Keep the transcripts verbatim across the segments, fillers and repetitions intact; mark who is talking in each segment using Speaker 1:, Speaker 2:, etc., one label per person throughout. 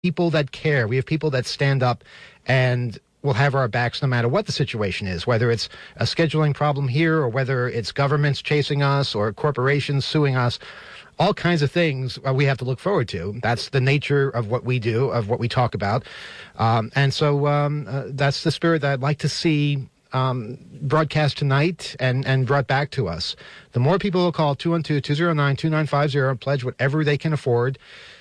Speaker 1: people that care. We have people that stand up and will have our backs no matter what the situation is, whether it's a scheduling problem here or whether it's governments chasing us or corporations suing us. All kinds of things uh, we have to look forward to. That's the nature of what we do, of what we talk about. Um, and so um, uh, that's the spirit that I'd like to see um, broadcast tonight and, and brought back to us. The more people will call two one two, two zero nine, two nine five zero, pledge whatever they can afford,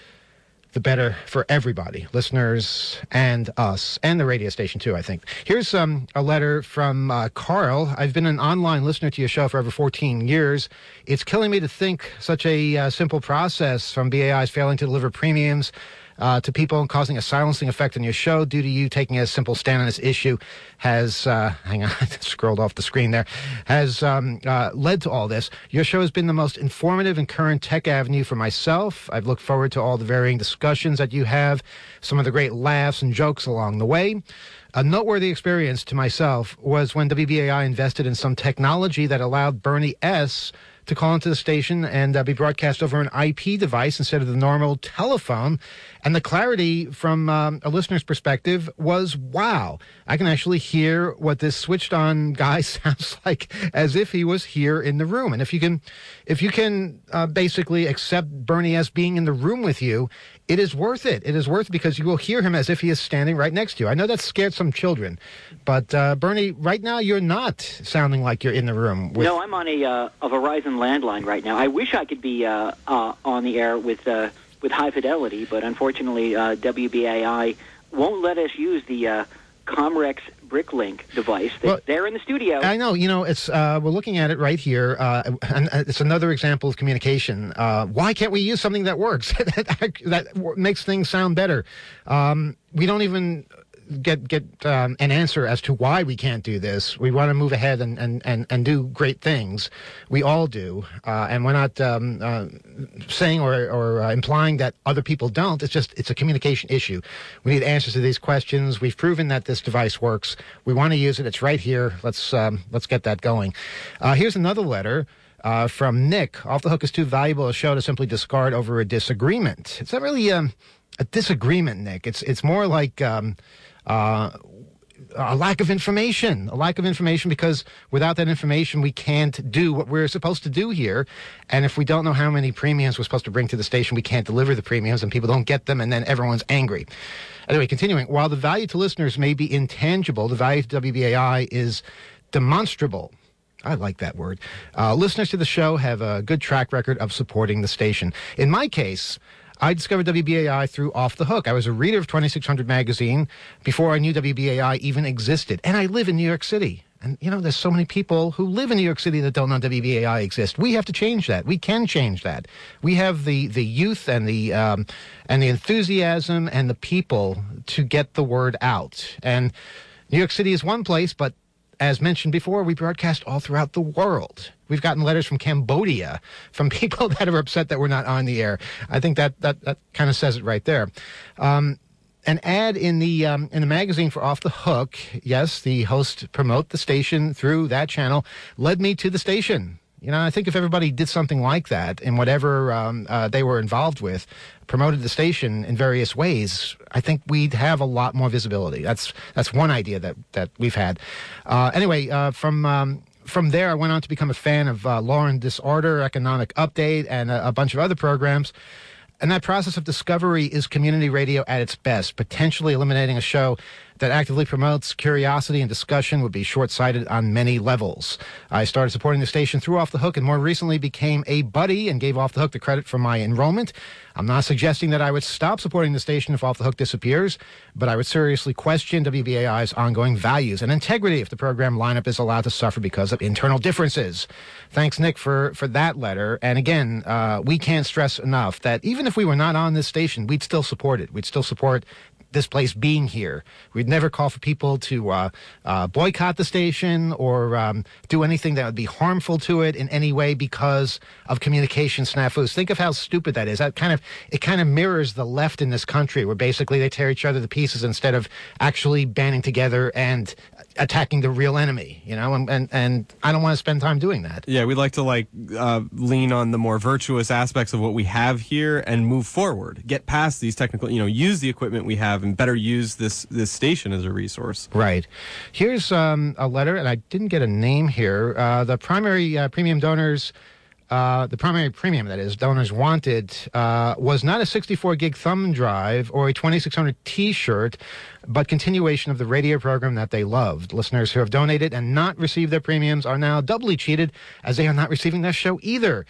Speaker 1: the better for everybody, listeners and us, and the radio station, too, I think. Here's um, a letter from uh, Carl. I've been an online listener to your show for over fourteen years. It's killing me to think such a uh, simple process from B A Is failing to deliver premiums uh, to people and causing a silencing effect on your show due to you taking a simple stand on this issue has, uh, hang on, I scrolled off the screen there, has um, uh, led to all this. Your show has been the most informative and current tech avenue for myself. I've looked forward to all the varying discussions that you have, some of the great laughs and jokes along the way. A noteworthy experience to myself was when W B A I invested in some technology that allowed Bernie S. to call into the station and uh, be broadcast over an I P device instead of the normal telephone. And the clarity from um, a listener's perspective was, wow, I can actually hear what this switched on guy sounds like as if he was here in the room. And if you can, if you can uh, basically accept Bernie as being in the room with you, it is worth it. It is worth it because you will hear him as if he is standing right next to you. I know that scared some children, but uh, Bernie, right now you're not sounding like you're in the room. With...
Speaker 2: No, I'm on a, uh, a Verizon landline right now. I wish I could be uh, uh, on the air with uh, with high fidelity, but unfortunately uh, W B A I won't let us use the uh, Comrex Bricklink device. They, well, they're in the studio.
Speaker 1: I know. You know, it's uh, we're looking at it right here, uh, and it's another example of communication. Uh, why can't we use something that works, that, that makes things sound better? Um, we don't even get get um, an answer as to why we can't do this. We want to move ahead and, and, and, and do great things. We all do. Uh, and we're not um, uh, saying or, or uh, implying that other people don't. It's just it's a communication issue. We need answers to these questions. We've proven that this device works. We want to use it. It's right here. Let's, um, let's get that going. Uh, here's another letter. Uh, from Nick. Off the Hook is too valuable a show to simply discard over a disagreement. It's not really um, a disagreement, Nick. It's, it's more like... Um, Uh, a lack of information, a lack of information because without that information, we can't do what we're supposed to do here. And if we don't know how many premiums we're supposed to bring to the station, we can't deliver the premiums and people don't get them and then everyone's angry. Anyway, continuing, while the value to listeners may be intangible, the value to W B A I is demonstrable. I like that word. Uh, listeners to the show have a good track record of supporting the station. In my case, I discovered W B A I through Off the Hook. I was a reader of twenty-six hundred magazine before I knew W B A I even existed. And I live in New York City. And, you know, there's so many people who live in New York City that don't know W B A I exists. We have to change that. We can change that. We have the, the youth and the, um, and the enthusiasm and the people to get the word out. And New York City is one place, but as mentioned before, we broadcast all throughout the world. We've gotten letters from Cambodia, from people that are upset that we're not on the air. I think that that, that kind of says it right there. Um, an ad in the um, in the magazine for Off the Hook, yes, the hosts promote the station through that channel, led me to the station. You know, I think if everybody did something like that in whatever um, uh, they were involved with, promoted the station in various ways, I think we'd have a lot more visibility. That's that's one idea that, that we've had. Uh, anyway, uh, from um, from there, I went on to become a fan of uh, Law and Disorder, Economic Update, and a, a bunch of other programs. And that process of discovery is community radio at its best. Potentially eliminating a show that actively promotes curiosity and discussion would be short-sighted on many levels. I started supporting the station through Off the Hook and more recently became a buddy and gave Off the Hook the credit for my enrollment. I'm not suggesting that I would stop supporting the station if Off the Hook disappears, but I would seriously question W B A I's ongoing values and integrity if the program lineup is allowed to suffer because of internal differences. Thanks, Nick, for, for that letter. And again, uh, we can't stress enough that even if we were not on this station, we'd still support it. We'd still support this place being here. We'd never call for people to uh, uh, boycott the station or um, do anything that would be harmful to it in any way because of communication snafus. Think of how stupid that is. That kind of it kind of mirrors the left in this country, where basically they tear each other to pieces instead of actually banding together and attacking the real enemy. You know, and and, and I don't want to spend time doing that.
Speaker 3: Yeah, we'd like to like uh, lean on the more virtuous aspects of what we have here and move forward, get past these technical, you know, use the equipment we have and better use this this station as a resource.
Speaker 1: Right. Here's um, a letter, and I didn't get a name here. Uh, the primary uh, premium donors, uh, the primary premium, that is, donors wanted uh, was not a sixty-four gig thumb drive or a twenty-six hundred T-shirt, but continuation of the radio program that they loved. Listeners who have donated and not received their premiums are now doubly cheated, as they are not receiving their show either.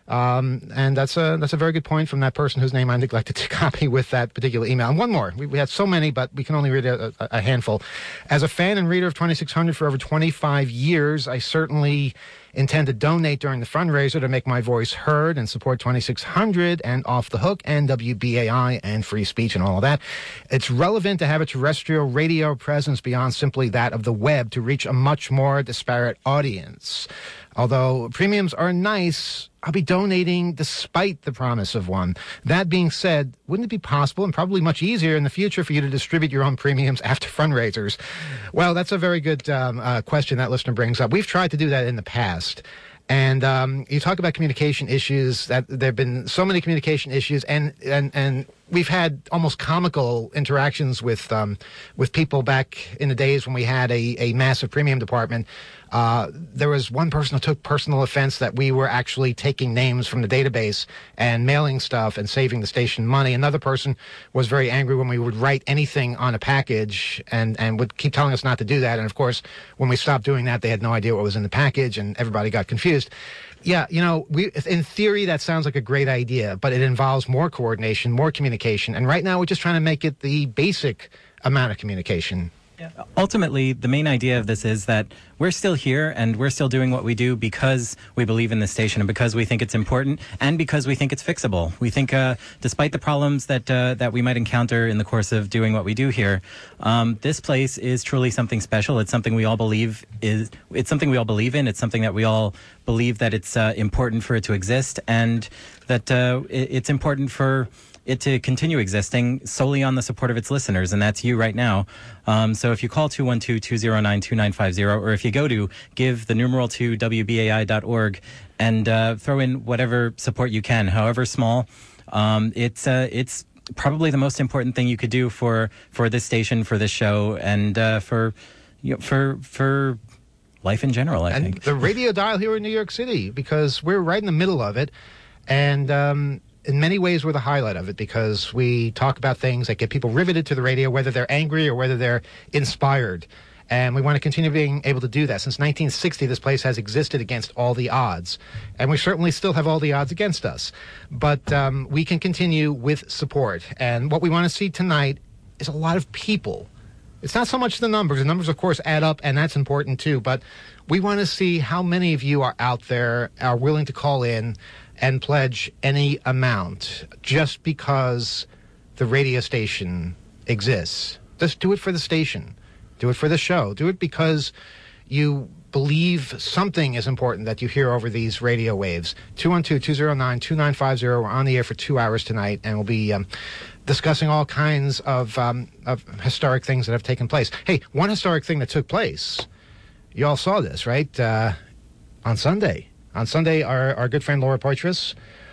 Speaker 1: Um, and that's a that's a very good point from that person whose name I neglected to copy with that particular email. And one more. We, we had so many, but we can only read a, a, a handful. As a fan and reader of twenty-six hundred for over twenty-five years, I certainly intend to donate during the fundraiser to make my voice heard and support twenty-six hundred and Off the Hook and W B A I and free speech and all of that. It's relevant to have a terrestrial radio presence beyond simply that of the web to reach a much more disparate audience. Although premiums are nice, I'll be donating despite the promise of one. That being said, wouldn't it be possible and probably much easier in the future for you to distribute your own premiums after fundraisers? Well, that's a very good um, uh, question that listener brings up. We've tried to do that in the past. And um, you talk about communication issues, that there have been so many communication issues, and, and, and we've had almost comical interactions with um, with people back in the days when we had a, a massive premium department. Uh, there was one person who took personal offense that we were actually taking names from the database and mailing stuff and saving the station money. Another person was very angry when we would write anything on a package and, and would keep telling us not to do that. And, of course, when we stopped doing that, they had no idea what was in the package, and everybody got confused. Yeah, you know, we in theory, that sounds like a great idea, but it involves more coordination, more communication. And right now, we're just trying to make it the basic amount of communication.
Speaker 4: Yeah. Ultimately, the main idea of this is that we're still here and we're still doing what we do because we believe in the station and because we think it's important and because we think it's fixable. We think, uh, despite the problems that uh, that we might encounter in the course of doing what we do here, um, this place is truly something special. It's something we all believe is. It's something we all believe in. It's something that we all believe that it's uh, important for it to exist, and that uh, it, it's important for it to continue existing solely on the support of its listeners, and that's you right now. Um, so if you call two one two, two zero nine, two nine five zero, or if you go to give the numeral to W B A I dot org and uh, throw in whatever support you can, however small, um, it's uh, it's probably the most important thing you could do for, for this station, for this show, and uh, for you know, for for life in general, I
Speaker 1: and
Speaker 4: think.
Speaker 1: The radio dial here in New York City, because we're right in the middle of it, and um, in many ways, we're the highlight of it because we talk about things that get people riveted to the radio, whether they're angry or whether they're inspired. And we want to continue being able to do that. Since nineteen sixty, this place has existed against all the odds. And we certainly still have all the odds against us. But um, we can continue with support. And what we want to see tonight is a lot of people. It's not so much the numbers. The numbers, of course, add up, and that's important too. But we want to see how many of you are out there, are willing to call in and pledge any amount just because the radio station exists. Just do it for the station. Do it for the show. Do it because you believe something is important that you hear over these radio waves. two one two, two zero nine, two nine five zero. We're on the air for two hours tonight, and we'll be um, discussing all kinds of, um, of historic things that have taken place. Hey, one historic thing that took place, you all saw this, right? Uh, on Sunday. On Sunday, our, our good friend Laura Poitras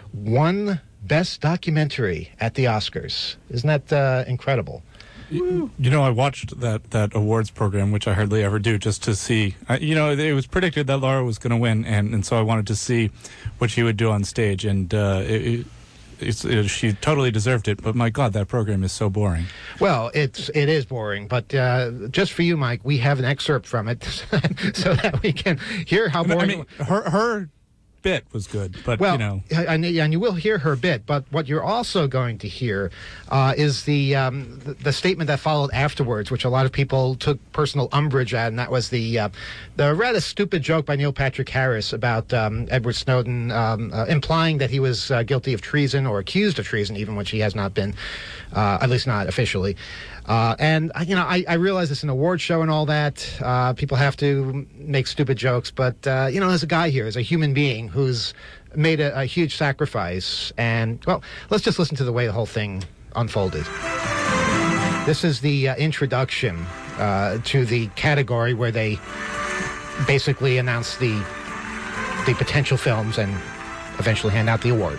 Speaker 1: won Best Documentary at the Oscars. Isn't that uh, incredible?
Speaker 5: You, you know, I watched that, that awards program, which I hardly ever do, just to see. I, you know, it was predicted that Laura was going to win, and, and so I wanted to see what she would do on stage. And uh, it, it's, it, she totally deserved it. But my God, that program is so boring.
Speaker 1: Well, it's it is boring. But uh, just for you, Mike, we have an excerpt from it so that we can hear how boring.
Speaker 5: I mean, her her bit was good, but
Speaker 1: well,
Speaker 5: you know,
Speaker 1: and, and you will hear her bit. But what you're also going to hear uh, is the, um, the the statement that followed afterwards, which a lot of people took personal umbrage at, and that was the uh, the rather stupid joke by Neil Patrick Harris about um, Edward Snowden um, uh, implying that he was uh, guilty of treason or accused of treason, even which he has not been, uh, at least not officially. Uh, and, you know, I, I realize it's an award show and all that. Uh, people have to make stupid jokes. But, uh, you know, there's a guy here, there's a human being who's made a, a huge sacrifice. And, well, let's just listen to the way the whole thing unfolded. This is the uh, introduction uh, to the category where they basically announce the, the potential films and eventually hand out the award.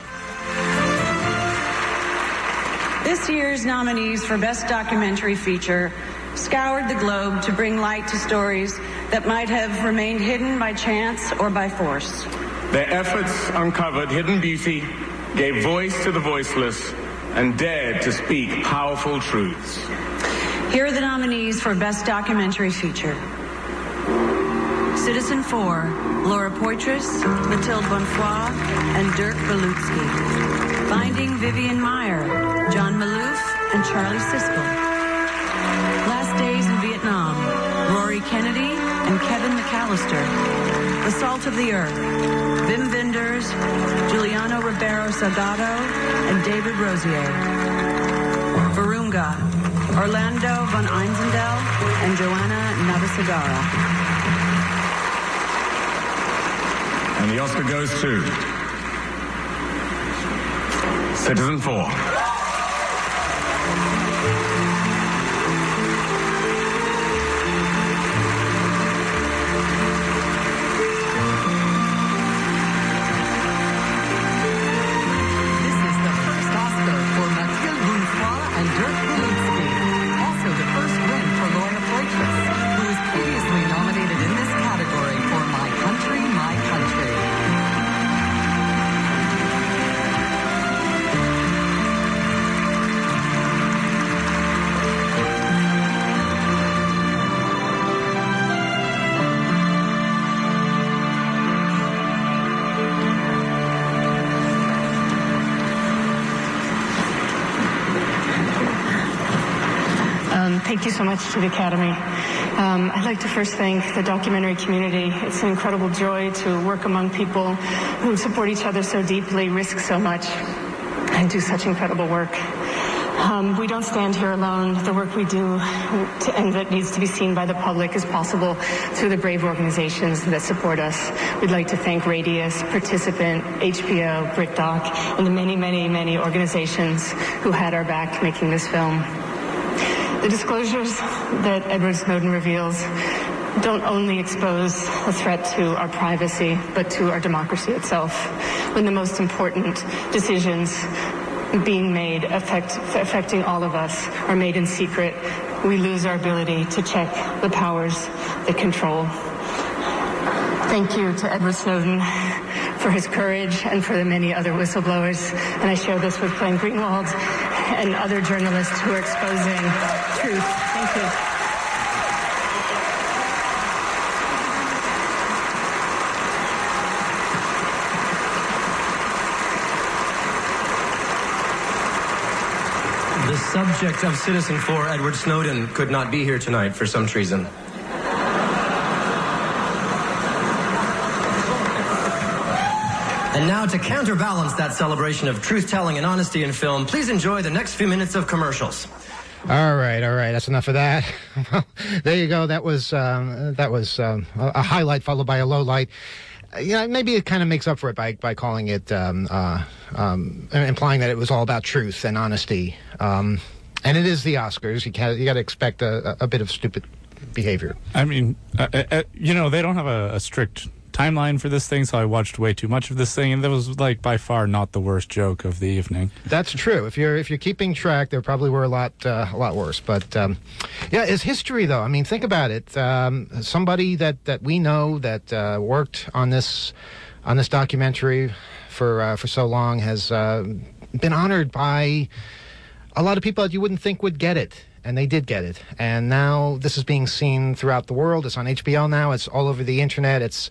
Speaker 6: This year's nominees for Best Documentary Feature scoured the globe to bring light to stories that might have remained hidden by chance or by force.
Speaker 7: Their efforts uncovered hidden beauty, gave voice to the voiceless, and dared to speak powerful truths.
Speaker 6: Here are the nominees for Best Documentary Feature. Citizen four, Laura Poitras, Mathilde Bonfoy, and Dirk Belutsky. Finding Vivian Maier, John Maloof, and Charlie Siskel. Last Days in Vietnam, Rory Kennedy and Kevin McAllister. The Salt of the Earth, Wim Wenders, Giuliano Ribeiro Salgado, and David Rosier. Virunga, Orlando von Einsendel, and Joanna Navasagara.
Speaker 7: And the Oscar goes to Citizen four.
Speaker 8: Thank you so much to the Academy. Um, I'd like to first thank the documentary community. It's an incredible joy to work among people who support each other so deeply, risk so much, and do such incredible work. Um, we don't stand here alone. The work we do to, and that needs to be seen by the public is possible through the brave organizations that support us. We'd like to thank Radius, Participant, H B O, BritDoc, and the many, many, many organizations who had our back making this film. The disclosures that Edward Snowden reveals don't only expose a threat to our privacy, but to our democracy itself. When the most important decisions being made, affect, affecting all of us, are made in secret, we lose our ability to check the powers that control. Thank you to Edward Snowden for his courage and for the many other whistleblowers. And I share this with Glenn Greenwald and other journalists who are exposing truth. Thank you.
Speaker 9: The subject of Citizen four, Edward Snowden, could not be here tonight for some treason. And now, to counterbalance that celebration of truth-telling and honesty in film, please enjoy the next few minutes of commercials.
Speaker 1: All right, all right. That's enough of that. Well, there you go. That was um, that was um, a highlight followed by a low light. Uh, you know, maybe it kind of makes up for it by by calling it um, uh, um, implying that it was all about truth and honesty. Um, and it is the Oscars. You got you got to expect a, a bit of stupid behavior.
Speaker 5: I mean, uh, uh, you know, they don't have a, a strict timeline for this thing, so I watched way too much of this thing, and that was like by far not the worst joke of the evening.
Speaker 1: That's true. If you're if you're keeping track, there probably were a lot uh, a lot worse. But um, yeah, it's history, though. I mean, think about it. Um, somebody that, that we know that uh, worked on this on this documentary for uh, for so long has uh, been honored by a lot of people that you wouldn't think would get it. And they did get it. And now this is being seen throughout the world. It's on H B O now. It's all over the internet. It's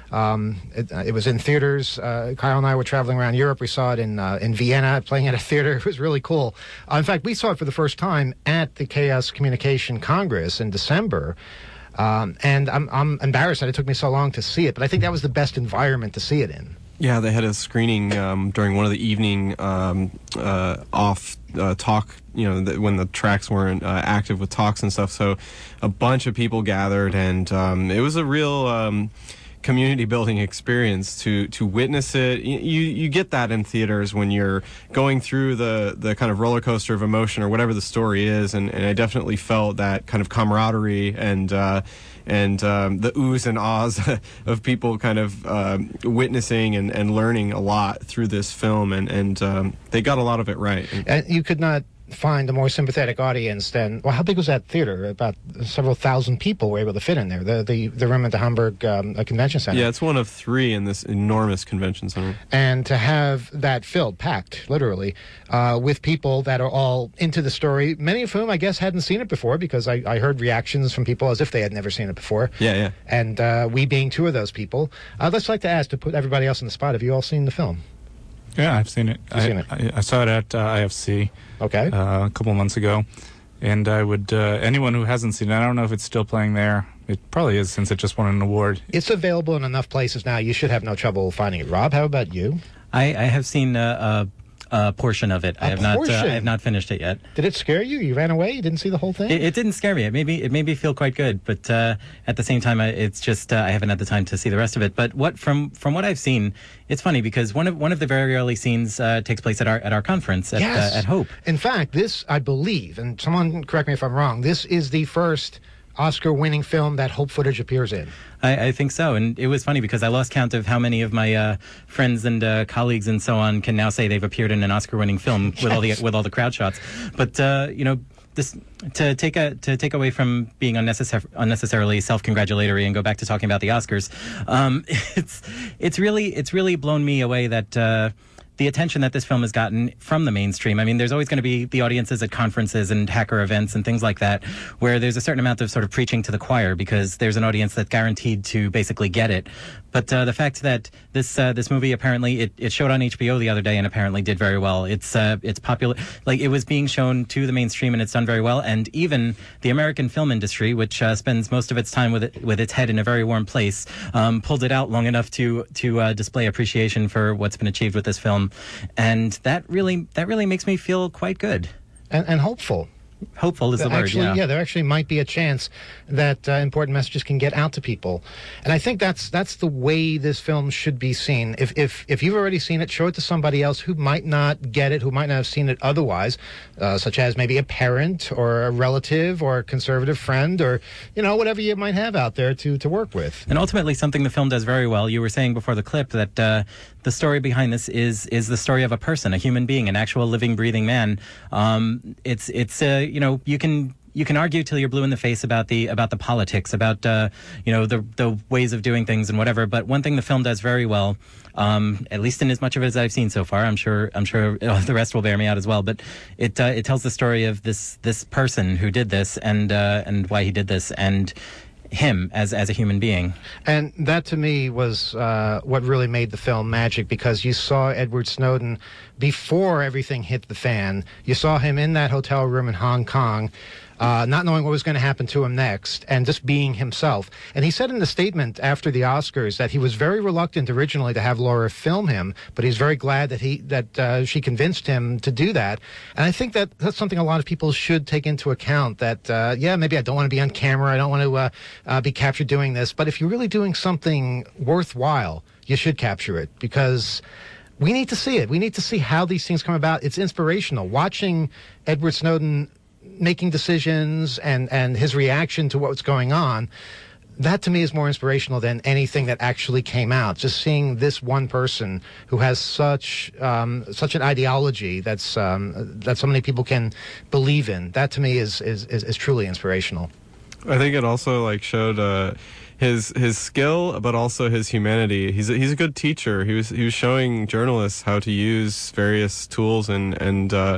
Speaker 1: Um, it, it was in theaters. Uh, Kyle and I were traveling around Europe. We saw it in uh, in Vienna, playing at a theater. It was really cool. Uh, in fact, we saw it for the first time at the Chaos Communication Congress in December. Um, and I'm, I'm embarrassed that it took me so long to see it, but I think that was the best environment to see it in.
Speaker 3: Yeah, they had a screening um, during one of the evening um, uh, off uh, talk, you know, the, when the tracks weren't uh, active with talks and stuff. So a bunch of people gathered, and um, it was a real um, community building experience to to witness it. You you get that in theaters when you're going through the the kind of roller coaster of emotion or whatever the story is, and, and I definitely felt that kind of camaraderie and. Uh, and um, the oohs and ahs of people kind of um, witnessing and, and learning a lot through this film, and, and um, they got a lot of it right.
Speaker 1: And you could not find a more sympathetic audience than, well, how big was that theater? About several thousand people were able to fit in there, the the, the room at the Hamburg um, Convention Center.
Speaker 3: Yeah, it's one of three in this enormous convention center.
Speaker 1: And to have that filled, packed, literally, uh, with people that are all into the story, many of whom I guess hadn't seen it before, because I, I heard reactions from people as if they had never seen it before.
Speaker 3: Yeah, yeah.
Speaker 1: And uh, we being two of those people. Uh, let's like to ask, to put everybody else on the spot, have you all seen the film?
Speaker 5: Yeah, I've seen it.
Speaker 1: You've
Speaker 5: I,
Speaker 1: seen it.
Speaker 5: I, I saw it at uh, I F C.
Speaker 1: Okay.
Speaker 5: Uh, a couple months ago, and I would uh, anyone who hasn't seen it, I don't know if it's still playing there. It probably is, since it just won an award.
Speaker 1: It's available in enough places now. You should have no trouble finding it. Rob, how about you?
Speaker 4: I, I have seen uh, a, a portion of it.
Speaker 1: A
Speaker 4: I have not. Uh,
Speaker 1: portion?
Speaker 4: I have not finished it yet.
Speaker 1: Did it scare you? You ran away? You didn't see the whole thing?
Speaker 4: It, it didn't scare me. It made me. It made me feel quite good. But uh, at the same time, I, it's just uh, I haven't had the time to see the rest of it. But what from from what I've seen, it's funny because one of one of the very early scenes uh, takes place at our at our conference at
Speaker 1: Yes.
Speaker 4: uh, at Hope.
Speaker 1: In fact, this, I believe, and someone correct me if I'm wrong, this is the first Oscar-winning film that Hope footage appears in.
Speaker 4: I, I think so, and it was funny because I lost count of how many of my uh, friends and uh, colleagues and so on can now say they've appeared in an Oscar-winning film with all the with all the crowd shots. But uh, you know, this to take a to take away from being unnecessary, unnecessarily self-congratulatory and go back to talking about the Oscars. Um, it's it's really it's really blown me away that. Uh, the attention that this film has gotten from the mainstream. I mean, there's always going to be the audiences at conferences and hacker events and things like that, where there's a certain amount of sort of preaching to the choir because there's an audience that's guaranteed to basically get it. But uh, the fact that this uh, this movie apparently it, it showed on H B O the other day and apparently did very well. It's uh, it's popular, like it was being shown to the mainstream and it's done very well. And even the American film industry, which uh, spends most of its time with it, with its head in a very warm place, um, pulled it out long enough to to uh, display appreciation for what's been achieved with this film. And that really that really makes me feel quite good
Speaker 1: and, and hopeful.
Speaker 4: Hopeful is the
Speaker 1: actually,
Speaker 4: word. Yeah.
Speaker 1: yeah, there actually might be a chance that uh, important messages can get out to people, and I think that's that's the way this film should be seen. If if if you've already seen it, show it to somebody else who might not get it, who might not have seen it otherwise, uh, such as maybe a parent or a relative or a conservative friend, or you know whatever you might have out there to to work with.
Speaker 4: And ultimately, something the film does very well. You were saying before the clip that uh, the story behind this is is the story of a person, a human being, an actual living, breathing man. Um, it's it's uh, you know you can. You can argue till you're blue in the face about the about the politics, about uh, you know the the ways of doing things and whatever. But one thing the film does very well, um, at least in as much of it as I've seen so far, I'm sure I'm sure the rest will bear me out as well. But it uh, it tells the story of this this person who did this and uh, and why he did this and him as as a human being.
Speaker 1: And that to me was uh, what really made the film magic, because you saw Edward Snowden before everything hit the fan. You saw him in that hotel room in Hong Kong, Uh, not knowing what was going to happen to him next, and just being himself. And he said in the statement after the Oscars that he was very reluctant originally to have Laura film him, but he's very glad that he that uh, she convinced him to do that. And I think that that's something a lot of people should take into account. That uh, yeah, maybe I don't want to be on camera, I don't want to uh, uh, be captured doing this, but if you're really doing something worthwhile, you should capture it, because we need to see it. We need to see how these things come about. It's inspirational. Watching Edward Snowden making decisions and, and his reaction to what's going on, that to me is more inspirational than anything that actually came out. Just seeing this one person who has such um, such an ideology that's um, that so many people can believe in, that to me is is, is, is truly inspirational.
Speaker 3: I think it also like showed uh, his his skill, but also his humanity. He's a, he's a good teacher. He was he was showing journalists how to use various tools and and uh,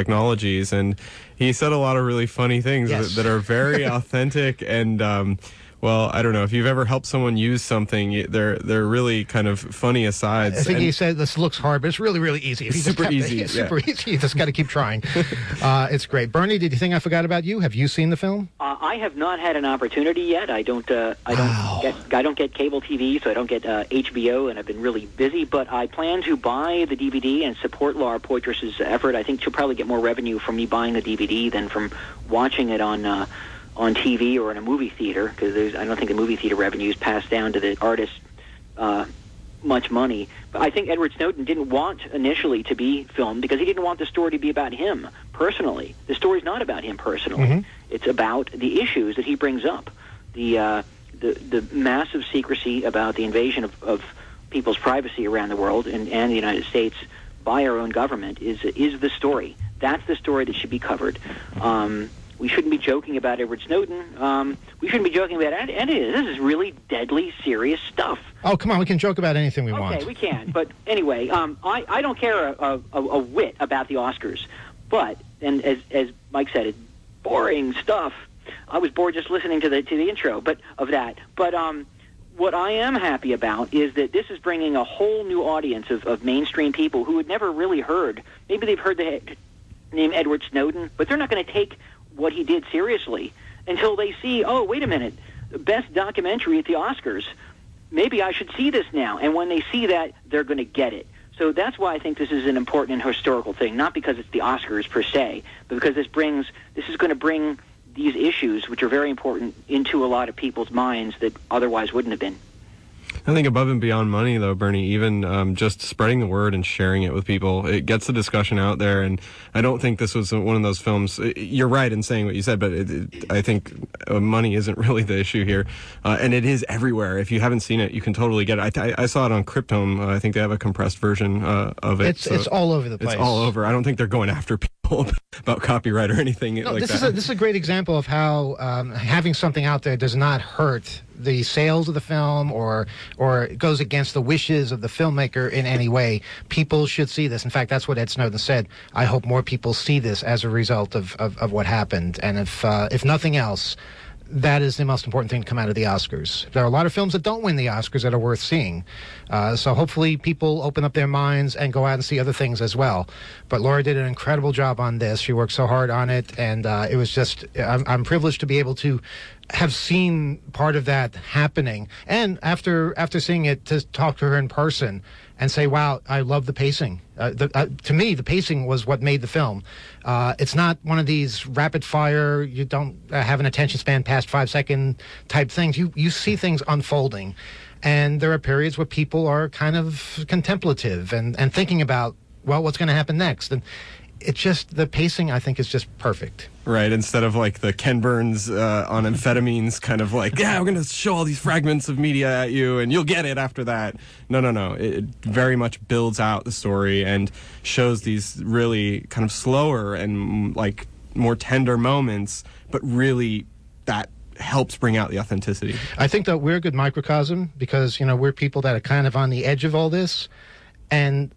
Speaker 3: technologies, and he said a lot of really funny things
Speaker 1: Yes.
Speaker 3: that, that are very authentic and um, Well, I don't know if you've ever helped someone use something. They're they're really kind of funny asides.
Speaker 1: I think
Speaker 3: and
Speaker 1: he said this looks hard, but it's really, really easy. If you
Speaker 3: super
Speaker 1: just have to-
Speaker 3: easy,
Speaker 1: it's super
Speaker 3: yeah.
Speaker 1: easy. You just got to keep trying. uh, it's great. Bernie, did you think I forgot about you? Have you seen the film?
Speaker 2: Uh, I have not had an opportunity yet. I don't. Uh, I don't
Speaker 1: Wow.
Speaker 2: get. I don't get cable T V, so I don't get uh, H B O, and I've been really busy. But I plan to buy the D V D and support Laura Poitras's effort. I think she'll probably get more revenue from me buying the D V D than from watching it on uh, on T V or in a movie theater, because I don't think the movie theater revenues pass down to the artist uh, much money. But I think Edward Snowden didn't want initially to be filmed because he didn't want the story to be about him personally. The story's not about him personally.
Speaker 1: Mhm.
Speaker 2: It's about the issues that he brings up. The uh, the, the massive secrecy about the invasion of, of people's privacy around the world and, and the United States by our own government is is the story. That's the story that should be covered. Um, we shouldn't be joking about Edward Snowden. Um, we shouldn't be joking about it. And it is. This is really deadly, serious stuff.
Speaker 1: Oh, come on. We can joke about anything we
Speaker 2: Okay,
Speaker 1: want.
Speaker 2: we can. But anyway, um, I, I don't care a, a, a whit about the Oscars. But, and as, as Mike said, it's boring stuff. I was bored just listening to the to the intro but of that. But um, what I am happy about is that this is bringing a whole new audience of, of mainstream people who had never really heard. Maybe they've heard the name Edward Snowden, but they're not going to take what he did seriously until they see, oh, wait a minute, best documentary at the Oscars. Maybe I should see this now. And when they see that, they're going to get it. So that's why I think this is an important and historical thing, not because it's the Oscars per se, but because this brings, this is going to bring these issues, which are very important, into a lot of people's minds that otherwise wouldn't have been.
Speaker 3: I think above and beyond money, though, Bernie, even um, just spreading the word and sharing it with people, it gets the discussion out there. And I don't think this was one of those films. You're right in saying what you said, but it, it, I think uh, money isn't really the issue here. Uh, and it is everywhere. If you haven't seen it, you can totally get it. I, I saw it on Cryptome. Uh, I think they have a compressed version uh, of it.
Speaker 1: It's it's all over the place.
Speaker 3: It's all over. I don't think they're going after people about copyright or anything
Speaker 1: No,
Speaker 3: like
Speaker 1: this
Speaker 3: that.
Speaker 1: is a, this is a great example of how um, having something out there does not hurt the sales of the film or or it goes against the wishes of the filmmaker in any way. People should see this. In fact, that's what Ed Snowden said. I hope more people see this as a result of, of, of what happened. And if uh, if nothing else, that is the most important thing to come out of the Oscars. There are a lot of films that don't win the Oscars that are worth seeing. Uh, so hopefully people open up their minds and go out and see other things as well. But Laura did an incredible job on this. She worked so hard on it, and uh, it was just, I'm, I'm privileged to be able to have seen part of that happening. And after after seeing it, to talk to her in person and say, wow, I love the pacing. Uh, the, uh, to me, the pacing was what made the film. Uh, it's not one of these rapid fire, you don't uh, have an attention span past five second type things. You, you see things unfolding. And there are periods where people are kind of contemplative and, and thinking about, well, what's going to happen next? And it's just, the pacing, I think, is just perfect.
Speaker 3: Right, instead of like the Ken Burns uh, on amphetamines kind of like, yeah, we're going to show all these fragments of media at you and you'll get it after that. No, no, no. It very much builds out the story and shows these really kind of slower and like more tender moments, but really that helps bring out the authenticity.
Speaker 1: I think that we're a good microcosm because, you know, we're people that are kind of on the edge of all this, and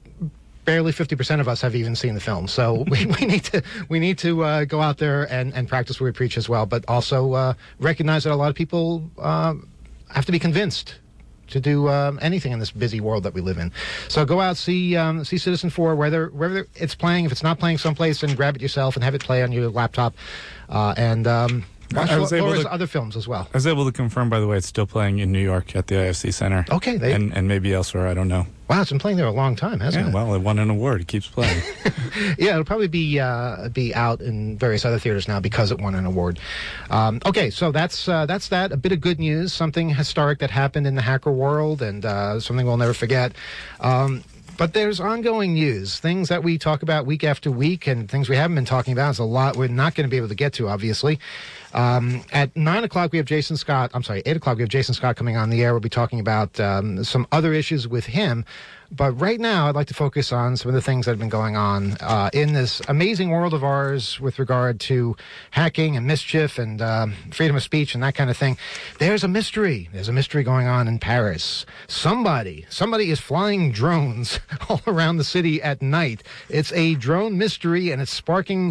Speaker 1: barely fifty percent of us have even seen the film. So we, we need to we need to uh, go out there and, and practice what we preach as well, but also uh, recognize that a lot of people uh, have to be convinced to do um, anything in this busy world that we live in. So go out, see um, see Citizen four, whether whether it's playing. If it's not playing someplace, then grab it yourself and have it play on your laptop. Uh, and um, watch
Speaker 5: I was able
Speaker 1: Laura's
Speaker 5: to-
Speaker 1: other films as well.
Speaker 5: I was able to confirm, by the way, it's still playing in New York at the I F C Center.
Speaker 1: Okay, they,
Speaker 5: and, and maybe elsewhere, I don't know.
Speaker 1: Wow, it's been playing there a long time, hasn't
Speaker 5: Yeah,
Speaker 1: it?
Speaker 5: well, it won an award. It keeps playing.
Speaker 1: Yeah, it'll probably be uh, be out in various other theaters now because it won an award. Um, okay, so that's uh, that's that. A bit of good news, something historic that happened in the hacker world, and uh, something we'll never forget. Um, But there's ongoing news, things that we talk about week after week, and things we haven't been talking about. It's a lot we're not going to be able to get to, obviously. Um, at nine o'clock, we have Jason Scott. I'm sorry, eight o'clock, we have Jason Scott coming on the air. We'll be talking about um, some other issues with him. But right now, I'd like to focus on some of the things that have been going on uh, in this amazing world of ours with regard to hacking and mischief and um, freedom of speech and that kind of thing. There's a mystery. There's a mystery going on in Paris. Somebody, somebody is flying drones all around the city at night. It's a drone mystery, and it's sparking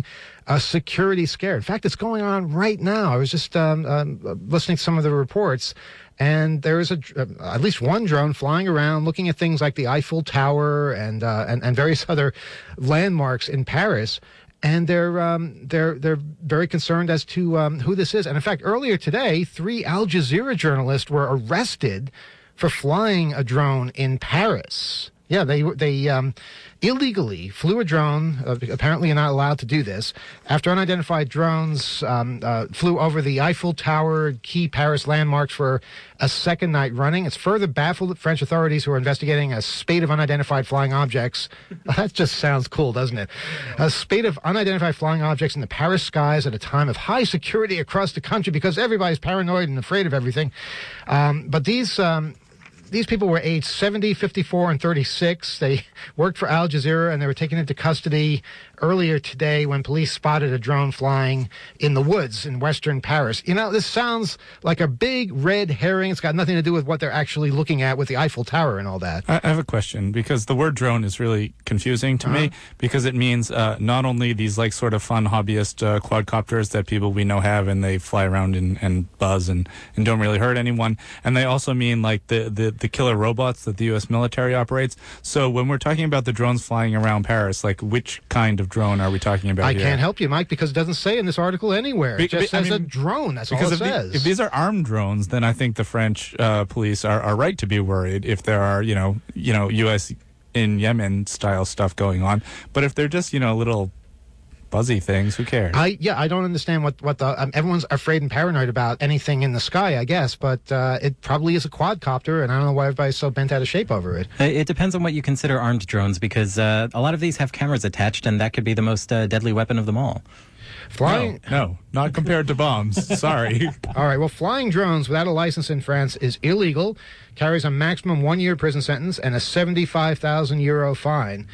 Speaker 1: a security scare. In fact, it's going on right now. I was just um, um, listening to some of the reports, and there is a, uh, at least one drone flying around looking at things like the Eiffel Tower and uh, and, and various other landmarks in Paris. And they're um, they're they're very concerned as to um, who this is. And in fact, earlier today, three Al Jazeera journalists were arrested for flying a drone in Paris. Yeah, they they um, illegally flew a drone. Uh, apparently, you're not allowed to do this. After unidentified drones um, uh, flew over the Eiffel Tower, key Paris landmarks for a second night running. It's further baffled French authorities who are investigating a spate of unidentified flying objects. That just sounds cool, doesn't it? A spate of unidentified flying objects in the Paris skies at a time of high security across the country because everybody's paranoid and afraid of everything. Um, but these... Um, These people were aged seventy, fifty-four, and thirty-six. They worked for Al Jazeera, and they were taken into custody earlier today when police spotted a drone flying in the woods in western Paris. You know, this sounds like a big red herring. It's got nothing to do with what they're actually looking at with the Eiffel Tower and all that.
Speaker 5: I have a question, because the word drone is really confusing to uh-huh. me, because it means uh, not only these like sort of fun hobbyist uh, quadcopters that people we know have, and they fly around and, and buzz and, and don't really hurt anyone, and they also mean like the, the, the killer robots that the U S military operates. So when we're talking about the drones flying around Paris, like which kind of drone are we talking about
Speaker 1: I
Speaker 5: here?
Speaker 1: can't help you, Mike, because it doesn't say in this article anywhere. It just says I mean, a drone. That's all it
Speaker 5: if
Speaker 1: says.
Speaker 5: The, if these are armed drones, then I think the French uh, police are, are right to be worried if there are, you know, you know, U S in Yemen style stuff going on. But if they're just, you know, little buzzy things, who cares?
Speaker 1: I yeah, I don't understand what what the um, everyone's afraid and paranoid about anything in the sky, I guess, but uh, it probably is a quadcopter, and I don't know why everybody's so bent out of shape over it.
Speaker 4: It depends on what you consider armed drones, because uh, a lot of these have cameras attached, and that could be the most uh, deadly weapon of them all.
Speaker 1: Flying?
Speaker 5: No, no, not compared to bombs. Sorry.
Speaker 1: All right. Well, flying drones without a license in France is illegal, carries a maximum one-year prison sentence, and a seventy-five thousand euro fine.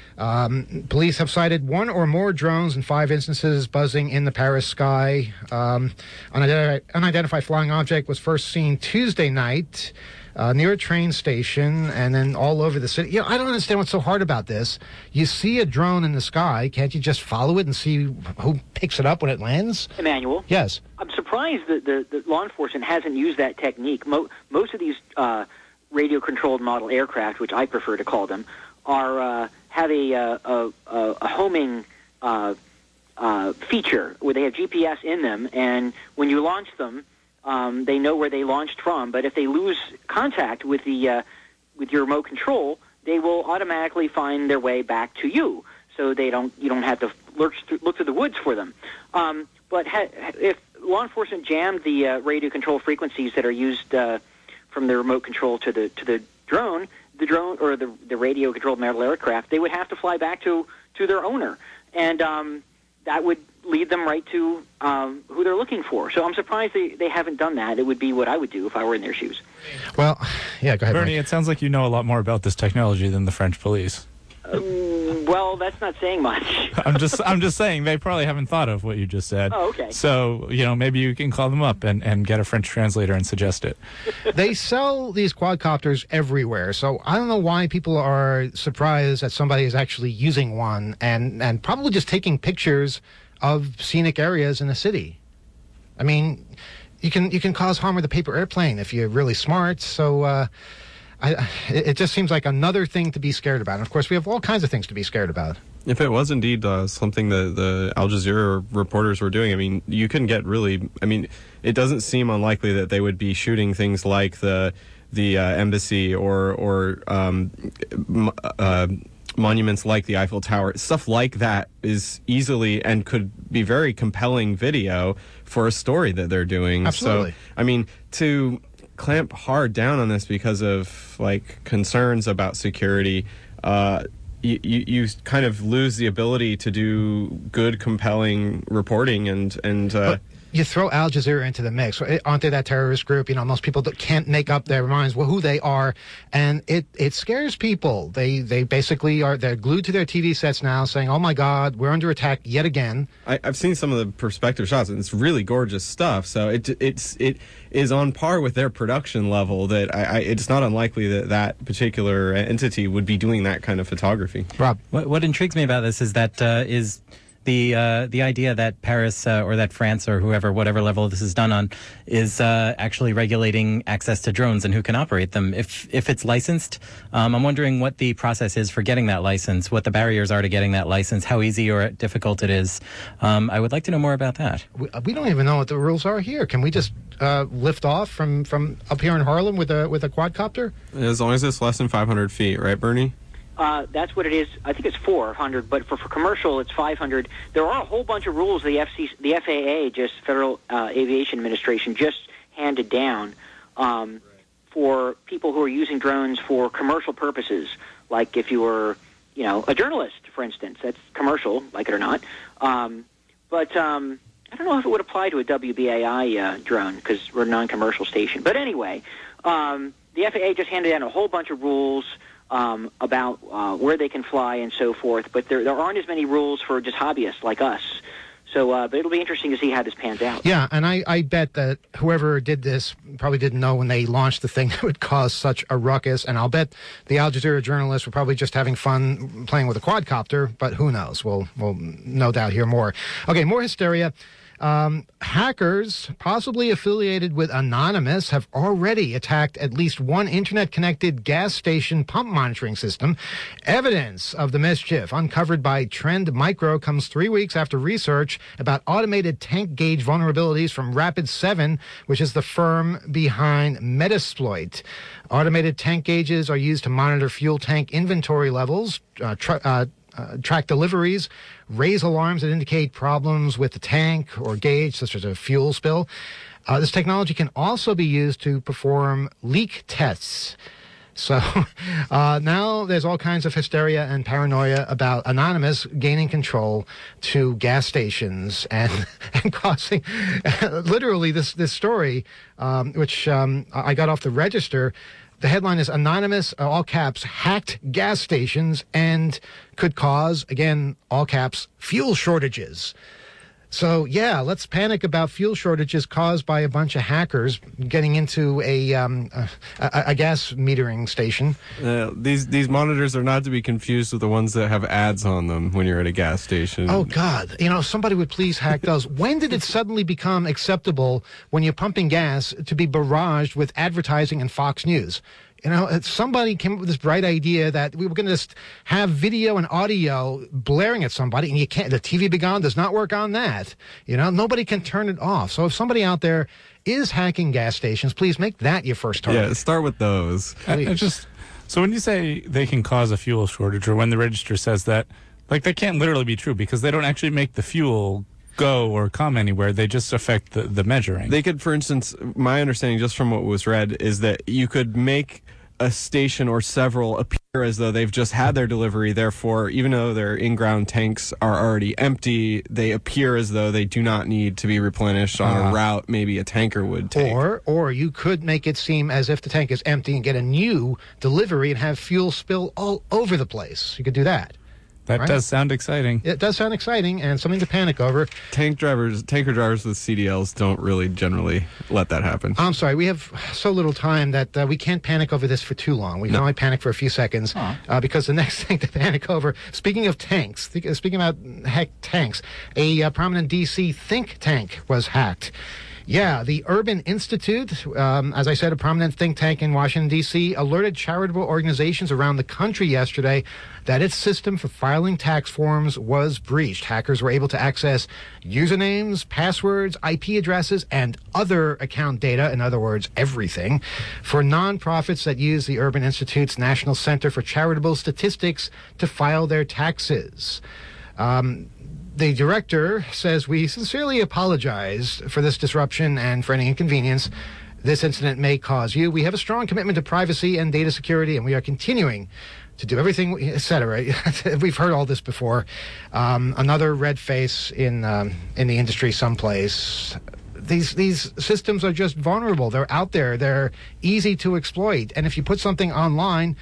Speaker 1: Um, police have cited one or more drones in five instances buzzing in the Paris sky. Um, unidentified, unidentified flying object was first seen Tuesday night uh, near a train station and then all over the city. You know, I don't understand what's so hard about this. You see a drone in the sky, can't you just follow it and see who picks it up when it lands?
Speaker 2: Emmanuel?
Speaker 1: Yes.
Speaker 2: I'm surprised that the, the law enforcement hasn't used that technique. Mo- most of these uh, radio-controlled model aircraft, which I prefer to call them, are uh, have a, uh, a, a, a homing uh, uh, feature where they have G P S in them, and when you launch them, um, they know where they launched from. But if they lose contact with the uh, with your remote control, they will automatically find their way back to you, so they don't you don't have to look through, look through the woods for them. Um, but ha- if law enforcement jammed the uh, radio control frequencies that are used uh, from the remote control to the to the drone, the drone or the the radio controlled metal aircraft, they would have to fly back to, to their owner, and um, that would lead them right to um, who they're looking for. So I'm surprised they, they haven't done that. It would be what I would do if I were in their shoes.
Speaker 1: Well, yeah, go ahead,
Speaker 5: Bernie.
Speaker 1: Mike.
Speaker 5: It sounds like you know a lot more about this technology than the French police.
Speaker 2: Um, well, that's not saying much.
Speaker 5: I'm just I'm just saying they probably haven't thought of what you just said.
Speaker 2: Oh, okay.
Speaker 5: So, you know, maybe you can call them up and, and get a French translator and suggest it.
Speaker 1: They sell these quadcopters everywhere, so I don't know why people are surprised that somebody is actually using one and, and probably just taking pictures of scenic areas in the city. I mean, you can you can cause harm with a paper airplane if you're really smart, so... Uh, I, it just seems like another thing to be scared about. And of course, we have all kinds of things to be scared about.
Speaker 3: If it was indeed uh, something that the Al Jazeera reporters were doing, I mean, you can get really, I mean, it doesn't seem unlikely that they would be shooting things like the the uh, embassy or, or um, uh, monuments like the Eiffel Tower. Stuff like that is easily and could be very compelling video for a story that they're doing.
Speaker 1: Absolutely.
Speaker 3: So, I mean, to... clamp hard down on this because of like concerns about security, uh, you, you you kind of lose the ability to do good, compelling reporting and and. Uh,
Speaker 1: but you throw Al Jazeera into the mix. Aren't they that terrorist group? You know, most people can't make up their minds well, who they are, and it, it scares people. They they basically are they're glued to their T V sets now, saying, "Oh my God, we're under attack yet again."
Speaker 3: I, I've seen some of the perspective shots, and it's really gorgeous stuff. So it it's it is on par with their production level. That I, I it's not unlikely that that particular entity would be doing that kind of photography.
Speaker 1: Rob,
Speaker 4: what, what intrigues me about this is that uh, is. The uh, the idea that Paris uh, or that France or whoever, whatever level this is done on, is uh, actually regulating access to drones and who can operate them. If if it's licensed, um, I'm wondering what the process is for getting that license, what the barriers are to getting that license, how easy or difficult it is. Um, I would like to know more about that.
Speaker 1: We, we don't even know what the rules are here. Can we just uh, lift off from, from up here in Harlem with a with a quadcopter?
Speaker 3: As long as it's less than five hundred feet, right, Bernie?
Speaker 2: Uh, that's what it is. I think it's four hundred, but for, for commercial, it's five hundred. There are a whole bunch of rules the F C, the F A A, just Federal uh, Aviation Administration, just handed down um, for people who are using drones for commercial purposes. Like if you were, you know, a journalist, for instance, that's commercial, like it or not. Um, but um, I don't know if it would apply to a W B A I uh, drone because we're a non-commercial station. But anyway, um, the F A A just handed down a whole bunch of rules Um, about uh, where they can fly and so forth, but there there aren't as many rules for just hobbyists like us. So, uh, but it'll be interesting to see how this pans out.
Speaker 1: Yeah, and I, I bet that whoever did this probably didn't know when they launched the thing that would cause such a ruckus, and I'll bet the Al Jazeera journalists were probably just having fun playing with a quadcopter, but who knows? We'll, we'll no doubt hear more. Okay, more hysteria. Um, hackers, possibly affiliated with Anonymous, have already attacked at least one internet-connected gas station pump monitoring system. Evidence of the mischief uncovered by Trend Micro comes three weeks after research about automated tank gauge vulnerabilities from Rapid seven, which is the firm behind Metasploit. Automated tank gauges are used to monitor fuel tank inventory levels, uh, tr- uh, Uh, track deliveries, raise alarms that indicate problems with the tank or gauge, such as a fuel spill. Uh, this technology can also be used to perform leak tests. So uh, now there's all kinds of hysteria and paranoia about Anonymous gaining control to gas stations and and causing literally this this story, um, which um, I got off the Register. The headline is Anonymous, uh, all caps, hacked gas stations and could cause, again, all caps, fuel shortages. So, yeah, let's panic about fuel shortages caused by a bunch of hackers getting into a um, a, a, a gas metering station.
Speaker 3: Uh, these these monitors are not to be confused with the ones that have ads on them when you're at a gas station.
Speaker 1: Oh, God. You know, somebody would please hack those. When did it suddenly become acceptable when you're pumping gas to be barraged with advertising and Fox News? You know, somebody came up with this bright idea that we were going to just have video and audio blaring at somebody, and you can't. The T V Be Gone does not work on that. You know, nobody can turn it off. So if somebody out there is hacking gas stations, please make that your first target.
Speaker 3: Yeah, start with those.
Speaker 5: I, I just so when you say they can cause a fuel shortage, or when the Register says that, like, that can't literally be true because they don't actually make the fuel go or come anywhere. They just affect the, the measuring.
Speaker 3: They could, for instance, my understanding just from what was read is that you could make a station or several appear as though they've just had their delivery. Therefore, even though their in-ground tanks are already empty, they appear as though they do not need to be replenished on uh, a route maybe a tanker would take.
Speaker 1: Or, or you could make it seem as if the tank is empty and get a new delivery and have fuel spill all over the place. You could do that.
Speaker 5: That
Speaker 1: right?
Speaker 5: does sound exciting.
Speaker 1: It does sound exciting and something to panic over.
Speaker 3: Tank drivers, tanker drivers with C D Ls don't really generally let that happen.
Speaker 1: I'm sorry, we have so little time that uh, we can't panic over this for too long. We can no. only panic for a few seconds uh, because the next thing to panic over, speaking of tanks, th- speaking about hacked tanks, a uh, prominent D C think tank was hacked. Yeah, the Urban Institute, um, as I said, a prominent think tank in Washington, D C, alerted charitable organizations around the country yesterday that its system for filing tax forms was breached. Hackers were able to access usernames, passwords, I P addresses, and other account data, in other words, everything, for nonprofits that use the Urban Institute's National Center for Charitable Statistics to file their taxes. Um... The director says, we sincerely apologize for this disruption and for any inconvenience this incident may cause you. We have a strong commitment to privacy and data security, and we are continuing to do everything, et cetera. We've heard all this before. Um, another red face in um, in the industry someplace. These these systems are just vulnerable. They're out there. They're easy to exploit. And if you put something online,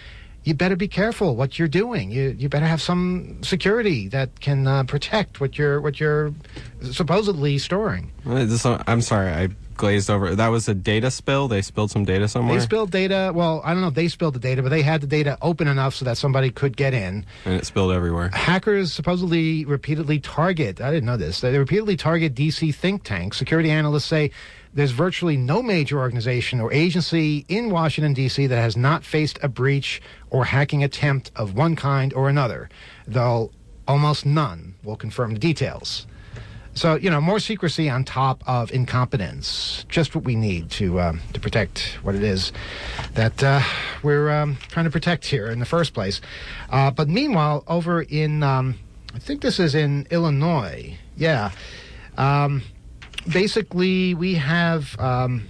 Speaker 1: you better be careful what you're doing. You you better have some security that can uh, protect what you're what you're supposedly storing.
Speaker 3: I'm sorry, I glazed over. That was a data spill? They spilled some data somewhere?
Speaker 1: They spilled data. Well, I don't know if they spilled the data, but they had the data open enough so that somebody could get in.
Speaker 3: And it spilled everywhere.
Speaker 1: Hackers supposedly repeatedly target, I didn't know this, they repeatedly target D C think tanks. Security analysts say there's virtually no major organization or agency in Washington, D C that has not faced a breach or hacking attempt of one kind or another, though almost none will confirm the details. So, you know, more secrecy on top of incompetence, just what we need to um, to protect what it is that uh, we're um, trying to protect here in the first place. Uh, but meanwhile, over in, um, I think this is in Illinois, yeah, um, basically we have um,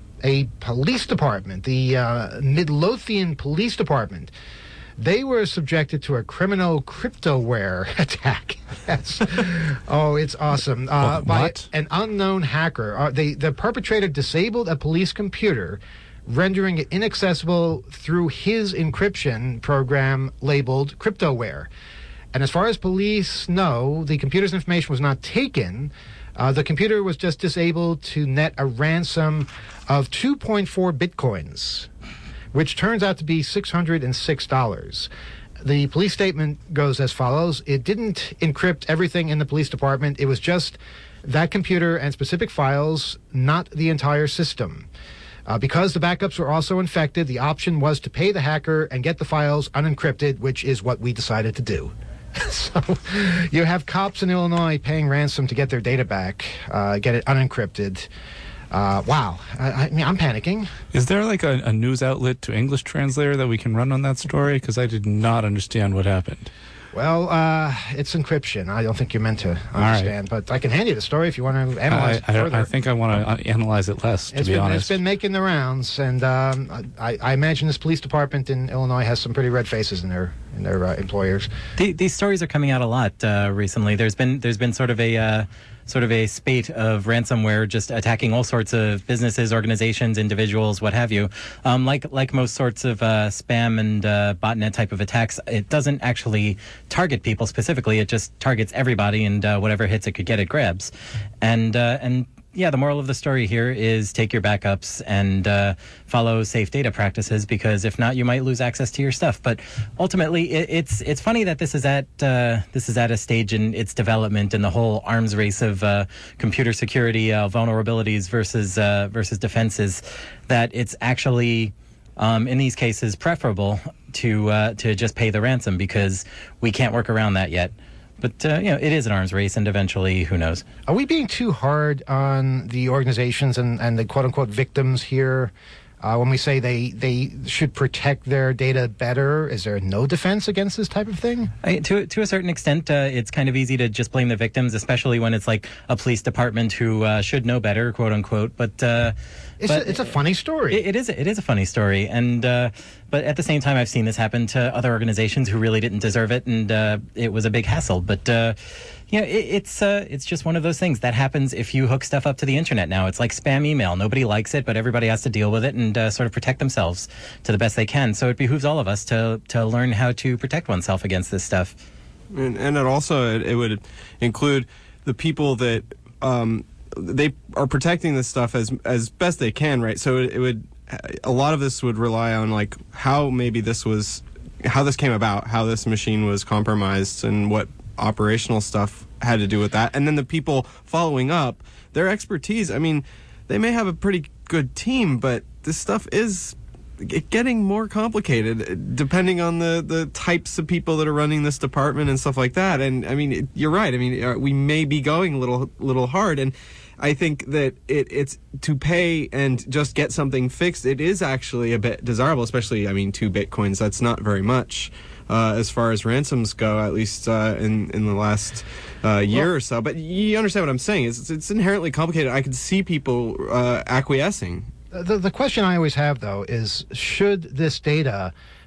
Speaker 1: a police department, the uh, Midlothian Police Department. They were subjected to a criminal cryptoware attack. Yes. Oh, it's awesome. Uh,
Speaker 5: what?
Speaker 1: By an unknown hacker. Uh, they, the perpetrator disabled a police computer, rendering it inaccessible through his encryption program labeled cryptoware. And as far as police know, the computer's information was not taken. Uh, the computer was just disabled to net a ransom of two point four bitcoins, which turns out to be six hundred six dollars. The police statement goes as follows. It didn't encrypt everything in the police department. It was just that computer and specific files, not the entire system. Uh, because the backups were also infected, the option was to pay the hacker and get the files unencrypted, which is what we decided to do. So you have cops in Illinois paying ransom to get their data back, uh, get it unencrypted. Uh, wow. I, I mean, I'm panicking.
Speaker 5: Is there like a, a news outlet to English translator that we can run on that story? Because I did not understand what happened.
Speaker 1: Well, uh, it's encryption. I don't think you're meant to understand, right. But I can hand you the story if you want to analyze
Speaker 5: I,
Speaker 1: it further.
Speaker 5: I, I think I want to analyze it less, to
Speaker 1: it's
Speaker 5: be
Speaker 1: been,
Speaker 5: honest.
Speaker 1: It's been making the rounds, and um, I, I imagine this police department in Illinois has some pretty red faces in their in their uh, employers.
Speaker 4: The, these stories are coming out a lot uh, recently. There's been there's been sort of a uh, sort of a spate of ransomware just attacking all sorts of businesses, organizations, individuals, what have you. Um, like like most sorts of uh, spam and uh, botnet type of attacks, it doesn't actually target people specifically. It just targets everybody, and uh, whatever hits it could get, it grabs. And uh, and yeah, the moral of the story here is take your backups and uh, follow safe data practices, because if not, you might lose access to your stuff. But ultimately, it, it's it's funny that this is at uh, this is at a stage in its development in the whole arms race of uh, computer security uh, vulnerabilities versus uh, versus defenses, that it's actually um, in these cases preferable to uh, to just pay the ransom, because we can't work around that yet. But, uh, you know, it is an arms race, and eventually, who knows?
Speaker 1: Are we being too hard on the organizations and, and the quote-unquote victims here uh, when we say they, they should protect their data better? Is there no defense against this type of thing?
Speaker 4: I, to, to a certain extent, uh, it's kind of easy to just blame the victims, especially when it's like a police department who uh, should know better, quote-unquote. But... Uh,
Speaker 1: It's,
Speaker 4: but
Speaker 1: a, it's a funny story.
Speaker 4: It, it is. It is a funny story, and uh, but at the same time, I've seen this happen to other organizations who really didn't deserve it, and uh, it was a big hassle. But uh, you know, it, it's uh, it's just one of those things that happens if you hook stuff up to the internet now. It's like spam email. Nobody likes it, but everybody has to deal with it and uh, sort of protect themselves to the best they can. So it behooves all of us to to learn how to protect oneself against this stuff.
Speaker 3: And, and it also it, it would include the people that. Um, they are protecting this stuff as as best they can, right? So it, it would, a lot of this would rely on like how maybe this was, how this came about, how this machine was compromised, and what operational stuff had to do with that. And then the people following up, their expertise. I mean, they may have a pretty good team, but this stuff is getting more complicated depending on the, the types of people that are running this department and stuff like that. And I mean, it, you're right. I mean, we may be going a little little hard, and I think that it, it's to pay and just get something fixed. It is actually a bit desirable, especially, I mean, two bitcoins. That's not very much uh, as far as ransoms go, at least uh, in in the last uh, year well, or so. But you understand what I'm saying? It's it's inherently complicated. I could see people uh, acquiescing.
Speaker 1: The, the question I always have, though, is should this data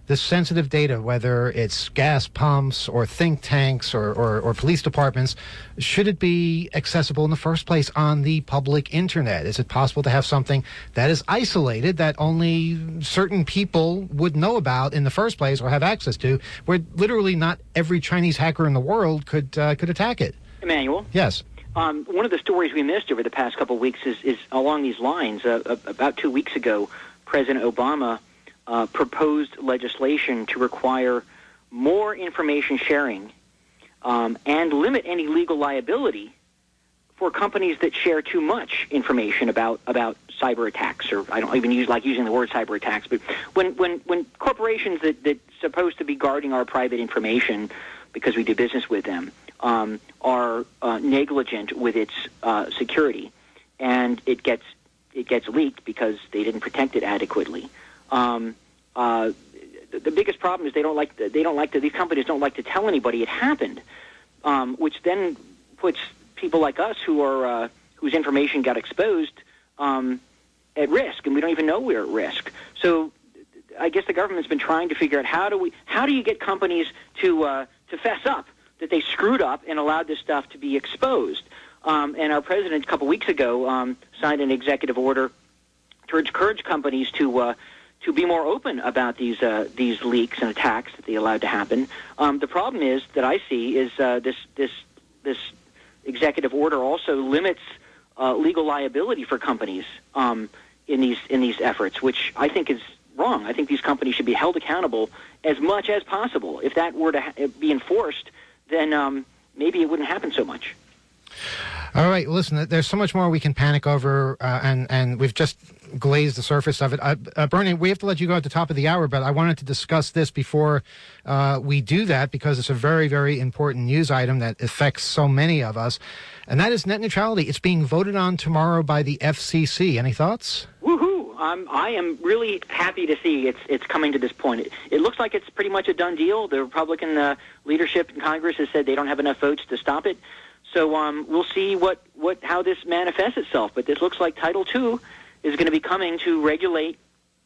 Speaker 1: this sensitive data, whether it's gas pumps or think tanks or, or, or police departments, should it be accessible in the first place on the public internet? Is it possible to have something that is isolated that only certain people would know about in the first place or have access to, where literally not every Chinese hacker in the world could uh, could attack it?
Speaker 2: Emmanuel?
Speaker 1: Yes.
Speaker 2: Um, one of the stories we missed over the past couple of weeks is, is along these lines. Uh, about two weeks ago, President Obama Uh, proposed legislation to require more information sharing um, and limit any legal liability for companies that share too much information about, about cyber attacks, or I don't even use like using the word cyber attacks, but when when, when corporations that that supposed to be guarding our private information because we do business with them um, are uh, negligent with its uh, security, and it gets it gets leaked because they didn't protect it adequately. Um, uh, the, the biggest problem is they don't like to, they don't like to, these companies don't like to tell anybody it happened, um, which then puts people like us who are uh, whose information got exposed um, at risk, and we don't even know we're at risk. So I guess the government's been trying to figure out how do we how do you get companies to uh, to fess up that they screwed up and allowed this stuff to be exposed. Um, and our president a couple weeks ago um, signed an executive order to encourage companies to uh, to be more open about these uh, these leaks and attacks that they allowed to happen. Um, the problem is that I see is uh, this this this executive order also limits uh, legal liability for companies um, in these in these efforts, which I think is wrong. I think these companies should be held accountable as much as possible. If that were to ha- be enforced, then um, maybe it wouldn't happen so much.
Speaker 1: All right, listen, there's so much more we can panic over, uh, and, and we've just glazed the surface of it. Uh, uh, Bernie, we have to let you go at the top of the hour, but I wanted to discuss this before uh, we do that, because it's a very, very important news item that affects so many of us, and that is net neutrality. It's being voted on tomorrow by the F C C. Any thoughts?
Speaker 2: Woohoo! Um, I am really happy to see it's it's coming to this point. It, it looks like it's pretty much a done deal. The Republican uh, leadership in Congress has said they don't have enough votes to stop it. So um, we'll see what, what how this manifests itself. But this looks like Title two is going to be coming to regulate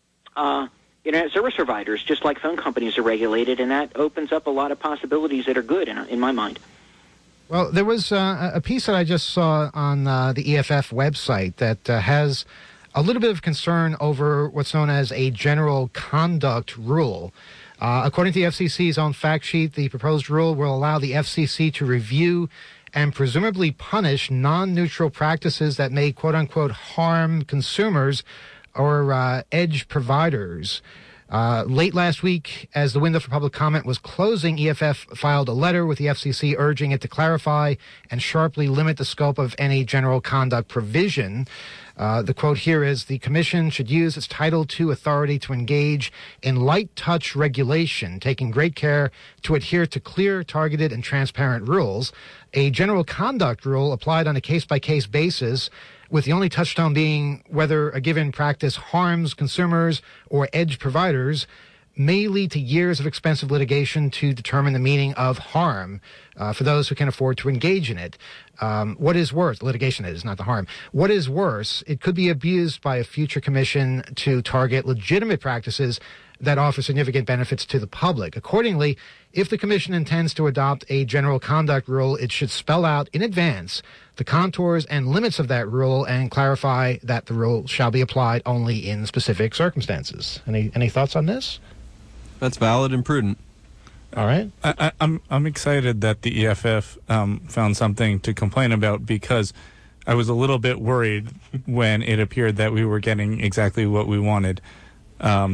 Speaker 2: uh, internet service providers, just like phone companies are regulated, and that opens up a lot of possibilities that are good in, in my mind.
Speaker 1: Well, there was uh, a piece that I just saw on uh, the E F F website that uh, has a little bit of concern over what's known as a general conduct rule. Uh, according to the F C C's own fact sheet, the proposed rule will allow the F C C to review and presumably punish non-neutral practices that may, quote-unquote, harm consumers or uh, edge providers. Uh, late last week, as the window for public comment was closing, E F F filed a letter with the F C C urging it to clarify and sharply limit the scope of any general conduct provision. Uh, the quote here is, the Commission should use its Title two authority to engage in light touch regulation, taking great care to adhere to clear, targeted, and transparent rules. A general conduct rule applied on a case-by-case basis, with the only touchstone being whether a given practice harms consumers or edge providers, may lead to years of expensive litigation to determine the meaning of harm uh, for those who can afford to engage in it. Um, what is worse? Litigation is, not the harm. What is worse? It could be abused by a future commission to target legitimate practices that offer significant benefits to the public. Accordingly, if the commission intends to adopt a general conduct rule, it should spell out in advance the contours and limits of that rule and clarify that the rule shall be applied only in specific circumstances. Any any thoughts on this?
Speaker 3: That's valid and prudent.
Speaker 1: All right.
Speaker 5: I, I, I'm I'm excited that the E F F um, found something to complain about, because I was a little bit worried when it appeared that we were getting exactly what we wanted. Um,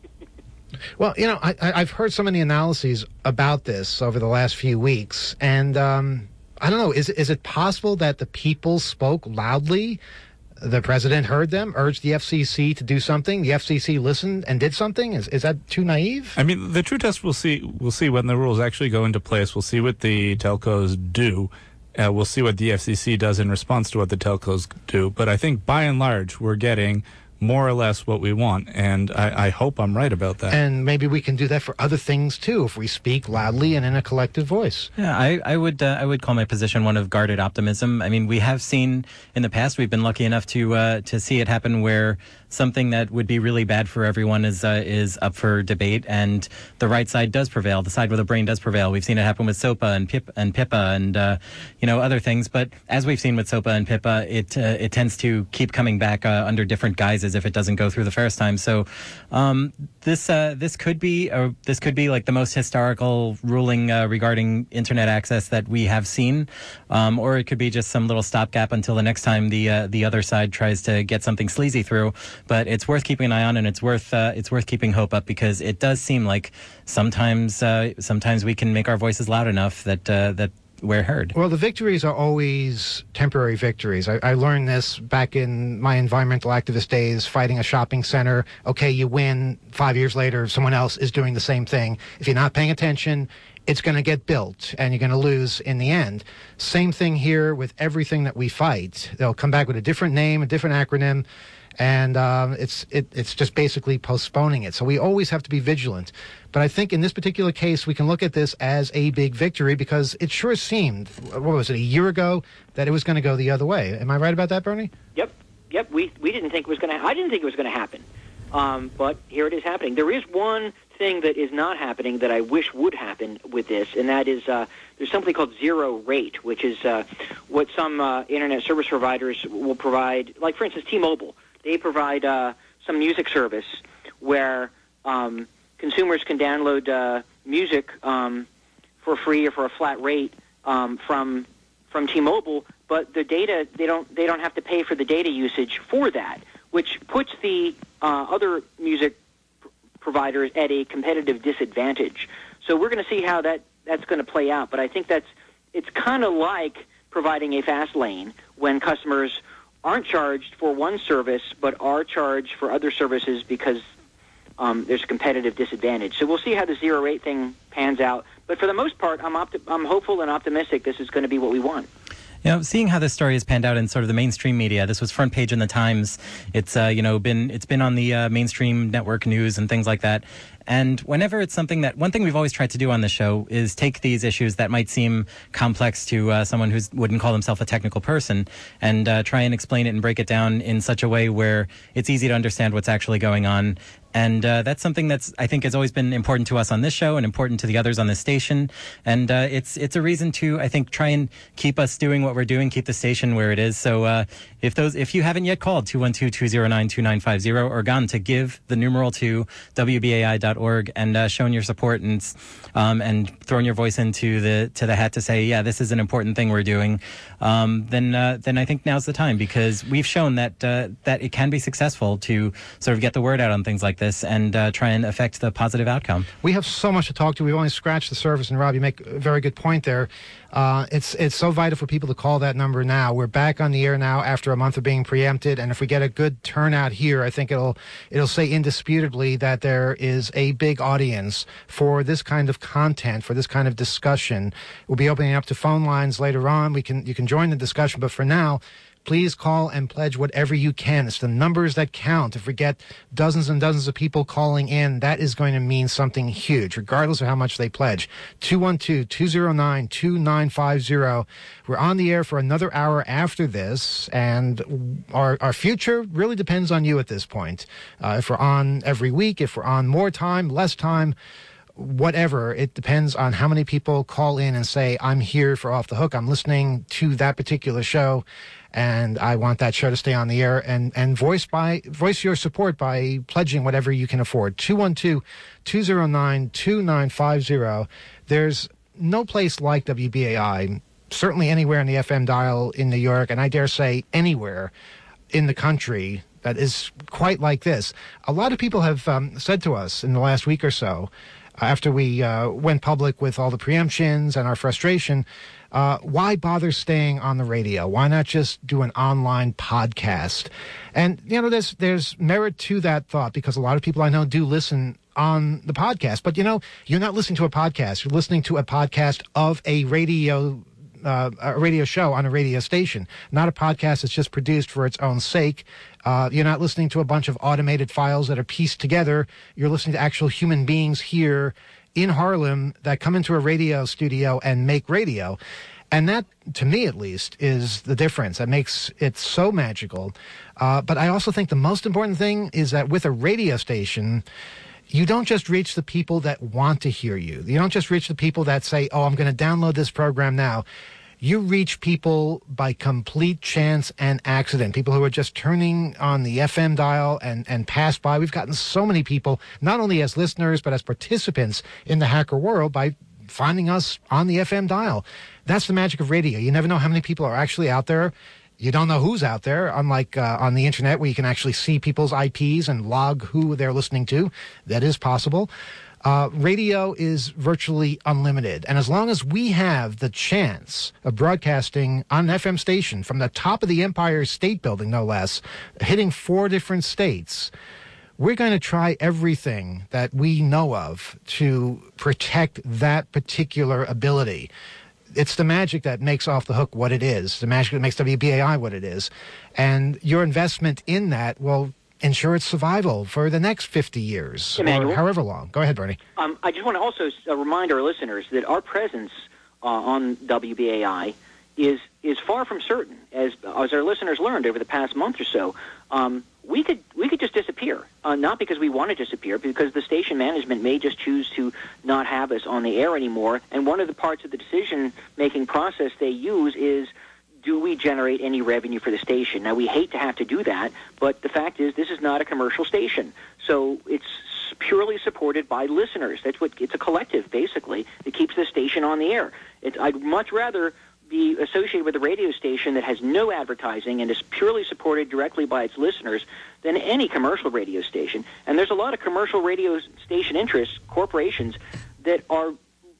Speaker 1: Well, you know, I, I've heard so many analyses about this over the last few weeks, and um, I don't know, is, is it possible that the people spoke loudly? The president heard them, urged the F C C to do something. The F C C listened and did something. Is is that too naive?
Speaker 5: I mean, the true test we'll see. We'll see when the rules actually go into place. We'll see what the telcos do. Uh, we'll see what the F C C does in response to what the telcos do. But I think by and large, we're getting more or less what we want, and I, I hope I'm right about that.
Speaker 1: And maybe we can do that for other things too, if we speak loudly and in a collective voice.
Speaker 4: Yeah, I, I would uh, I would call my position one of guarded optimism. I mean, we have seen in the past, we've been lucky enough to uh, to see it happen where something that would be really bad for everyone is uh, is up for debate, and the right side does prevail. The side with the brain does prevail. We've seen it happen with SOPA and Pip and PIPA and uh, you know other things. But as we've seen with SOPA and PIPA, it uh, it tends to keep coming back uh, under different guises if it doesn't go through the first time. So um, this uh, this could be uh, this could be like the most historical ruling uh, regarding internet access that we have seen, um, or it could be just some little stopgap until the next time the uh, the other side tries to get something sleazy through. But it's worth keeping an eye on, and it's worth uh, it's worth keeping hope up, because it does seem like sometimes uh, sometimes we can make our voices loud enough that uh, that we're heard.
Speaker 1: Well, the victories are always temporary victories. I, I learned this back in my environmental activist days, fighting a shopping center. Okay, you win. Five years later, someone else is doing the same thing. If you're not paying attention, it's going to get built, and you're going to lose in the end. Same thing here with everything that we fight. They'll come back with a different name, a different acronym, and um, it's it, it's just basically postponing it. So we always have to be vigilant. But I think in this particular case, we can look at this as a big victory, because it sure seemed, what was it, a year ago, that it was going to go the other way. Am I right about that, Bernie?
Speaker 2: Yep, yep. We we didn't think it was going to. I didn't think it was going to happen, um, but here it is happening. There is one thing that is not happening that I wish would happen with this, and that is uh, there's something called zero rate, which is uh, what some uh, internet service providers will provide. Like, for instance, T-Mobile. They provide uh, some music service where um, consumers can download uh, music um, for free or for a flat rate um, from from T-Mobile, but the data they don't they don't have to pay for the data usage for that, which puts the uh, other music pr- providers at a competitive disadvantage. So we're going to see how that that's going to play out. But I think that's it's kind of like providing a fast lane when customers aren't charged for one service, but are charged for other services because um, there's a competitive disadvantage. So we'll see how the zero rate thing pans out. But for the most part, I'm opti- I'm hopeful and optimistic this is going to be what we want.
Speaker 4: You know, seeing how this story has panned out in sort of the mainstream media, this was front page in the Times. It's uh, you know been it's been on the uh, mainstream network news and things like that. And whenever it's something that, one thing we've always tried to do on the show is take these issues that might seem complex to uh, someone who wouldn't call himself a technical person, and uh, try and explain it and break it down in such a way where it's easy to understand what's actually going on. And uh, that's something that's, I think, has always been important to us on this show and important to the others on this station. And uh, it's it's a reason to, I think, try and keep us doing what we're doing, keep the station where it is. So uh, if those, if you haven't yet called two one two, two zero nine, two nine five zero or gone to give the numeral to W B A I dot org and uh, shown your support and um, and thrown your voice into the to the hat to say, yeah, this is an important thing we're doing, um, then uh, then I think now's the time, because we've shown that uh, that it can be successful to sort of get the word out on things like this and uh, try and affect the positive outcome.
Speaker 1: We have so much to talk to. We've only scratched the surface, and Rob, you make a very good point there. Uh, it's it's so vital for people to call that number now. We're back on the air now after a month of being preempted, and if we get a good turnout here, I think it'll it'll say indisputably that there is a big audience for this kind of content, for this kind of discussion. We'll be opening up to phone lines later on. We can you can join the discussion, but for now, please call and pledge whatever you can. It's the numbers that count. If we get dozens and dozens of people calling in, that is going to mean something huge, regardless of how much they pledge. two one two, two zero nine, two nine five zero. We're on the air for another hour after this, and our, our future really depends on you at this point. Uh, if we're on every week, if we're on more time, less time, whatever, it depends on how many people call in and say, I'm here for Off the Hook. I'm listening to that particular show, and I want that show to stay on the air, and, and voice by voice your support by pledging whatever you can afford. two one two, two zero nine, two nine five zero. There's no place like W B A I, certainly anywhere in the F M dial in New York, and I dare say anywhere in the country that is quite like this. A lot of people have um, said to us in the last week or so, after we uh, went public with all the preemptions and our frustration, uh, why bother staying on the radio? Why not just do an online podcast? And, you know, there's there's merit to that thought, because a lot of people I know do listen on the podcast. But, you know, you're not listening to a podcast. You're listening to a podcast of a radio Uh, a radio show on a radio station, not a podcast that's just produced for its own sake. Uh, you're not listening to a bunch of automated files that are pieced together. You're listening to actual human beings here in Harlem that come into a radio studio and make radio. And that, to me at least, is the difference. That makes it so magical. Uh, but I also think the most important thing is that with a radio station, you don't just reach the people that want to hear you. You don't just reach the people that say, oh, I'm going to download this program now. You reach people by complete chance and accident, people who are just turning on the F M dial and, and pass by. We've gotten so many people, not only as listeners, but as participants in the hacker world by finding us on the F M dial. That's the magic of radio. You never know how many people are actually out there. You don't know who's out there, unlike uh, on the internet where you can actually see people's I Ps and log who they're listening to. That is possible. Uh, radio is virtually unlimited. And as long as we have the chance of broadcasting on an F M station from the top of the Empire State Building, no less, hitting four different states, we're going to try everything that we know of to protect that particular ability. It's the magic that makes Off the Hook what it is, the magic that makes W B A I what it is. And your investment in that will ensure its survival for the next fifty years,
Speaker 2: Emmanuel,
Speaker 1: or however long. Go ahead, Bernie.
Speaker 2: Um, I just want to also uh, remind our listeners that our presence uh, on W B A I is is far from certain. As as our listeners learned over the past month or so, um, we could we could just disappear. Uh, not because we want to disappear, but because the station management may just choose to not have us on the air anymore. And one of the parts of the decision-making process they use is, do we generate any revenue for the station? Now, we hate to have to do that, but the fact is this is not a commercial station. So it's purely supported by listeners. That's what it's a collective, basically, that keeps the station on the air. It, I'd much rather be associated with a radio station that has no advertising and is purely supported directly by its listeners than any commercial radio station. And there's a lot of commercial radio station interests, corporations, that are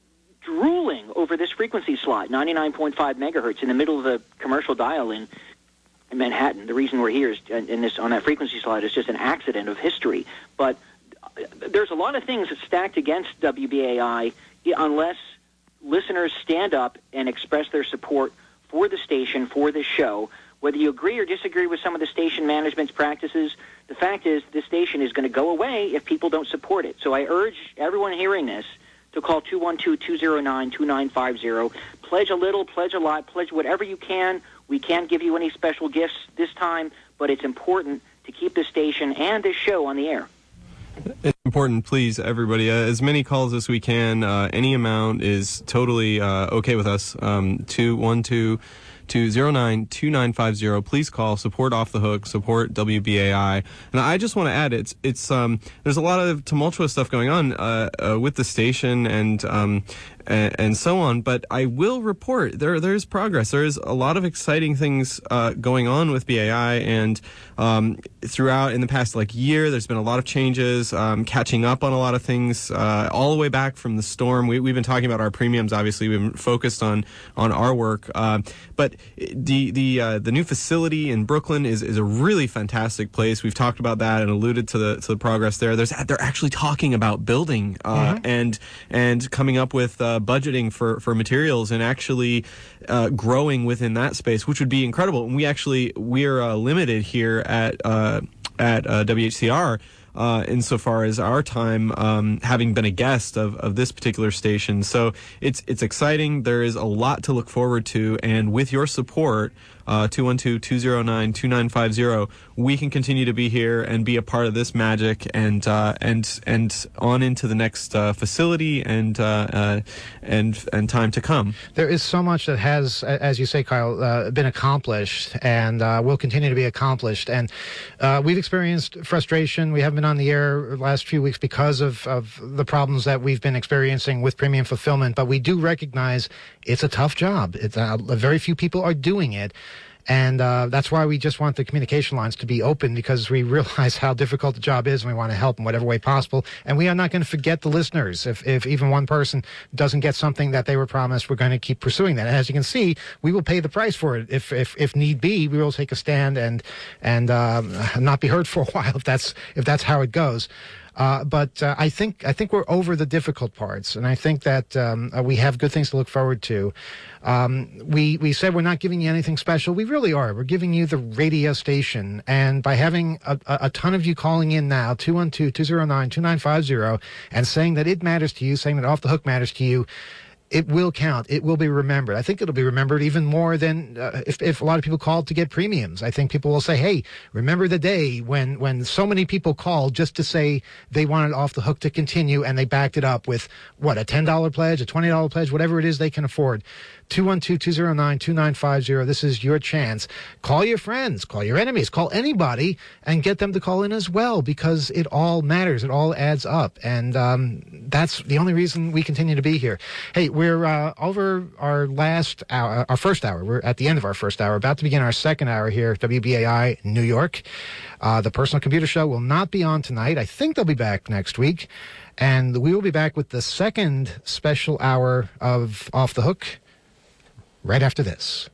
Speaker 2: drooling over this frequency slot, ninety-nine point five megahertz, in the middle of the commercial dial in, in Manhattan. The reason we're here is in this on that frequency slot is just an accident of history. But there's a lot of things that stacked against W B A I unless listeners stand up and express their support for the station, for this show. Whether you agree or disagree with some of the station management's practices, the fact is this station is going to go away if people don't support it. So I urge everyone hearing this to call two one two, two zero nine, two nine five zero. Pledge a little, pledge a lot, pledge whatever you can. We can't give you any special gifts this time, but it's important to keep this station and this show on the air.
Speaker 3: It's important, please, everybody. Uh, as many calls as we can. Uh, any amount is totally uh, okay with us. Um, two one two, two zero nine, two nine five zero. Please call. Support Off the Hook. Support W B A I. And I just want to add, it's it's um, there's a lot of tumultuous stuff going on uh, uh, with the station and um, and, and so on. But I will report there there's progress. There is a lot of exciting things uh, going on with B A I, and um, throughout in the past like year, there's been a lot of changes, um, catching up on a lot of things, uh, all the way back from the storm. We, we've been talking about our premiums. Obviously, we've been focused on on our work, uh, but the the uh, the new facility in Brooklyn is is a really fantastic place. We've talked about that and alluded to the to the progress there. There's they're actually talking about building uh, mm-hmm. and and coming up with uh, budgeting for for materials and actually uh, growing within that space, which would be incredible. And we actually we're uh, limited here at uh, at uh, W H C R. Uh, insofar as our time um, having been a guest of, of this particular station. So it's it's exciting. There is a lot to look forward to, and with your support, uh, two one two, two zero nine, two nine five zero, we can continue to be here and be a part of this magic and uh, and and on into the next uh, facility and uh, uh, and and time to come.
Speaker 1: There is so much that has, as you say, Kyle, uh, been accomplished and uh, will continue to be accomplished. And uh, we've experienced frustration. We haven't been on the air the last few weeks because of, of the problems that we've been experiencing with premium fulfillment, but we do recognize it's a tough job. It's uh, very few people are doing it. And uh, that's why we just want the communication lines to be open, because we realize how difficult the job is and we want to help in whatever way possible. And we are not going to forget the listeners. If, if even one person doesn't get something that they were promised, we're going to keep pursuing that. And as you can see, we will pay the price for it. If if, if need be, we will take a stand and and um, not be heard for a while if that's if that's how it goes. Uh, but uh, I think I think we're over the difficult parts, and I think that um, uh, we have good things to look forward to. Um, we we said we're not giving you anything special. We really are. We're giving you the radio station, and by having a, a, a ton of you calling in now, two one two, two zero nine, two nine five zero, and saying that it matters to you, saying that Off the Hook matters to you, it will count. It will be remembered. I think it'll be remembered even more than uh, if, if a lot of people called to get premiums. I think people will say, hey, remember the day when, when so many people called just to say they wanted Off the Hook to continue, and they backed it up with, what, a ten dollar pledge, a twenty dollar pledge, whatever it is they can afford. two one two, two zero nine, two nine five zero. This is your chance. Call your friends, call your enemies, call anybody, and get them to call in as well, because it all matters. It all adds up. And um, that's the only reason we continue to be here. Hey, we're uh, over our last hour, our first hour. We're at the end of our first hour, about to begin our second hour here at W B A I New York. Uh, the Personal Computer Show will not be on tonight. I think they'll be back next week. And we will be back with the second special hour of Off the Hook right after this.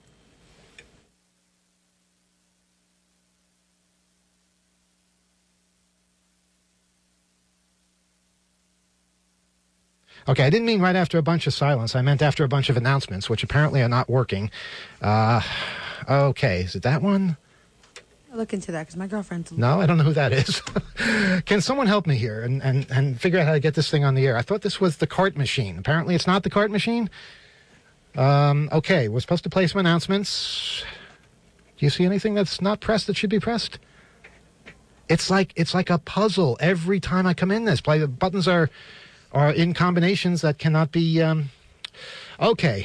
Speaker 1: Okay, I didn't mean right after a bunch of silence. I meant after a bunch of announcements, which apparently are not working. Uh, okay, is it that one?
Speaker 10: I'll look into that because my girlfriend's...
Speaker 1: No, I don't know who that is. Can someone help me here and, and, and figure out how to get this thing on the air? I thought this was the cart machine. Apparently it's not the cart machine. Um, okay, we're supposed to play some announcements. Do you see anything that's not pressed that should be pressed? It's like it's like a puzzle every time I come in this play. The buttons are are in combinations that cannot be. Um... Okay,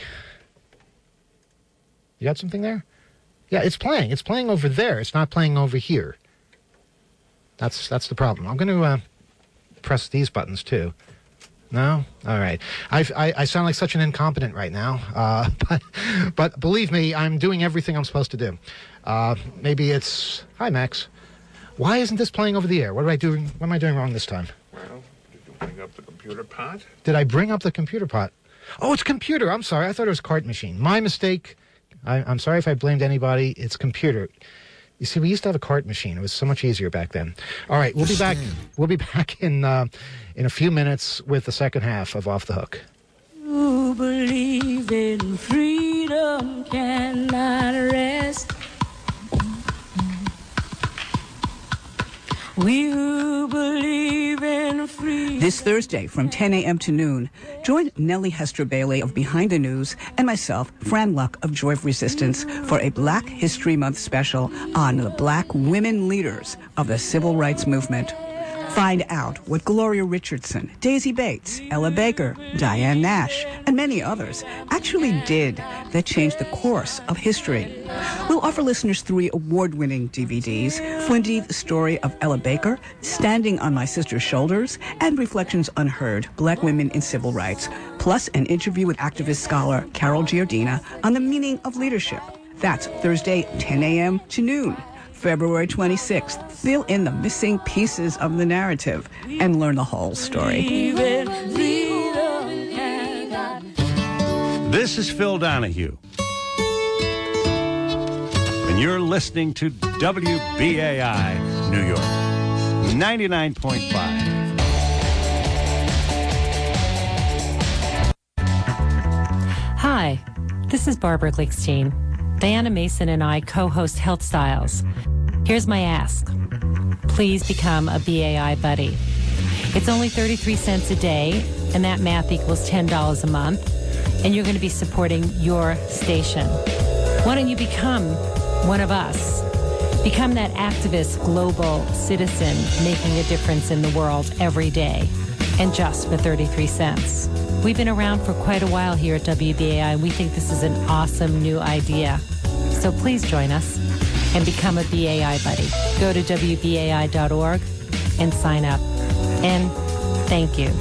Speaker 1: you got something there? Yeah, it's playing. It's playing over there. It's not playing over here. That's that's the problem. I'm going to uh, press these buttons too. No? All right. I've, I I sound like such an incompetent right now, uh, but, but believe me, I'm doing everything I'm supposed to do. Uh, maybe it's... Hi, Max. Why isn't this playing over the air? What am I doing, what am I doing wrong this time?
Speaker 11: Well, did you bring up the computer pot?
Speaker 1: Did I bring up the computer pot? Oh, it's computer. I'm sorry. I thought it was cart machine. My mistake. I, I'm sorry if I blamed anybody. It's computer. You see, we used to have a cart machine. It was so much easier back then. All right, we'll be back. We'll be back in uh, in a few minutes with the second half of Off the Hook.
Speaker 12: Who believe in freedom cannot rest. We who believe in freedom.
Speaker 13: This Thursday from ten a.m. to noon, join Nellie Hester Bailey of Behind the News and myself, Fran Luck of Joy of Resistance, for a Black History Month special on the black women leaders of the civil rights movement. Find out what Gloria Richardson, Daisy Bates, Ella Baker, Diane Nash, and many others actually did that changed the course of history. We'll offer listeners three award-winning D V Ds, Flinty, the story of Ella Baker, Standing on My Sister's Shoulders, and Reflections Unheard, Black Women in Civil Rights, plus an interview with activist scholar Carol Giordina on the meaning of leadership. That's Thursday, ten a.m. to noon. February twenty-sixth, fill in the missing pieces of the narrative and learn the whole story.
Speaker 14: This is Phil Donahue, and you're listening to W B A I New York, ninety-nine point five.
Speaker 15: Hi, this is Barbara Glickstein. Diana Mason and I co-host Health Styles. Here's my ask. Please become a B A I buddy. It's only thirty-three cents a day, and that math equals ten dollars a month, and you're going to be supporting your station. Why don't you become one of us? Become that activist global citizen making a difference in the world every day, and just for thirty-three cents. We've been around for quite a while here at W B A I, and we think this is an awesome new idea. So please join us and become a B A I buddy. Go to W B A I dot org and sign up. And thank you.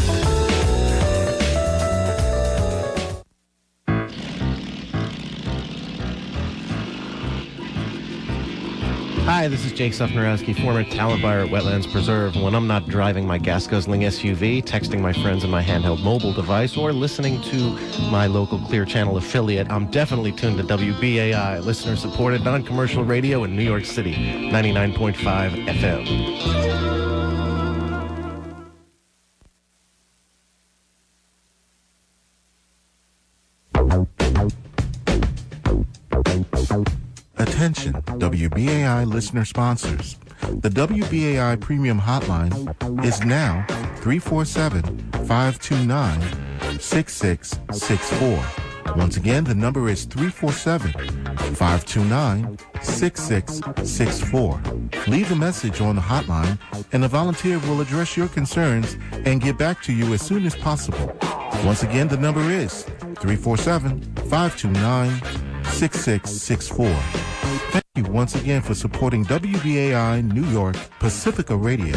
Speaker 16: Hi, this is Jake Sufnerowski, former talent buyer at Wetlands Preserve. When I'm not driving my gas-guzzling S U V, texting my friends on my handheld mobile device, or listening to my local Clear Channel affiliate, I'm definitely tuned to W B A I, listener-supported non-commercial radio in New York City, ninety-nine point five F M.
Speaker 17: Attention, W B A I listener sponsors. The W B A I Premium Hotline is now three four seven, five two nine, six six six four. Once again, the number is three four seven, five two nine, six six six four. Leave a message on the hotline, and a volunteer will address your concerns and get back to you as soon as possible. Once again, the number is three four seven, five two nine, six six six four. Thank you once again for supporting W B A I New York Pacifica Radio.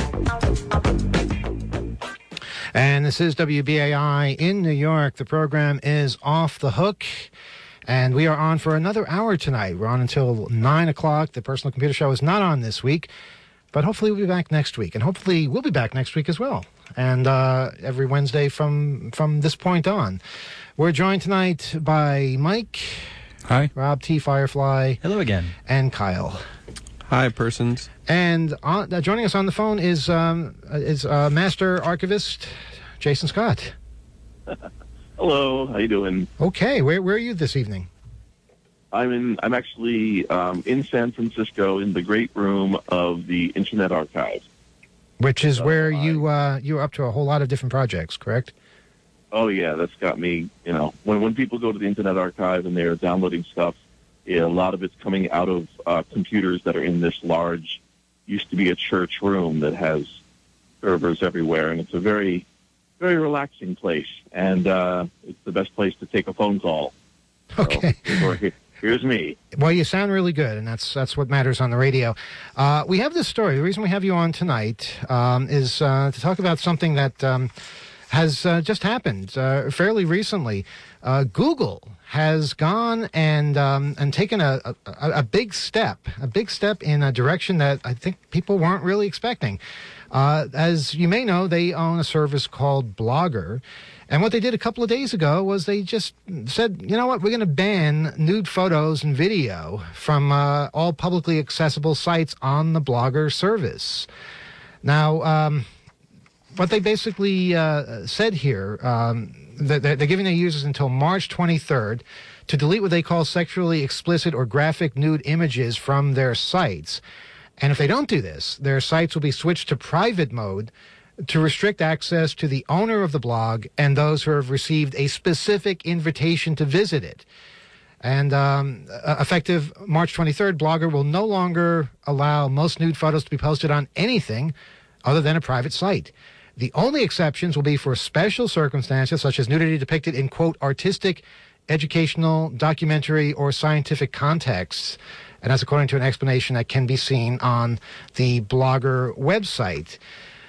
Speaker 1: And this is W B A I in New York. The program is Off the Hook, and we are on for another hour tonight. We're on until nine o'clock. The Personal Computer Show is not on this week, but hopefully we'll be back next week, and hopefully we'll be back next week as well, and uh, every Wednesday from, from this point on. We're joined tonight by Mike.
Speaker 5: Hi.
Speaker 1: Rob T. Firefly.
Speaker 4: Hello again.
Speaker 1: And Kyle.
Speaker 3: Hi, persons.
Speaker 1: And on, uh, joining us on the phone is um, is uh, Master Archivist Jason Scott.
Speaker 18: Hello, how you doing?
Speaker 1: Okay, where where are you this evening?
Speaker 18: I'm in. I'm actually um, in San Francisco in the great room of the Internet Archive,
Speaker 1: which is
Speaker 18: so
Speaker 1: where
Speaker 18: I,
Speaker 1: you uh, you're up to a whole lot of different projects, correct?
Speaker 18: Oh yeah, that's got me. You know, when when people go to the Internet Archive and they're downloading stuff, yeah, a lot of it's coming out of uh, computers that are in this large, used to be a church room that has servers everywhere, and it's a very, very relaxing place, and uh, it's the best place to take a phone call.
Speaker 1: Okay.
Speaker 18: So, here, here's me.
Speaker 1: Well, you sound really good, and that's that's what matters on the radio. Uh, we have this story. The reason we have you on tonight um, is uh, to talk about something that um, has uh, just happened uh, fairly recently. Uh, Google has gone and um, and taken a, a, a big step, a big step in a direction that I think people weren't really expecting. Uh, as you may know, they own a service called Blogger. And what they did a couple of days ago was they just said, you know what, we're going to ban nude photos and video from uh, all publicly accessible sites on the Blogger service. Now, um, what they basically uh, said here, um, that they're giving their users until March twenty-third to delete what they call sexually explicit or graphic nude images from their sites. And if they don't do this, their sites will be switched to private mode to restrict access to the owner of the blog and those who have received a specific invitation to visit it. And um, effective March twenty-third, Blogger will no longer allow most nude photos to be posted on anything other than a private site. The only exceptions will be for special circumstances, such as nudity depicted in, quote, artistic, educational, documentary, or scientific contexts. And that's according to an explanation that can be seen on the Blogger website.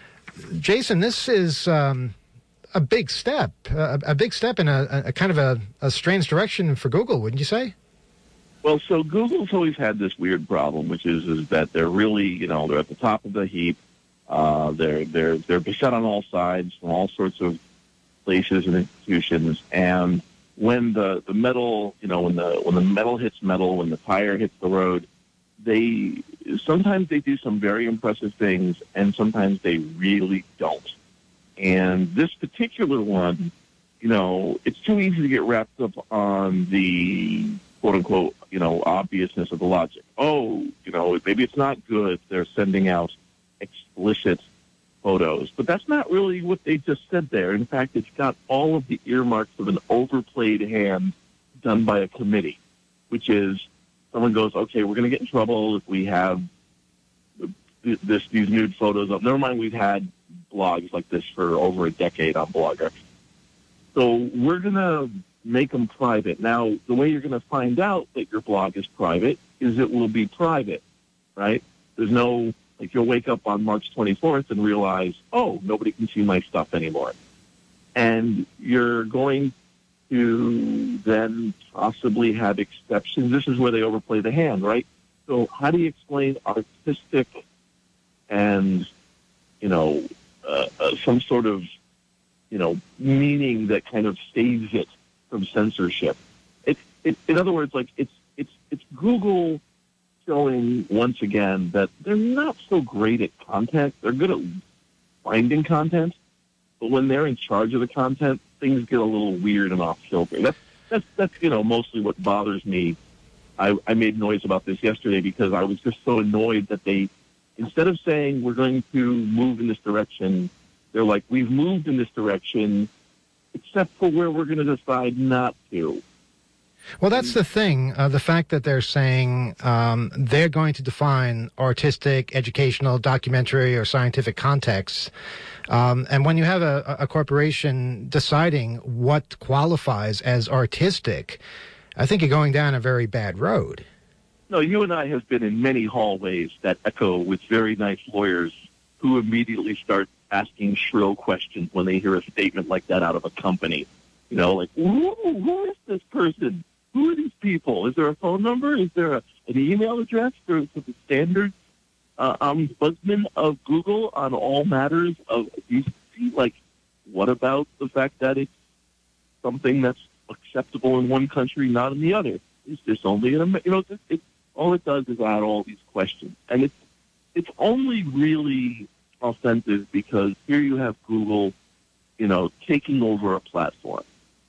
Speaker 1: Jason, this is um, a big step, a, a big step in a, a kind of a, a strange direction for Google, wouldn't you say?
Speaker 18: Well, so Google's always had this weird problem, which is is that they're really, you know, they're at the top of the heap. Uh, they're they're they're beset on all sides from all sorts of places and institutions. And when the, the metal, you know, when the when the metal hits metal, when the tire hits the road, they sometimes they do some very impressive things, and sometimes they really don't. And this particular one, you know, it's too easy to get wrapped up on the quote unquote, you know, obviousness of the logic. Oh, you know, maybe it's not good they're sending out explicit photos, but that's not really what they just said there. In fact, it's got all of the earmarks of an overplayed hand done by a committee, which is someone goes, okay, we're going to get in trouble if we have this these nude photos up. Never mind, we've had blogs like this for over a decade on Blogger. So we're going to make them private. Now, the way you're going to find out that your blog is private is it will be private, right? There's no... Like, you'll wake up on March twenty-fourth and realize, oh, nobody can see my stuff anymore. And you're going to then possibly have exceptions. This is where they overplay the hand, right? So how do you explain artistic and, you know, uh, uh, some sort of, you know, meaning that kind of saves it from censorship? It, it, in other words, like, it's it's it's Google showing once again that they're not so great at content. They're good at finding content, but when they're in charge of the content, things get a little weird and off kilter. That's that's that's you know mostly what bothers me. I, I made noise about this yesterday because I was just so annoyed that they, instead of saying we're going to move in this direction, they're like, we've moved in this direction. except for where we're going to decide not to.
Speaker 1: Well, that's the thing. Uh, the fact that they're saying um, they're going to define artistic, educational, documentary, or scientific contexts. Um, and when you have a, a corporation deciding what qualifies as artistic, I think you're going down a very bad road.
Speaker 18: No, you and I have been in many hallways that echo with very nice lawyers who immediately start asking shrill questions when they hear a statement like that out of a company. You know, like, who, who is this person? Who are these people? Is there a phone number? Is there a, an email address for, for the standard uh, ombudsman of Google on all matters of decency? Like, what about the fact that it's something that's acceptable in one country, not in the other? Is this only in America? You know, it, it, all it does is add all these questions. And it's, it's only really offensive because here you have Google, you know, taking over a platform.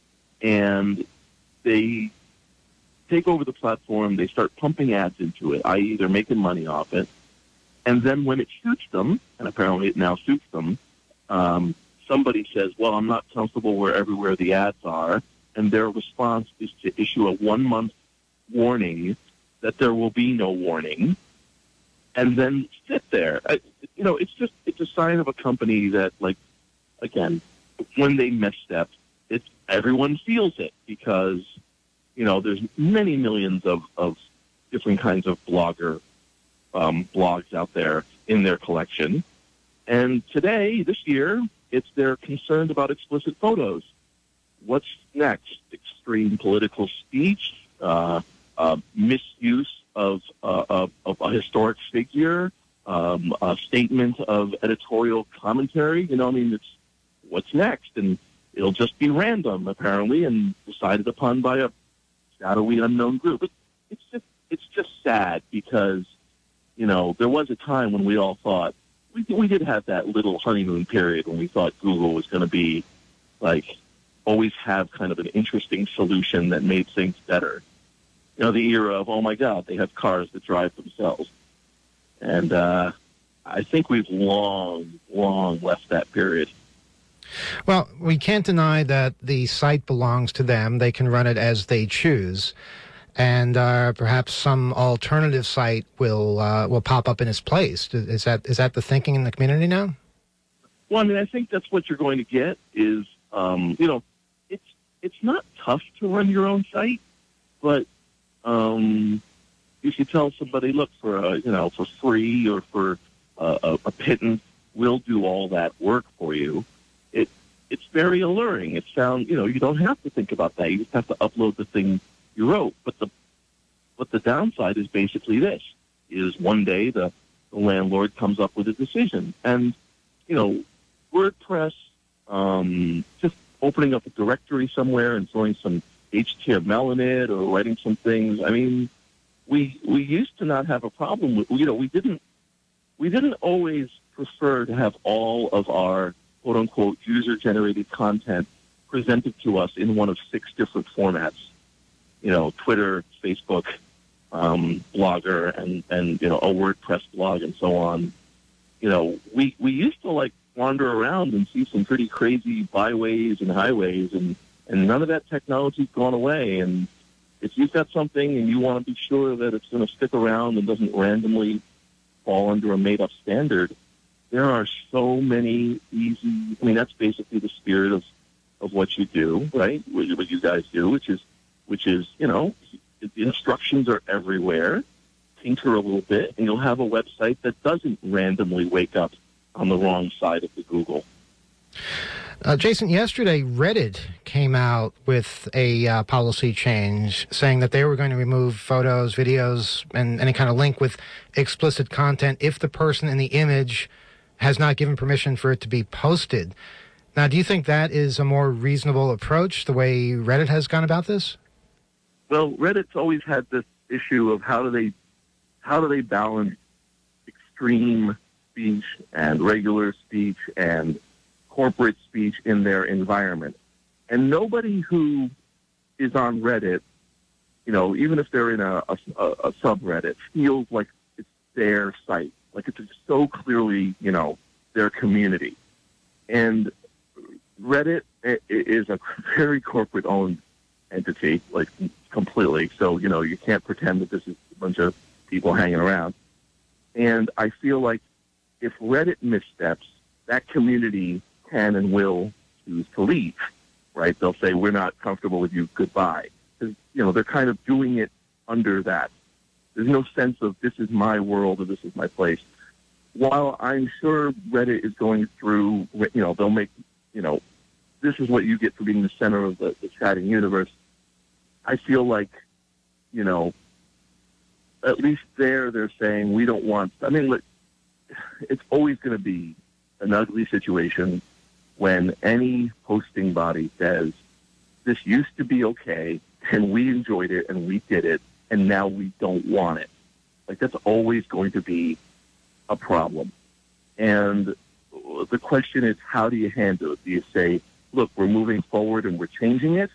Speaker 18: And they take over the platform, they start pumping ads into it, that is they're making money off it. And then when it suits them, and apparently it now suits them, um, somebody says, well, I'm not comfortable where everywhere the ads are. And their response is to issue a one-month warning that there will be no warning, and then sit there. I, you know, it's just, it's a sign of a company that, like, again, when they misstep, it's, everyone feels it because, you know, there's many millions of, of different kinds of blogger um, blogs out there in their collection. And today, this year, it's they're concerned about explicit photos. What's next? Extreme political speech, uh, uh, misuse of, uh, of, of a historic figure, um, a statement of editorial commentary. You know, I mean, it's what's next? And it'll just be random, apparently, and decided upon by a shadowy unknown group. It, it's just it's just sad because, you know, there was a time when we all thought, we, we did have that little honeymoon period when we thought Google was going to be, like, always have kind of an interesting solution that made things better. You know, the era of, oh, my God, they have cars that drive themselves. And uh, I think we've long, long left that period.
Speaker 1: Well, we can't deny that the site belongs to them. They can run it as they choose. And uh, perhaps some alternative site will uh, will pop up in its place. Is that is that the thinking in the community now?
Speaker 18: Well, I mean, I think that's what you're going to get is, um, you know, it's it's not tough to run your own site, but um, if you tell somebody, look, for a, you know, for free or for a, a, a pittance, we'll do all that work for you. It it's very alluring. It sounds, you know, you don't have to think about that. You just have to upload the thing you wrote. But the but the downside is basically this: is one day the, the landlord comes up with a decision, and you know, WordPress, um, just opening up a directory somewhere and throwing some H T M L in it or writing some things. I mean, we we used to not have a problem with, you know, we didn't we didn't always prefer to have all of our quote unquote user generated content presented to us in one of six different formats. You know, Twitter, Facebook, um, Blogger, and, and, you know, a WordPress blog and so on. You know, we, we used to, like, wander around and see some pretty crazy byways and highways, and, and none of that technology's gone away. And if you've got something and you want to be sure that it's going to stick around and doesn't randomly fall under a made-up standard, there are so many easy, I mean, that's basically the spirit of, of what you do, right? What, what you guys do, which is, which is, you know, the instructions are everywhere. Tinker a little bit, and you'll have a website that doesn't randomly wake up on the wrong side of the Google.
Speaker 1: Uh, Jason, yesterday Reddit came out with a uh, policy change saying that they were going to remove photos, videos, and any kind of link with explicit content if the person in the image has not given permission for it to be posted. Now, do you think that is a more reasonable approach, the way Reddit has gone about this?
Speaker 18: Well, Reddit's always had this issue of how do they how do they balance extreme speech and regular speech and corporate speech in their environment. And nobody who is on Reddit, you know, even if they're in a, a, a subreddit, feels like it's their site. Like it's so clearly, you know, their community. And Reddit i- is a very corporate-owned entity, like completely. So, you know, you can't pretend that this is a bunch of people hanging around. And I feel like if Reddit missteps, that community can and will choose to leave, right? They'll say, we're not comfortable with you, goodbye. Because, you know, they're kind of doing it under that. There's no sense of this is my world or this is my place. While I'm sure Reddit is going through, you know, they'll make, you know, this is what you get for being the center of the, the chatting universe. I feel like, you know, at least there they're saying we don't want, I mean, look, it's always going to be an ugly situation when any hosting body says, this used to be okay, and we enjoyed it, and we did it, and now we don't want it. Like, that's always going to be a problem. And the question is, how do you handle it? Do you say, look, we're moving forward and we're changing it?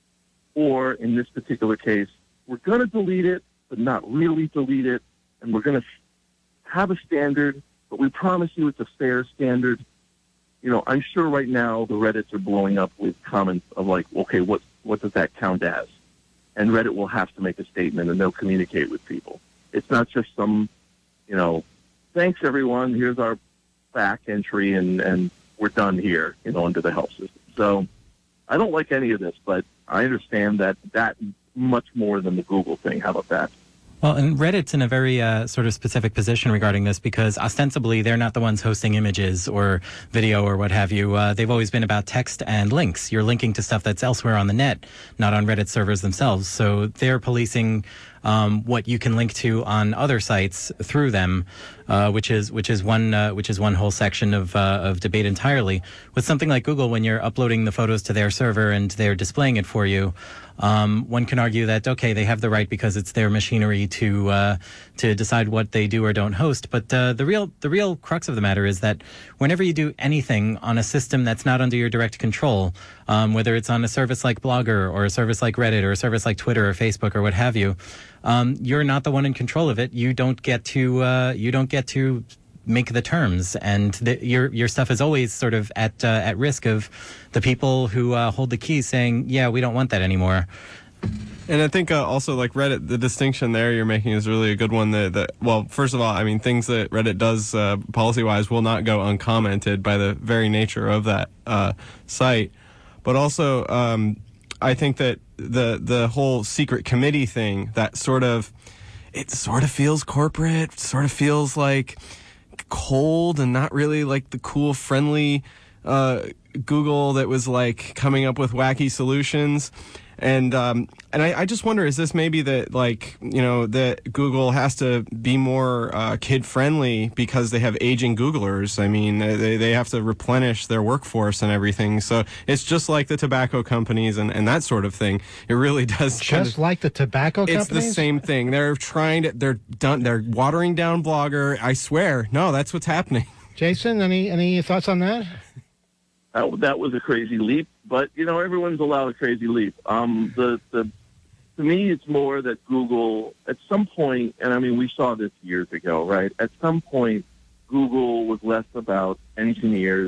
Speaker 18: Or, in this particular case, we're going to delete it, but not really delete it, and we're going to have a standard, but we promise you it's a fair standard. You know, I'm sure right now the Reddits are blowing up with comments of like, okay, what what does that count as? And Reddit will have to make a statement, and they'll communicate with people. It's not just some, you know, thanks everyone, here's our back entry, and, and we're done here, you know, under the health system. So I don't like any of this, but I understand that that much more than the Google thing. How about that?
Speaker 4: Well, and Reddit's in a very uh, sort of specific position regarding this because ostensibly they're not the ones hosting images or video or what have you. Uh, they've always been about text and links. You're linking to stuff that's elsewhere on the net, not on Reddit servers themselves. So they're policing um, what you can link to on other sites through them, uh, which is which is one uh, which is one whole section of uh, of debate entirely. With something like Google, when you're uploading the photos to their server and they're displaying it for you, Um, one can argue that, okay, they have the right because it's their machinery to uh, to decide what they do or don't host. But uh, the real the real crux of the matter is that whenever you do anything on a system that's not under your direct control, um, whether it's on a service like Blogger or a service like Reddit or a service like Twitter or Facebook or what have you, um, you're not the one in control of it. You don't get to uh, you don't get to make the terms, and the, your your stuff is always sort of at uh, at risk of the people who uh, hold the keys saying, yeah, we don't want that anymore.
Speaker 3: And I think uh, also like Reddit, the distinction there you're making is really a good one. That, that well, first of all, I mean, things that Reddit does uh, policy-wise will not go uncommented by the very nature of that uh, site. But also, um, I think that the the whole secret committee thing, that sort of, it sort of feels corporate, sort of feels like cold and not really like the cool, friendly uh, Google that was like coming up with wacky solutions. And um, and I, I just wonder, is this maybe that, like, you know, that Google has to be more uh, kid-friendly because they have aging Googlers? I mean, they, they have to replenish their workforce and everything. So it's just like the tobacco companies and, and that sort of thing. It really does.
Speaker 1: Just
Speaker 3: kind of,
Speaker 1: like the tobacco
Speaker 3: it's
Speaker 1: companies?
Speaker 3: It's the same thing. They're trying to, they're done, they're watering down Blogger. I swear. No, that's what's happening.
Speaker 1: Jason, any, any thoughts on that?
Speaker 18: That, that was a crazy leap, but, you know, everyone's allowed a crazy leap. Um, the, the, to me, it's more that Google, at some point, and I mean, we saw this years ago, right? At some point, Google was less about engineers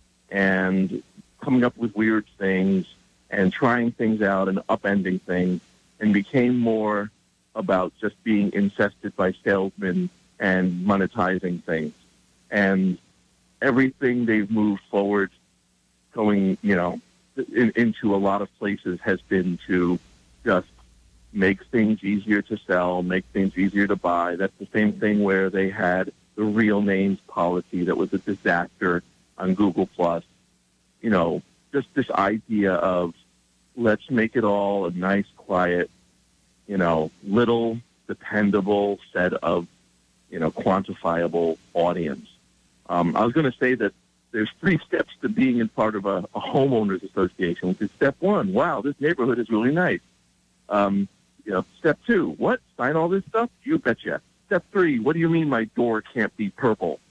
Speaker 18: and coming up with weird things and trying things out and upending things, and became more about just being infested by salesmen and monetizing things. And everything they've moved forward going, you know, in, into a lot of places has been to just make things easier to sell, make things easier to buy. That's the same thing where they had the real names policy that was a disaster on Google Plus. You know, just this idea of let's make it all a nice, quiet, you know, little dependable set of, you know, quantifiable audience. Um, I was going to say that there's three steps to being in part of a, a homeowners association, which is step one. Wow, this neighborhood is really nice. Um, you know, step two, what? Sign all this stuff? You betcha. Step three, what do you mean my door can't be purple?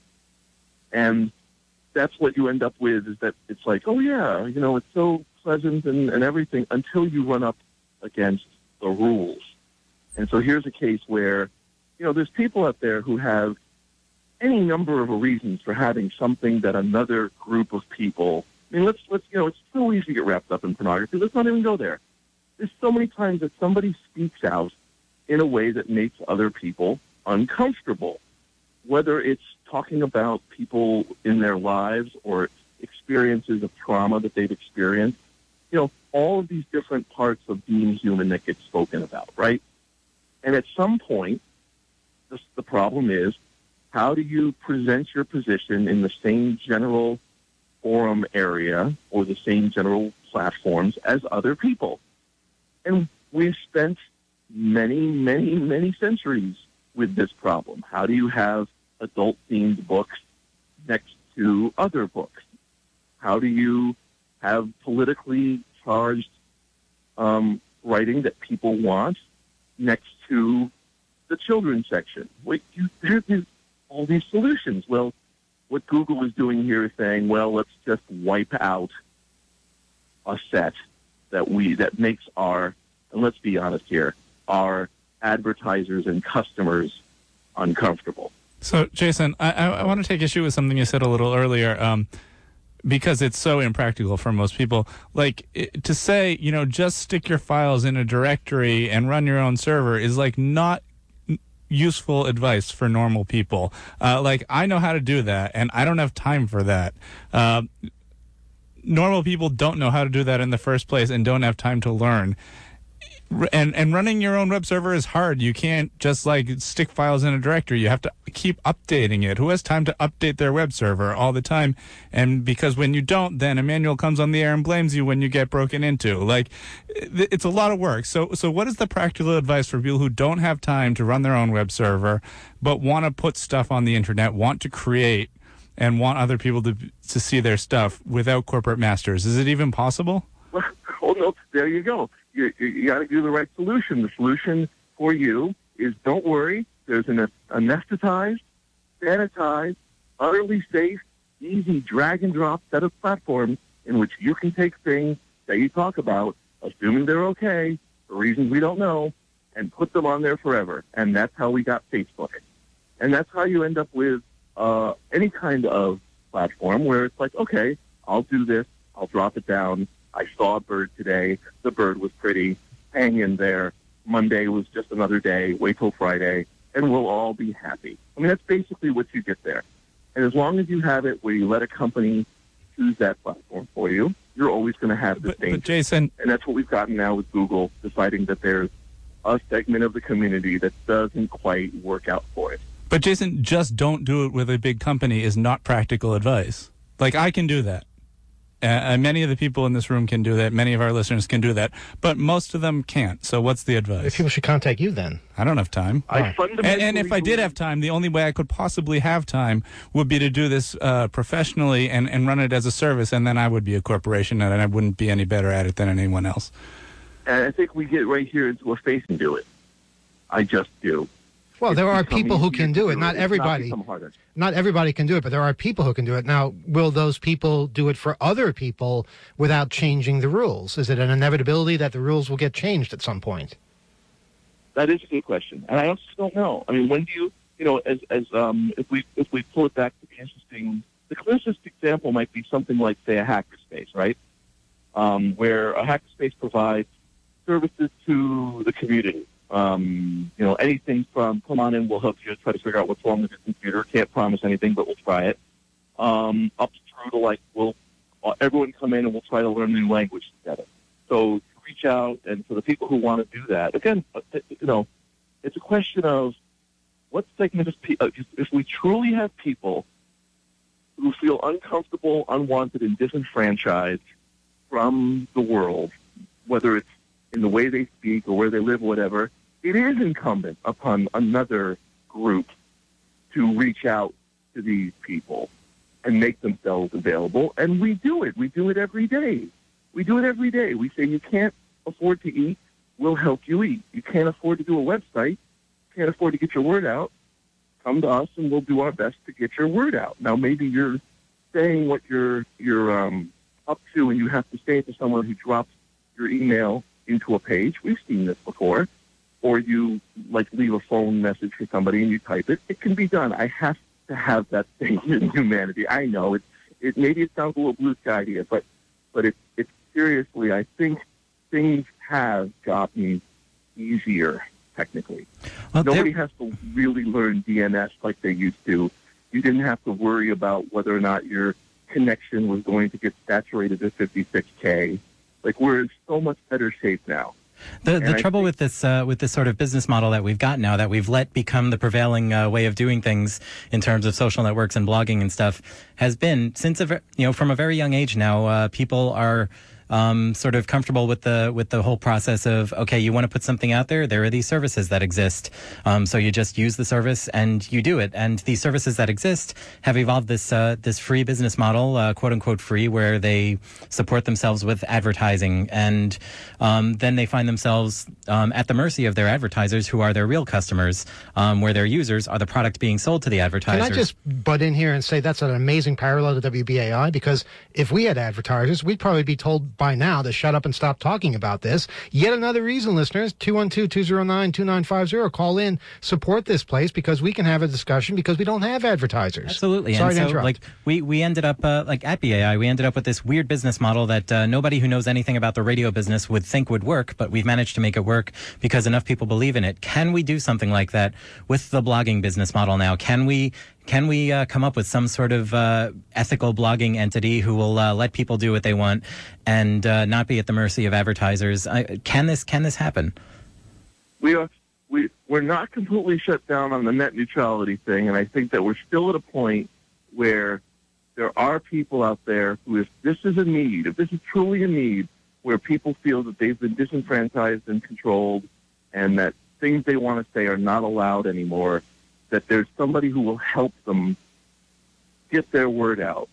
Speaker 18: And that's what you end up with, is that it's like, oh yeah, you know, it's so pleasant and, and everything, until you run up against the rules. And so here's a case where, you know, there's people out there who have any number of reasons for having something that another group of people I mean, let's, let's, you know, it's so easy to get wrapped up in pornography. Let's not even go there. There's so many times that somebody speaks out in a way that makes other people uncomfortable, whether it's talking about people in their lives or experiences of trauma that they've experienced. You know, all of these different parts of being human that get spoken about, right? And at some point, the, the problem is, how do you present your position in the same general forum area or the same general platforms as other people? And we've spent many, many, many centuries with this problem. How do you have adult-themed books next to other books? How do you have politically charged um, writing that people want next to the children's section? Wait, you, there's all these solutions. Well, what Google is doing here is saying, well, let's just wipe out a set that we that makes our, and let's be honest here, our advertisers and customers uncomfortable.
Speaker 5: So, Jason, I, I want to take issue with something you said a little earlier, um, because it's so impractical for most people. Like, it, to say, you know, just stick your files in a directory and run your own server is, like, not useful advice for normal people. Uh, like, I know how to do that, and I don't have time for that. Uh, normal people don't know how to do that in the first place and don't have time to learn. And and running your own web server is hard. You can't just like stick files in a directory. You have to keep updating it. Who has time to update their web server all the time? And because when you don't, then Emmanuel comes on the air and blames you when you get broken into. Like, it's a lot of work. So so what is the practical advice for people who don't have time to run their own web server, but want to put stuff on the internet, want to create, and want other people to to see their stuff without corporate masters? Is it even possible?
Speaker 18: Well, oh no, there you go. You, you, you got to do the right solution. The solution for you is, don't worry, there's an anesthetized, sanitized, utterly safe, easy drag-and-drop set of platforms in which you can take things that you talk about, assuming they're okay, for reasons we don't know, and put them on there forever. And that's how we got Facebook. And that's how you end up with uh, any kind of platform where it's like, okay, I'll do this, I'll drop it down. I saw a bird today. The bird was pretty. Hang in there. Monday was just another day. Wait till Friday, and we'll all be happy. I mean, that's basically what you get there. And as long as you have it where you let a company choose that platform for you, you're always going to have this danger.
Speaker 5: But Jason,
Speaker 18: and that's what we've gotten now with Google, deciding that there's a segment of the community that doesn't quite work out for it.
Speaker 5: But Jason, just don't do it with a big company is not practical advice. Like, I can do that. Uh, many of the people in this room can do that. Many of our listeners can do that. But most of them can't. So what's the advice?
Speaker 1: People should contact you then.
Speaker 5: I don't have time.
Speaker 18: I fundamentally
Speaker 5: and, and if I did have time, the only way I could possibly have time would be to do this uh, professionally and, and run it as a service, and then I would be a corporation, and I wouldn't be any better at it than anyone else.
Speaker 18: And I think we get right here into a face and do it. I just do.
Speaker 1: Well, there are
Speaker 18: become
Speaker 1: people who
Speaker 18: easier
Speaker 1: can do
Speaker 18: to
Speaker 1: it.
Speaker 18: do
Speaker 1: Not
Speaker 18: it. It's
Speaker 1: everybody.
Speaker 18: not become harder.
Speaker 1: Not everybody can do it, but there are people who can do it. Now, will those people do it for other people without changing the rules? Is it an inevitability that the rules will get changed at some point?
Speaker 18: That is a good question, and I also don't know. I mean, when do you, you know, as as um, if we if we pull it back to the interesting, the closest example might be something like, say, a hackerspace, right? Um, where a hackerspace provides services to the community. Um, you know, anything from come on in, we'll help you try to figure out what's wrong with your computer. Can't promise anything, but we'll try it. Um, up through to like, we'll uh, everyone come in and we'll try to learn a new language together. So reach out, and for the people who want to do that, again, uh, you know, it's a question of what segment of people. Uh, if we truly have people who feel uncomfortable, unwanted, and disenfranchised from the world, whether it's in the way they speak or where they live, whatever, it is incumbent upon another group to reach out to these people and make themselves available. And we do it. We do it every day. We do it every day. We say, you can't afford to eat, we'll help you eat. You can't afford to do a website, can't afford to get your word out, come to us and we'll do our best to get your word out. Now, maybe you're saying what you're, you're um, up to, and you have to say it to someone who drops your email into a page. We've seen this before. Or you like leave a phone message for somebody and you type it. It can be done. I have to have that thing in humanity. I know it's it maybe it sounds a little blue sky here, but but it, it's seriously, I think things have gotten easier technically.
Speaker 4: Well,
Speaker 18: Nobody has to really learn D N S like they used to. You didn't have to worry about whether or not your connection was going to get saturated at fifty-six K. Like, we're in so much better shape now.
Speaker 4: The the
Speaker 18: I
Speaker 4: trouble
Speaker 18: think-
Speaker 4: with this uh, with this sort of business model that we've got now, that we've let become the prevailing uh, way of doing things in terms of social networks and blogging and stuff, has been since a ve- you know from a very young age now. Uh, people are um, sort of comfortable with the with the whole process of, okay, you want to put something out there, there are these services that exist. Um, so you just use the service and you do it. And these services that exist have evolved this uh, this free business model, uh, quote unquote free, where they support themselves with advertising, and um, then they find themselves um, at the mercy of their advertisers, who are their real customers, um, where their users are the product being sold to the advertisers.
Speaker 1: Can I just butt in here and say that's an amazing parallel to W B A I? Because if we had advertisers, we'd probably be told by now to shut up and stop talking about this. Yet another reason, listeners, two one two, two zero nine, two nine five zero, call in, support this place, because we can have a discussion, because we don't have advertisers.
Speaker 4: Absolutely.
Speaker 1: Sorry
Speaker 4: and
Speaker 1: to
Speaker 4: so,
Speaker 1: interrupt.
Speaker 4: like, we, we ended up, uh, like, at B A I, we ended up with this weird business model that uh, nobody who knows anything about the radio business would think would work, but we've managed to make it work because enough people believe in it. Can we do something like that with the blogging business model now? Can we Can we uh, come up with some sort of uh, ethical blogging entity who will uh, let people do what they want and uh, not be at the mercy of advertisers? I, can this can this happen?
Speaker 18: We are we we're not completely shut down on the net neutrality thing, and I think that we're still at a point where there are people out there who, if this is a need, if this is truly a need, where people feel that they've been disenfranchised and controlled, and that things they want to say are not allowed anymore, that there's somebody who will help them get their word out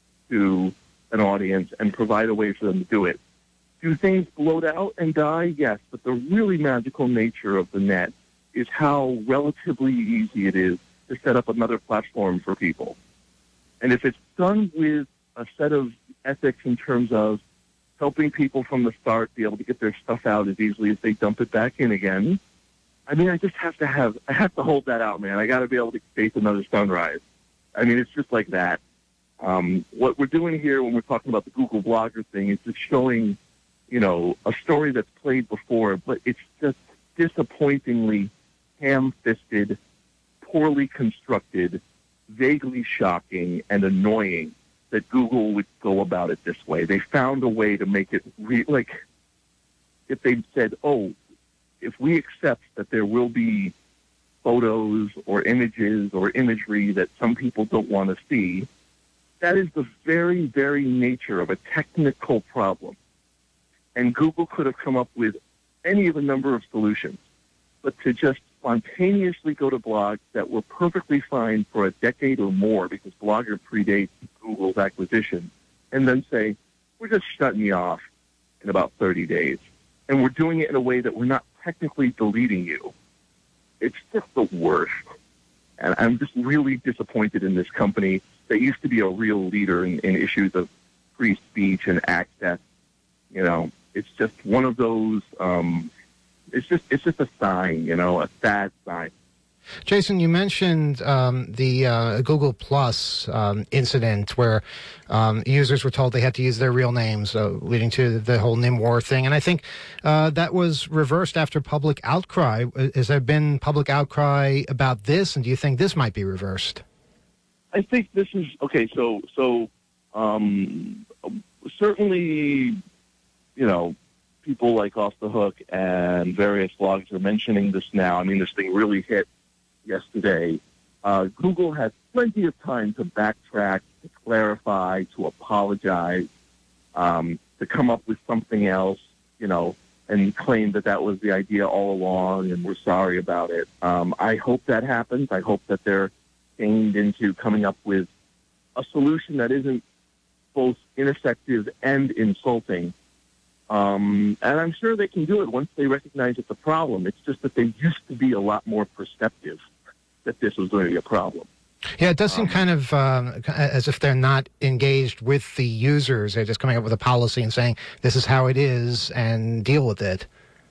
Speaker 18: to an audience and provide a way for them to do it. Do things bloat out and die? Yes, but the really magical nature of the net is how relatively easy it is to set up another platform for people. And if it's done with a set of ethics in terms of helping people from the start be able to get their stuff out as easily as they dump it back in again, I mean, I just have to have, I have to hold that out, man. I got to be able to face another sunrise. I mean, it's just like that. Um, what we're doing here when we're talking about the Google Blogger thing is just showing, you know, a story that's played before, but it's just disappointingly ham-fisted, poorly constructed, vaguely shocking, and annoying that Google would go about it this way. They found a way to make it, re- like, if they'd said, oh, if we accept that there will be photos or images or imagery that some people don't want to see, that is the very, very nature of a technical problem. And Google could have come up with any of a number of solutions. But to just spontaneously go to blogs that were perfectly fine for a decade or more, because Blogger predates Google's acquisition, and then say, we're just shutting you off in about thirty days. And we're doing it in a way that we're not technically deleting you. It's just the worst. And I'm just really disappointed in this company that used to be a real leader in, in issues of free speech and access. You know, it's just one of those, um, it's just it's just a sign, you know, a sad sign.
Speaker 1: Jason, you mentioned um, the uh, Google Plus um, incident where um, users were told they had to use their real names, uh, leading to the whole N I M war thing. And I think uh, that was reversed after public outcry. Has there been public outcry about this, and do you think this might be reversed?
Speaker 18: I think this is, okay, so, so um, certainly, you know, people like Off the Hook and various blogs are mentioning this now. I mean, this thing really hit yesterday. Uh, Google has plenty of time to backtrack, to clarify, to apologize, um, to come up with something else, you know, and claim that that was the idea all along and we're sorry about it. Um, I hope that happens. I hope that they're aimed into coming up with a solution that isn't both ineffective and insulting. Um, and I'm sure they can do it once they recognize it's a problem. It's just that they used to be a lot more perceptive that this was going to be a problem.
Speaker 1: Yeah, it does seem kind of uh, as if they're not engaged with the users. They're just coming up with a policy and saying, this is how it is, and deal with it.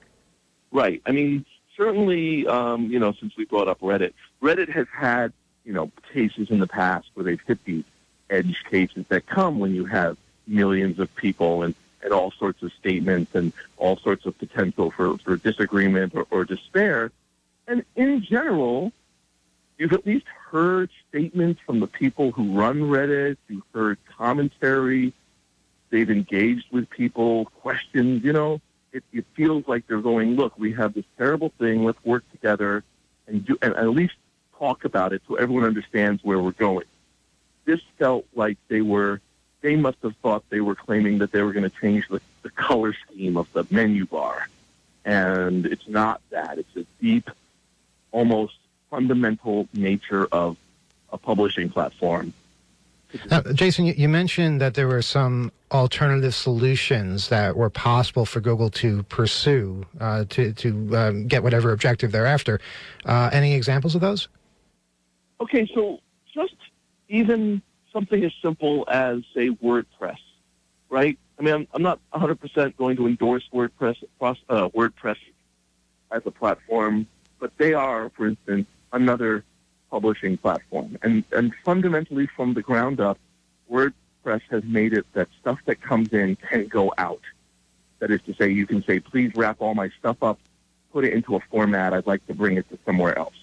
Speaker 18: Right. I mean, certainly, um, you know, since we brought up Reddit, Reddit has had, you know, cases in the past where they've hit these edge cases that come when you have millions of people and, and all sorts of statements and all sorts of potential for, for disagreement or, or despair. And in general, you've at least heard statements from the people who run Reddit. You've heard commentary. They've engaged with people, questions, you know. It, it feels like they're going, look, we have this terrible thing. Let's work together and, do, and at least talk about it so everyone understands where we're going. This felt like they were, they must have thought they were claiming that they were going to change the, the color scheme of the menu bar. And it's not that. It's a deep, almost fundamental nature of a publishing platform.
Speaker 1: Now, Jason, you, you mentioned that there were some alternative solutions that were possible for Google to pursue uh, to, to um, get whatever objective they're after. Uh, any examples of those?
Speaker 18: Okay, so just even something as simple as, say, WordPress, right? I mean, I'm, I'm not one hundred percent going to endorse WordPress, uh, WordPress as a platform, but they are, for instance, another publishing platform. And, and fundamentally from the ground up, WordPress has made it that stuff that comes in can go out. That is to say, you can say, please wrap all my stuff up, put it into a format. I'd like to bring it to somewhere else.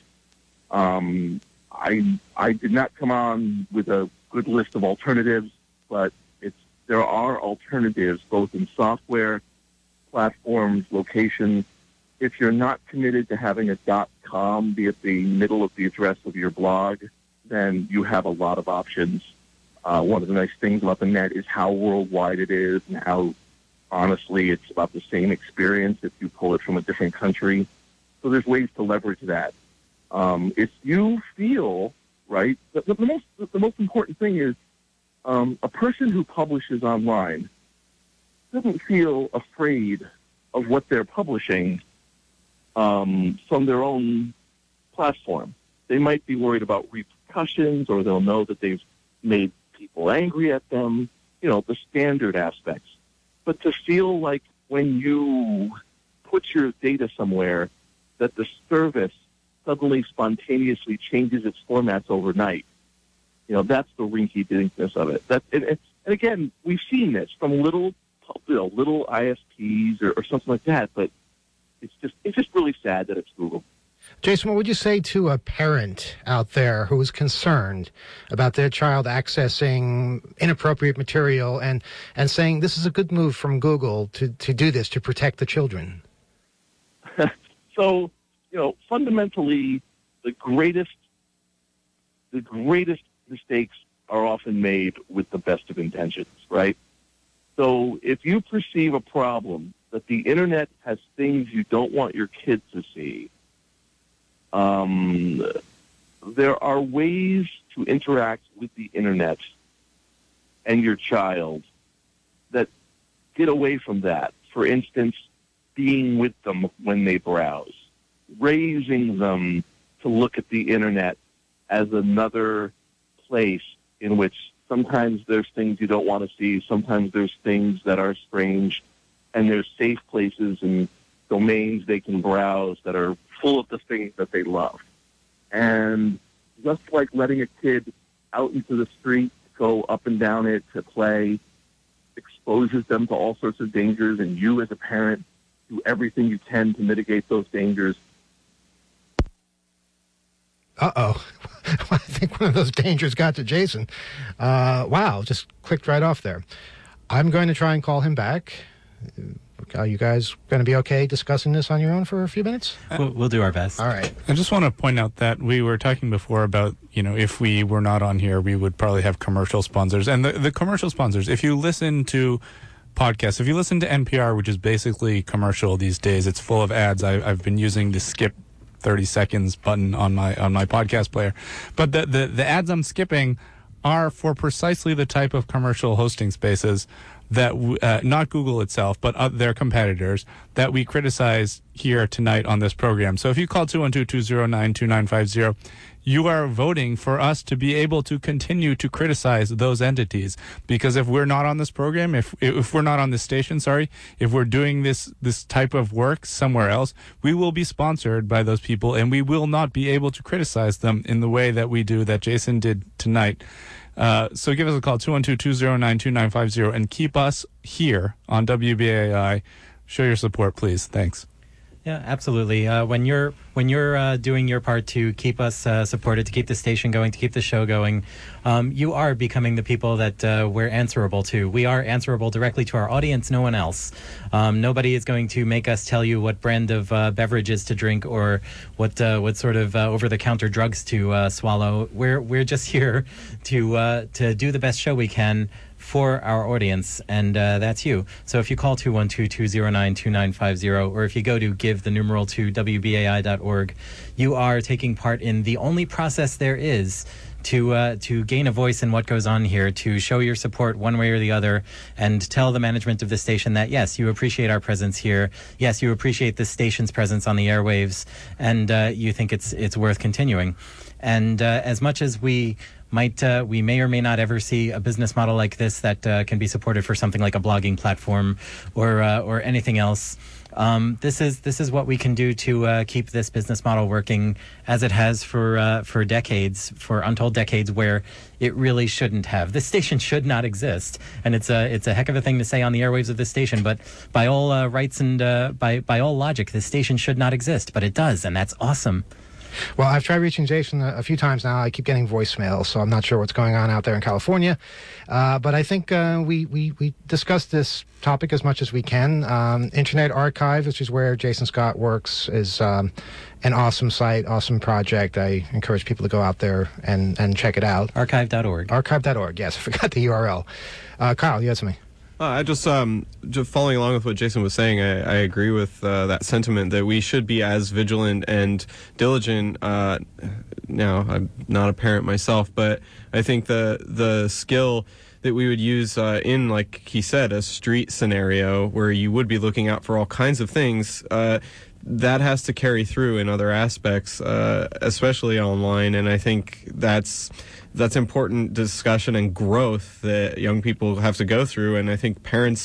Speaker 18: Um, I I did not come on with a good list of alternatives, but it's there are alternatives both in software, platforms, locations. If you're not committed to having a .com be at the middle of the address of your blog, then you have a lot of options. Uh, one of the nice things about the net is how worldwide it is and how, honestly, it's about the same experience if you pull it from a different country. So there's ways to leverage that. Um, if you feel, right, the, the, most, the most important thing is um, a person who publishes online doesn't feel afraid of what they're publishing um, from their own platform. They might be worried about repercussions, or they'll know that they've made people angry at them, you know, the standard aspects. But to feel like when you put your data somewhere that the service suddenly spontaneously changes its formats overnight, you know, that's the rinky-dinkness of it. That, and, and again, we've seen this from little, you know, little I S Ps or, or something like that, but it's just it's just really sad that it's Google.
Speaker 1: Jason, what would you say to a parent out there who is concerned about their child accessing inappropriate material and, and saying this is a good move from Google to, to do this, to protect the children?
Speaker 18: So, you know, fundamentally, the greatest the greatest mistakes are often made with the best of intentions, right? So if you perceive a problem that the internet has things you don't want your kids to see, um, there are ways to interact with the internet and your child that get away from that. For instance, being with them when they browse, raising them to look at the internet as another place in which sometimes there's things you don't want to see, sometimes there's things that are strange, and there's safe places and domains they can browse that are full of the things that they love. And just like letting a kid out into the street, go up and down it to play, exposes them to all sorts of dangers, and you as a parent do everything you can to mitigate those dangers.
Speaker 1: Uh-oh. I think one of those dangers got to Jason. Uh, wow, just clicked right off there. I'm going to try and call him back. Are you guys going to be okay discussing this on your own for a few minutes?
Speaker 4: We'll, we'll do our best.
Speaker 1: All right.
Speaker 5: I just want to point out that we were talking before about, you know, if we were not on here, we would probably have commercial sponsors. And the, the commercial sponsors, if you listen to podcasts, if you listen to N P R, which is basically commercial these days, it's full of ads. I, I've been using the skip thirty seconds button on my on my podcast player. But the, the, the ads I'm skipping are for precisely the type of commercial hosting spaces that, uh, not Google itself, but uh, their competitors, that we criticize here tonight on this program. So if you call two one two, two zero nine, two nine five zero, you are voting for us to be able to continue to criticize those entities. Because if we're not on this program, if if we're not on this station, sorry, if we're doing this this type of work somewhere else, we will be sponsored by those people, and we will not be able to criticize them in the way that we do, that Jason did tonight. Uh, so give us a call, two one two, two zero nine, two nine five zero, and keep us here on W B A I. Show your support, please. Thanks.
Speaker 4: Yeah, absolutely. Uh, when you're when you're uh, doing your part to keep us uh, supported, to keep the station going, to keep the show going, um, you are becoming the people that uh, we're answerable to. We are answerable directly to our audience, no one else. Um, nobody is going to make us tell you what brand of uh, beverages to drink or what uh, what sort of uh, over-the-counter drugs to uh, swallow. We're we're just here to uh, to do the best show we can for our audience, and uh, that's you. So if you call two one two, two zero nine, two nine five zero, or if you go to give the numeral to W B A I dot org, you are taking part in the only process there is to uh, to gain a voice in what goes on here, to show your support one way or the other, and tell the management of the station that, yes, you appreciate our presence here, yes, you appreciate the station's presence on the airwaves, and uh, you think it's it's worth continuing. And uh, as much as we might uh, we may or may not ever see a business model like this that uh, can be supported for something like a blogging platform or uh, or anything else. Um, this is this is what we can do to uh, keep this business model working as it has for uh, for decades, for untold decades, where it really shouldn't have. This station should not exist, and it's a it's a heck of a thing to say on the airwaves of this station. But by all uh, rights and uh, by by all logic, this station should not exist, but it does, and that's awesome.
Speaker 1: Well, I've tried reaching Jason a, a few times now. I keep getting voicemail, so I'm not sure what's going on out there in California. Uh, but I think uh, we, we, we discussed this topic as much as we can. Um, Internet Archive, which is where Jason Scott works, is um, an awesome site, awesome project. I encourage people to go out there and, and check it out.
Speaker 4: archive dot org.
Speaker 1: archive dot org, yes. I forgot the U R L. Uh, Kyle, you had something?
Speaker 3: Uh, I just, um, just following along with what Jason was saying, I, I agree with uh, that sentiment that we should be as vigilant and diligent. Uh, now, I'm not a parent myself, but I think the the skill that we would use uh, in, like he said, a street scenario where you would be looking out for all kinds of things, uh, that has to carry through in other aspects, uh, especially online. And I think that's that's important discussion and growth that young people have to go through. And I think parents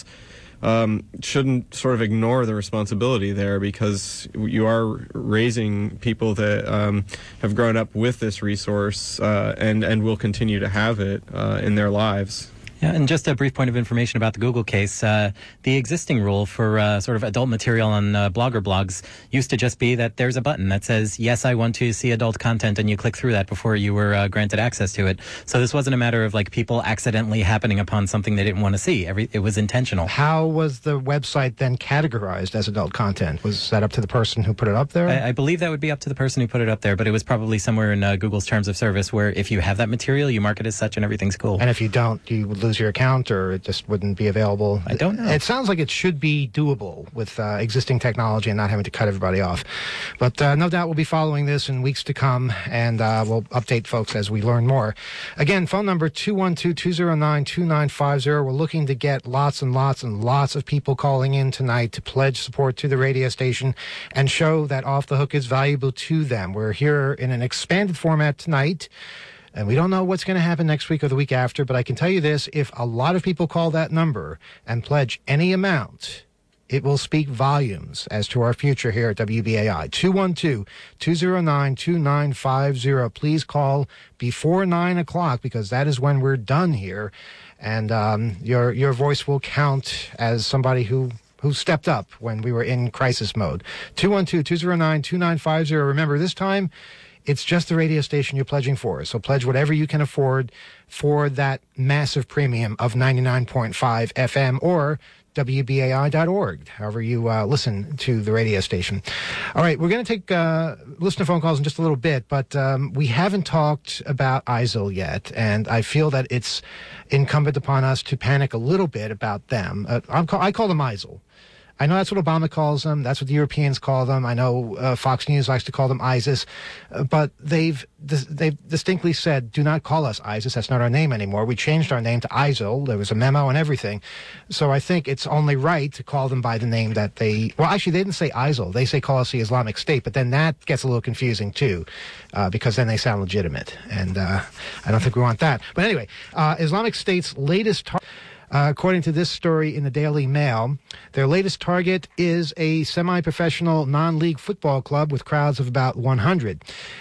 Speaker 3: um, shouldn't sort of ignore the responsibility there, because you are raising people that um, have grown up with this resource uh, and, and will continue to have it uh, in their lives.
Speaker 4: Yeah, and just a brief point of information about the Google case. Uh, the existing rule for uh, sort of adult material on uh, Blogger blogs used to just be that there's a button that says, yes, I want to see adult content, and you click through that before you were uh, granted access to it. So this wasn't a matter of like people accidentally happening upon something they didn't want to see. Every, it was intentional.
Speaker 1: How was the website then categorized as adult content? Was that up to the person who put it up there?
Speaker 4: I, I believe that would be up to the person who put it up there, but it was probably somewhere in uh, Google's terms of service where if you have that material, you mark it as such and everything's cool.
Speaker 1: And if you don't, you would lose your account, or it just wouldn't be available?
Speaker 4: I don't know.
Speaker 1: It sounds like it should be doable with uh, existing technology and not having to cut everybody off. But uh, no doubt we'll be following this in weeks to come, and uh, we'll update folks as we learn more. Again, phone number two one two, two zero nine, two nine five zero. We're looking to get lots and lots and lots of people calling in tonight to pledge support to the radio station and show that Off the Hook is valuable to them. We're here in an expanded format tonight, and we don't know what's going to happen next week or the week after, but I can tell you this: if a lot of people call that number and pledge any amount, it will speak volumes as to our future here at W B A I. two one two, two zero nine, two nine five zero. Please call before nine o'clock, because that is when we're done here. And um, your your voice will count as somebody who who stepped up when we were in crisis mode. two one two, two zero nine, two nine five zero. Remember, this time, it's just the radio station you're pledging for. So pledge whatever you can afford for that massive premium of ninety-nine point five F M or W B A I dot org, however you uh, listen to the radio station. All right, we're going to take uh, listener phone calls in just a little bit, but um, we haven't talked about I S I L yet, and I feel that it's incumbent upon us to panic a little bit about them. Uh, I'm call- I call them I S I L. I know that's what Obama calls them. That's what the Europeans call them. I know uh, Fox News likes to call them ISIS. Uh, but they've dis- they've distinctly said, do not call us ISIS. That's not our name anymore. We changed our name to I S I L. There was a memo and everything. So I think it's only right to call them by the name that they... Well, actually, they didn't say I S I L. They say call us the Islamic State. But then that gets a little confusing, too, uh, because then they sound legitimate. And uh, I don't think we want that. But anyway, uh, Islamic State's latest... Tar- Uh, according to this story in the Daily Mail, their latest target is a semi-professional non-league football club with crowds of about one hundred.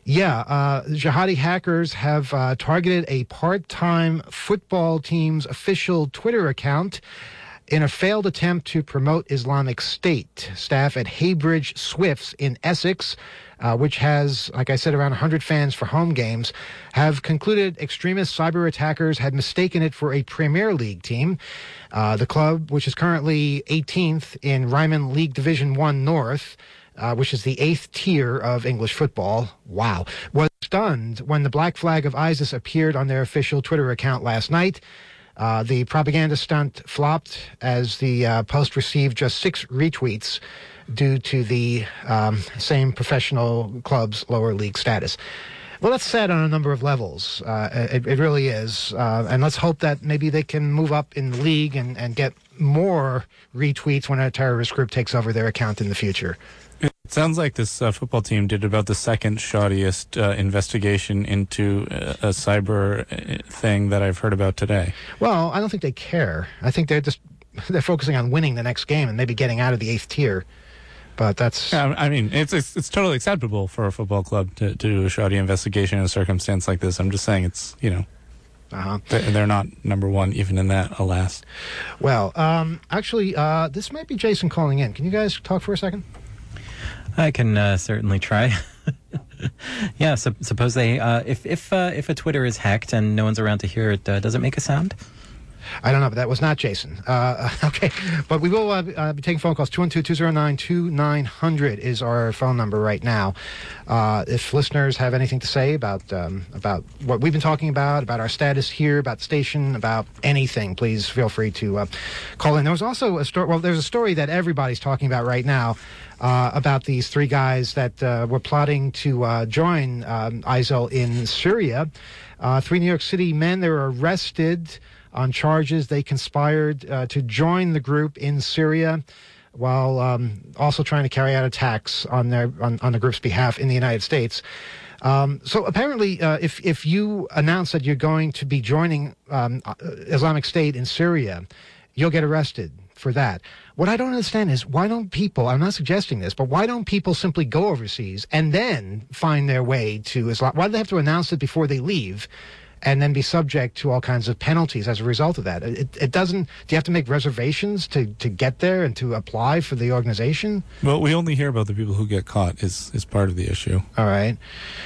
Speaker 1: Yeah, uh, jihadi hackers have uh, targeted a part-time football team's official Twitter account in a failed attempt to promote Islamic State. Staff at Haybridge Swifts in Essex, uh, which has, like I said, around one hundred fans for home games, have concluded extremist cyber attackers had mistaken it for a Premier League team. Uh, the club, which is currently eighteenth in Ryman League Division One North, Uh, which is the eighth tier of English football, wow, was stunned when the black flag of ISIS appeared on their official Twitter account last night. Uh, the propaganda stunt flopped as the uh, post received just six retweets due to the um, same professional club's lower league status. Well, that's sad on a number of levels. Uh, it, it really is. Uh, and let's hope that maybe they can move up in the league and, and get more retweets when a terrorist group takes over their account in the future.
Speaker 5: It sounds like this uh, football team did about the second shoddiest uh, investigation into a, a cyber thing that I've heard about today.
Speaker 1: Well, I don't think they care. I think they're just they're focusing on winning the next game and maybe getting out of the eighth tier. But that's...
Speaker 5: Yeah, I mean, it's, it's it's totally acceptable for a football club to, to do a shoddy investigation in a circumstance like this. I'm just saying it's, you know,
Speaker 1: uh-huh.
Speaker 5: they're, they're not number one even in that, alas.
Speaker 1: Well, um, actually, uh, this might be Jason calling in. Can you guys talk for a second?
Speaker 4: I can uh, certainly try. yeah, so, suppose they, uh, if if uh, if a Twitter is hacked and no one's around to hear it, uh, does it make a sound?
Speaker 1: I don't know, but that was not Jason. Uh, okay, but we will uh, uh, be taking phone calls. two one two, two zero nine, two nine zero zero is our phone number right now. Uh, if listeners have anything to say about um, about what we've been talking about, about our status here, about the station, about anything, please feel free to uh, call in. There was also a story, well, there's a story that everybody's talking about right now uh, about these three guys that uh, were plotting to uh, join um, I S I L in Syria. Uh, three New York City men, they were arrested on charges they conspired uh, to join the group in Syria while um, also trying to carry out attacks on their on, on the group's behalf in the United States. Um, so apparently, uh, if if you announce that you're going to be joining um, Islamic State in Syria, you'll get arrested for that. What I don't understand is why don't people, I'm not suggesting this, but why don't people simply go overseas and then find their way to Islam? Why do they have to announce it before they leave and then be subject to all kinds of penalties as a result of that? It, it doesn't, do you have to make reservations to, to get there and to apply for the organization?
Speaker 5: Well, we only hear about the people who get caught is, is part of the issue.
Speaker 1: All right.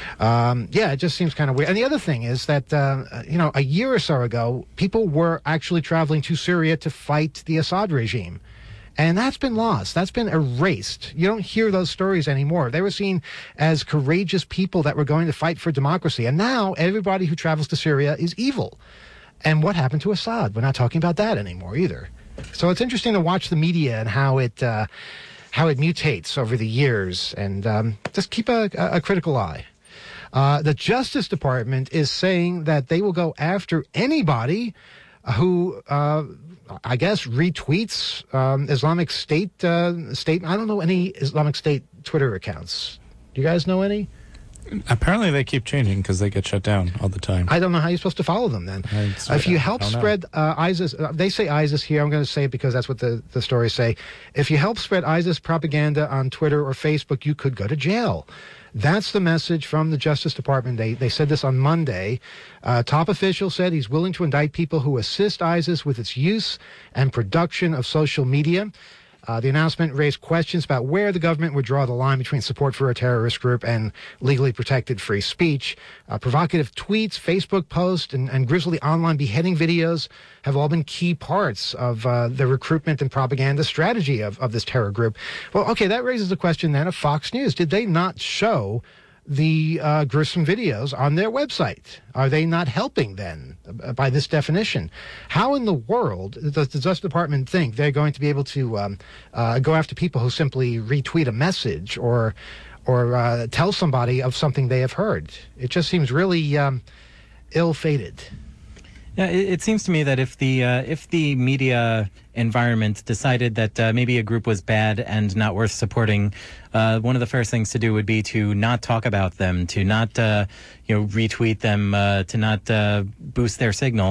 Speaker 1: Um, yeah, it just seems kind of weird. And the other thing is that, uh, you know, a year or so ago, people were actually traveling to Syria to fight the Assad regime. And that's been lost. That's been erased. You don't hear those stories anymore. They were seen as courageous people that were going to fight for democracy. And now everybody who travels to Syria is evil. And what happened to Assad? We're not talking about that anymore either. So it's interesting to watch the media and how it uh, how it mutates over the years. And um, just keep a, a critical eye. Uh, the Justice Department is saying that they will go after anybody who... Uh, I guess, retweets um, Islamic State uh, state. I don't know any Islamic State Twitter accounts. Do you guys know any?
Speaker 5: Apparently they keep changing because they get shut down all the time.
Speaker 1: I don't know how you're supposed to follow them then. If you help spread uh, ISIS, uh, they say ISIS here, I'm going to say it because that's what the, the stories say. If you help spread ISIS propaganda on Twitter or Facebook, you could go to jail. That's the message from the Justice Department. They they said this on Monday. Uh, top official said he's willing to indict people who assist ISIS with its use and production of social media. Uh, the announcement raised questions about where the government would draw the line between support for a terrorist group and legally protected free speech. Uh, provocative tweets, Facebook posts, and, and grisly online beheading videos have all been key parts of uh, the recruitment and propaganda strategy of, of this terror group. Well, okay, that raises the question then of Fox News. Did they not show the uh, gruesome videos on their website? Are they not helping then uh, by this definition? How in the world does the Justice Department think they're going to be able to um, uh, go after people who simply retweet a message or or uh, tell somebody of something they have heard? It just seems really um, ill-fated.
Speaker 4: Yeah, it, it seems to me that if the uh, if the media environment decided that uh, maybe a group was bad and not worth supporting, uh, one of the first things to do would be to not talk about them, to not uh, you know retweet them, uh, to not uh, boost their signal.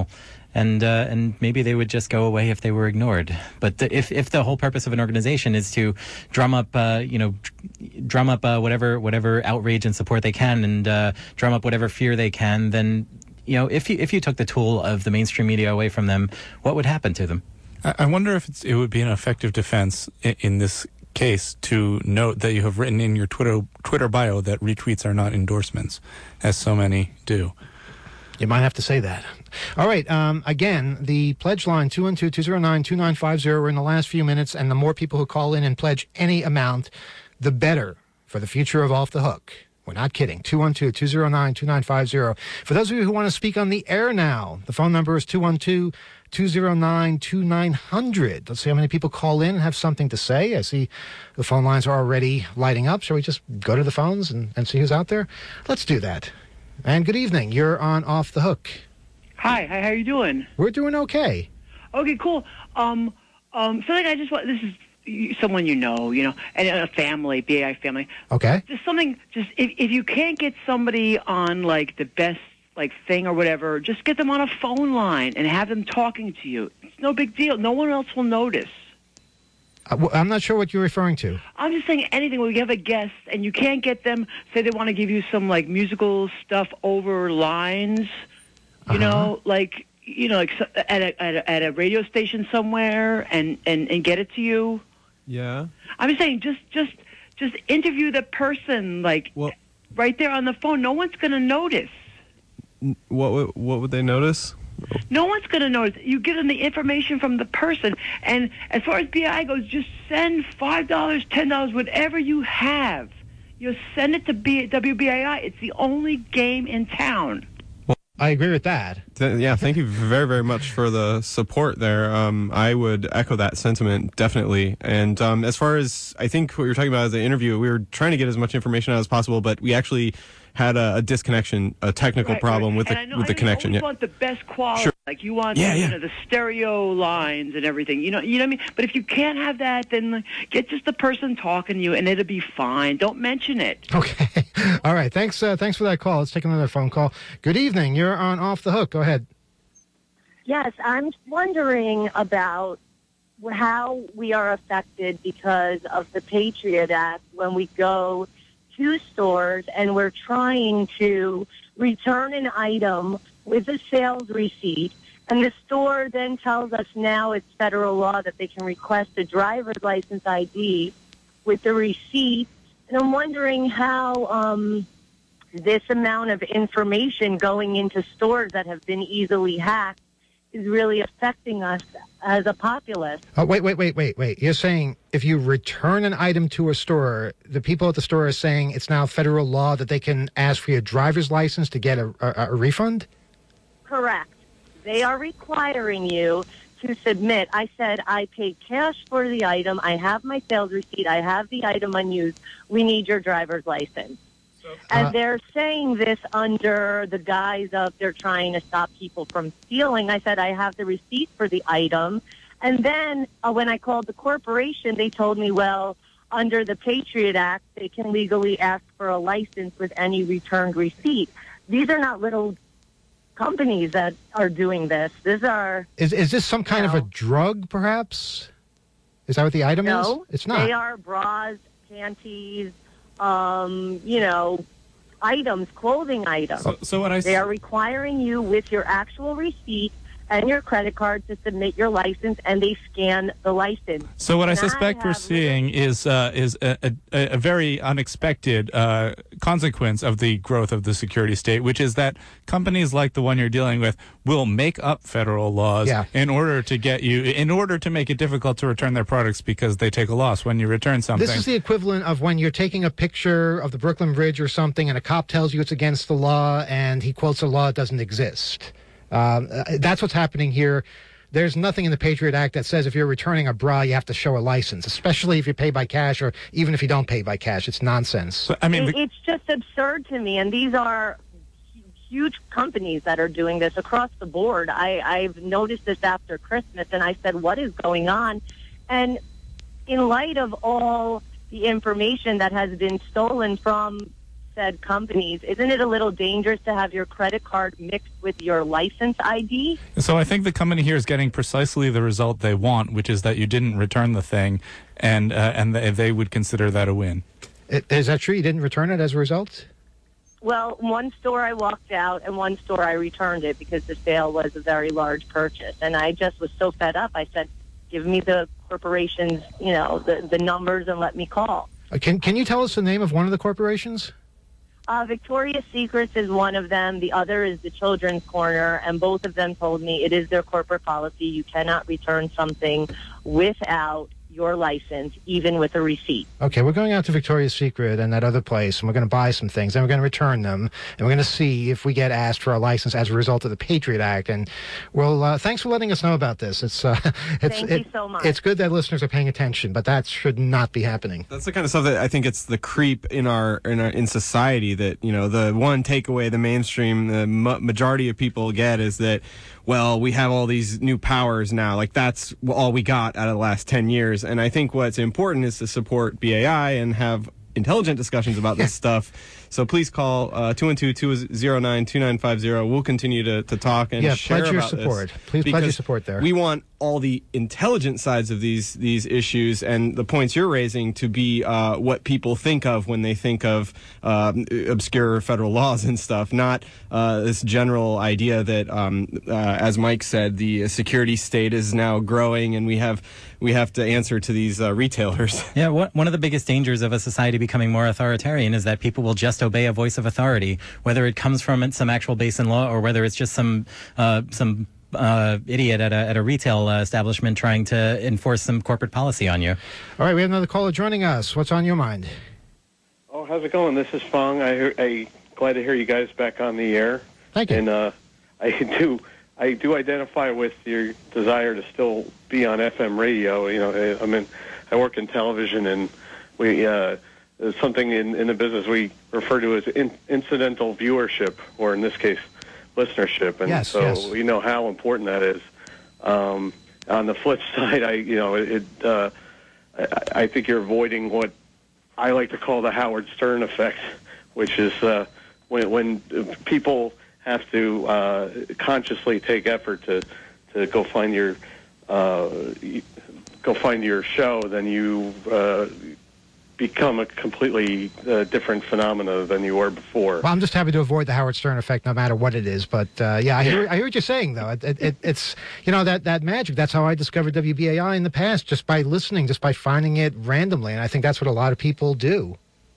Speaker 4: and uh, and maybe they would just go away if they were ignored. But the, if if the whole purpose of an organization is to drum up, uh, you know, drum up uh, whatever whatever outrage and support they can, and uh, drum up whatever fear they can, then you know, if you if you took the tool of the mainstream media away from them, what would happen to them?
Speaker 5: I, I wonder if it's, it would be an effective defense in, in this case to note that you have written in your Twitter Twitter bio that retweets are not endorsements, as so many do.
Speaker 1: You might have to say that. All right. Um, again, the pledge line, two one two, two zero nine, two nine five zero. We're in the last few minutes, and the more people who call in and pledge any amount, the better for the future of Off the Hook. We're not kidding. two one two, two zero nine, two nine five zero. For those of you who want to speak on the air now, the phone number is two one two, two zero nine, two nine zero zero. Let's see how many people call in and have something to say. I see the phone lines are already lighting up. Shall we just go to the phones and, and see who's out there? Let's do that. And good evening. You're on Off the Hook.
Speaker 19: Hi. Hi. How you doing?
Speaker 1: We're doing okay.
Speaker 19: Okay. Cool. Um. Um. So like, I just want this is someone you know, you know, and a family, B A I family.
Speaker 1: Okay.
Speaker 19: Just something. Just if if you can't get somebody on like the best like thing or whatever, just get them on a phone line and have them talking to you. It's no big deal. No one else will notice.
Speaker 1: Uh, well, I'm not sure what you're referring to.
Speaker 19: I'm just saying anything where you have a guest and you can't get them, say they want to give you some, like, musical stuff over lines, you uh-huh. know, like, you know, like at a, at a, at a radio station somewhere and, and, and get it to you.
Speaker 3: Yeah.
Speaker 19: I'm just saying just, just, just interview the person, like, well, right there on the phone. No one's going to notice.
Speaker 3: What would, what would they notice?
Speaker 19: No one's going to notice. You give them the information from the person. And as far as B I goes, just send five dollars, ten dollars, whatever you have. You send it to B- W B A I. It's the only game in town.
Speaker 1: Well, I agree with that.
Speaker 3: Th- yeah, thank you very, very much for the support there. Um, I would echo that sentiment, definitely. And um, as far as, I think what you're talking about as an interview, we were trying to get as much information out as possible, but we actually had a, a disconnection, a technical
Speaker 19: right,
Speaker 3: problem
Speaker 19: right.
Speaker 3: with
Speaker 19: and
Speaker 3: the
Speaker 19: I know,
Speaker 3: with the
Speaker 19: I
Speaker 3: connection.
Speaker 19: You
Speaker 3: Yeah.
Speaker 19: want the best quality,
Speaker 3: Sure.
Speaker 19: like you want,
Speaker 3: yeah,
Speaker 19: you
Speaker 3: yeah.
Speaker 19: know, the stereo lines and everything. You know, you know what I mean. But if you can't have that, then like, get just the person talking to you, and it'll be fine. Don't mention it.
Speaker 1: Okay. All right. Thanks. Uh, thanks for that call. Let's take another phone call. Good evening. You're on Off the Hook. Go ahead.
Speaker 20: Yes, I'm wondering about how we are affected because of the Patriot Act when we go to stores and we're trying to return an item with a sales receipt, and the store then tells us now it's federal law that they can request a driver's license I D with the receipt. And I'm wondering how um, this amount of information going into stores that have been easily hacked is really affecting us as a populace.
Speaker 1: Oh, wait, wait, wait, wait, wait. You're saying if you return an item to a store, the people at the store are saying it's now federal law that they can ask for your driver's license to get a, a, a refund?
Speaker 20: Correct. They are requiring you to submit. I said, I paid cash for the item. I have my sales receipt. I have the item unused. We need your driver's license. And uh, they're saying this under the guise of they're trying to stop people from stealing. I said, I have the receipt for the item. And then uh, when I called the corporation, they told me, well, under the Patriot Act, they can legally ask for a license with any returned receipt. These are not little companies that are doing this. These are...
Speaker 1: Is, is this some kind
Speaker 20: know,
Speaker 1: of a drug, perhaps? Is that what the item
Speaker 20: no,
Speaker 1: is? It's not.
Speaker 20: They are bras, panties, Um, you know, items, clothing items.
Speaker 5: So, so what I
Speaker 20: they are requiring you with your actual receipt and your credit card to submit your license, and they scan the license.
Speaker 5: So what I
Speaker 20: and
Speaker 5: suspect
Speaker 20: I
Speaker 5: we're seeing is uh, is a, a, a very unexpected uh, consequence of the growth of the security state, which is that companies like the one you're dealing with will make up federal laws
Speaker 1: yeah.
Speaker 5: in order to get you, in order to make it difficult to return their products because they take a loss when you return something.
Speaker 1: This is the equivalent of when you're taking a picture of the Brooklyn Bridge or something, and a cop tells you it's against the law, and he quotes a law that doesn't exist. Um, that's what's happening here. There's nothing in the Patriot Act that says if you're returning a bra, you have to show a license, especially if you pay by cash or even if you don't pay by cash. It's nonsense.
Speaker 5: So, I mean,
Speaker 20: it, it's just absurd to me, and these are huge companies that are doing this across the board. I, I've noticed this after Christmas, and I said, what is going on? And in light of all the information that has been stolen from said companies, isn't it a little dangerous to have your credit card mixed with your license I D?
Speaker 5: So I think the company here is getting precisely the result they want, which is that you didn't return the thing, and uh, and they, they would consider that a win.
Speaker 1: Is that true? You didn't return it as a result?
Speaker 20: Well, one store I walked out, and one store I returned it because the sale was a very large purchase. And I just was so fed up. I said, give me the corporation's, you know, the, the numbers and let me call.
Speaker 1: Uh, Can Can you tell us the name of one of the corporations?
Speaker 20: Uh, Victoria's Secrets is one of them. The other is the Children's Corner, and both of them told me it is their corporate policy. You cannot return something without your license, even with a receipt.
Speaker 1: Okay, we're going out to Victoria's Secret and that other place, and we're going to buy some things, and we're going to return them, and we're going to see if we get asked for a license as a result of the Patriot Act. And, well, uh, thanks for letting us know about this. It's uh, it's
Speaker 20: Thank
Speaker 1: it,
Speaker 20: you so much.
Speaker 1: It's good that listeners are paying attention, but that should not be happening.
Speaker 3: That's the kind of stuff that I think it's the creep in our in our in society that, you know, the one takeaway the mainstream, the ma- majority of people get is that, well, we have all these new powers now. Like, that's all we got out of the last ten years. And I think what's important is to support B A I and have intelligent discussions about this stuff. So please call uh, two one two, two zero nine, two nine five zero. We'll continue to, to talk and
Speaker 1: yeah,
Speaker 3: share
Speaker 1: pledge your
Speaker 3: about
Speaker 1: support.
Speaker 3: this.
Speaker 1: Please pledge your
Speaker 3: Because
Speaker 1: support there.
Speaker 3: We want all the intelligent sides of these these issues and the points you're raising to be uh, what people think of when they think of um, obscure federal laws and stuff, not uh, this general idea that, um, uh, as Mike said, the security state is now growing and we have we have to answer to these uh, retailers.
Speaker 4: Yeah, one one of the biggest dangers of a society becoming more authoritarian is that people will just obey a voice of authority, whether it comes from some actual base in law or whether it's just some uh, some uh, idiot at a at a retail uh, establishment trying to enforce some corporate policy on you.
Speaker 1: All right, we have another caller joining us. What's on your mind?
Speaker 21: Oh, how's it going? This is Fong. I hear, I glad to hear you guys back on the air.
Speaker 1: Thank you.
Speaker 21: And uh, I do I do identify with your desire to still be on F M radio. You know, I mean, I work in television, and we uh, something in, in the business we refer to as in, incidental viewership, or in this case, listenership. And
Speaker 1: yes,
Speaker 21: so
Speaker 1: yes.
Speaker 21: we know how important that is. Um, on the flip side, I you know it. Uh, I, I think you're avoiding what I like to call the Howard Stern effect, which is uh, when when people have to uh, consciously take effort to to go find your uh, go find your show, then you uh, become a completely uh, different phenomena than you were before.
Speaker 1: Well, I'm just happy to avoid the Howard Stern effect, no matter what it is. But uh, yeah, I hear I hear what you're saying, though. It, it, it's you know that that magic. That's how I discovered W B A I in the past, just by listening, just by finding it randomly, and I think that's what a lot of people do.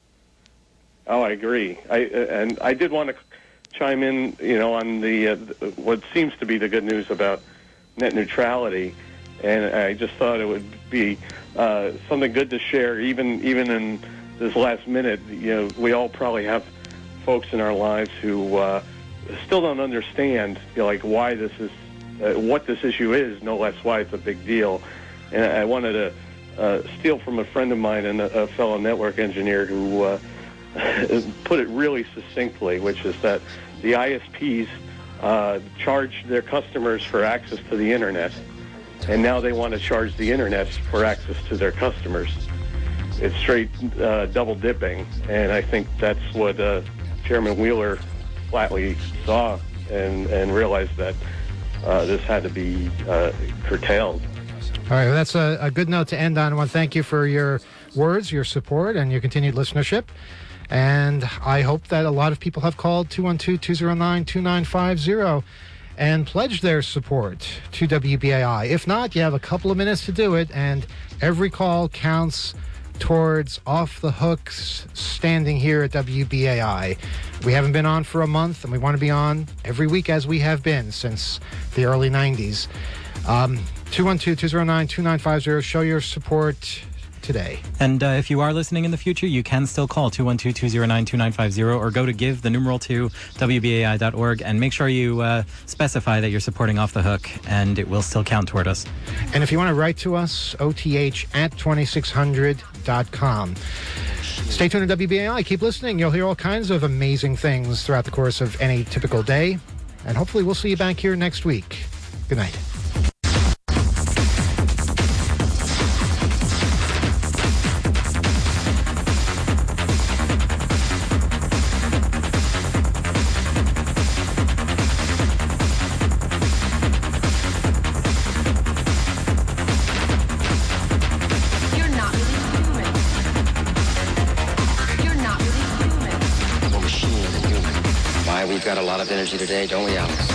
Speaker 21: Oh, I agree. I and I did want to chime in, you know, on the uh, what seems to be the good news about net neutrality, and I just thought it would be uh, something good to share, even even in this last minute. You know, we all probably have folks in our lives who uh, still don't understand, you know, like why this is, uh, what this issue is, no less why it's a big deal. And I wanted to uh, steal from a friend of mine and a, a fellow network engineer who uh, put it really succinctly, which is that the I S Ps uh, charge their customers for access to the Internet, and now they want to charge the Internet for access to their customers. It's straight uh, double dipping, and I think that's what uh, Chairman Wheeler flatly saw and, and realized that uh, this had to be uh, curtailed.
Speaker 1: All right, well, that's a, a good note to end on. I want to thank you for your words, your support, and your continued listenership. And I hope that a lot of people have called two one two, two zero nine, two nine five zero and pledged their support to W B A I. If not, you have a couple of minutes to do it, and every call counts towards Off the Hooks standing here at W B A I. We haven't been on for a month, and we want to be on every week as we have been since the early nineties. Um, two one two, two zero nine, two nine five zero. Show your support today.
Speaker 4: And uh, if you are listening in the future, you can still call two one two, two zero nine, two nine five zero or go to give the numeral two W B A I dot org and make sure you uh, specify that you're supporting Off the Hook, and it will still count toward us.
Speaker 1: And if you want to write to us, O T H at twenty-six hundred dot com. Stay tuned to W B A I. Keep listening. You'll hear all kinds of amazing things throughout the course of any typical day. And hopefully we'll see you back here next week. Good night.
Speaker 6: got a lot of energy today, don't we, Alex?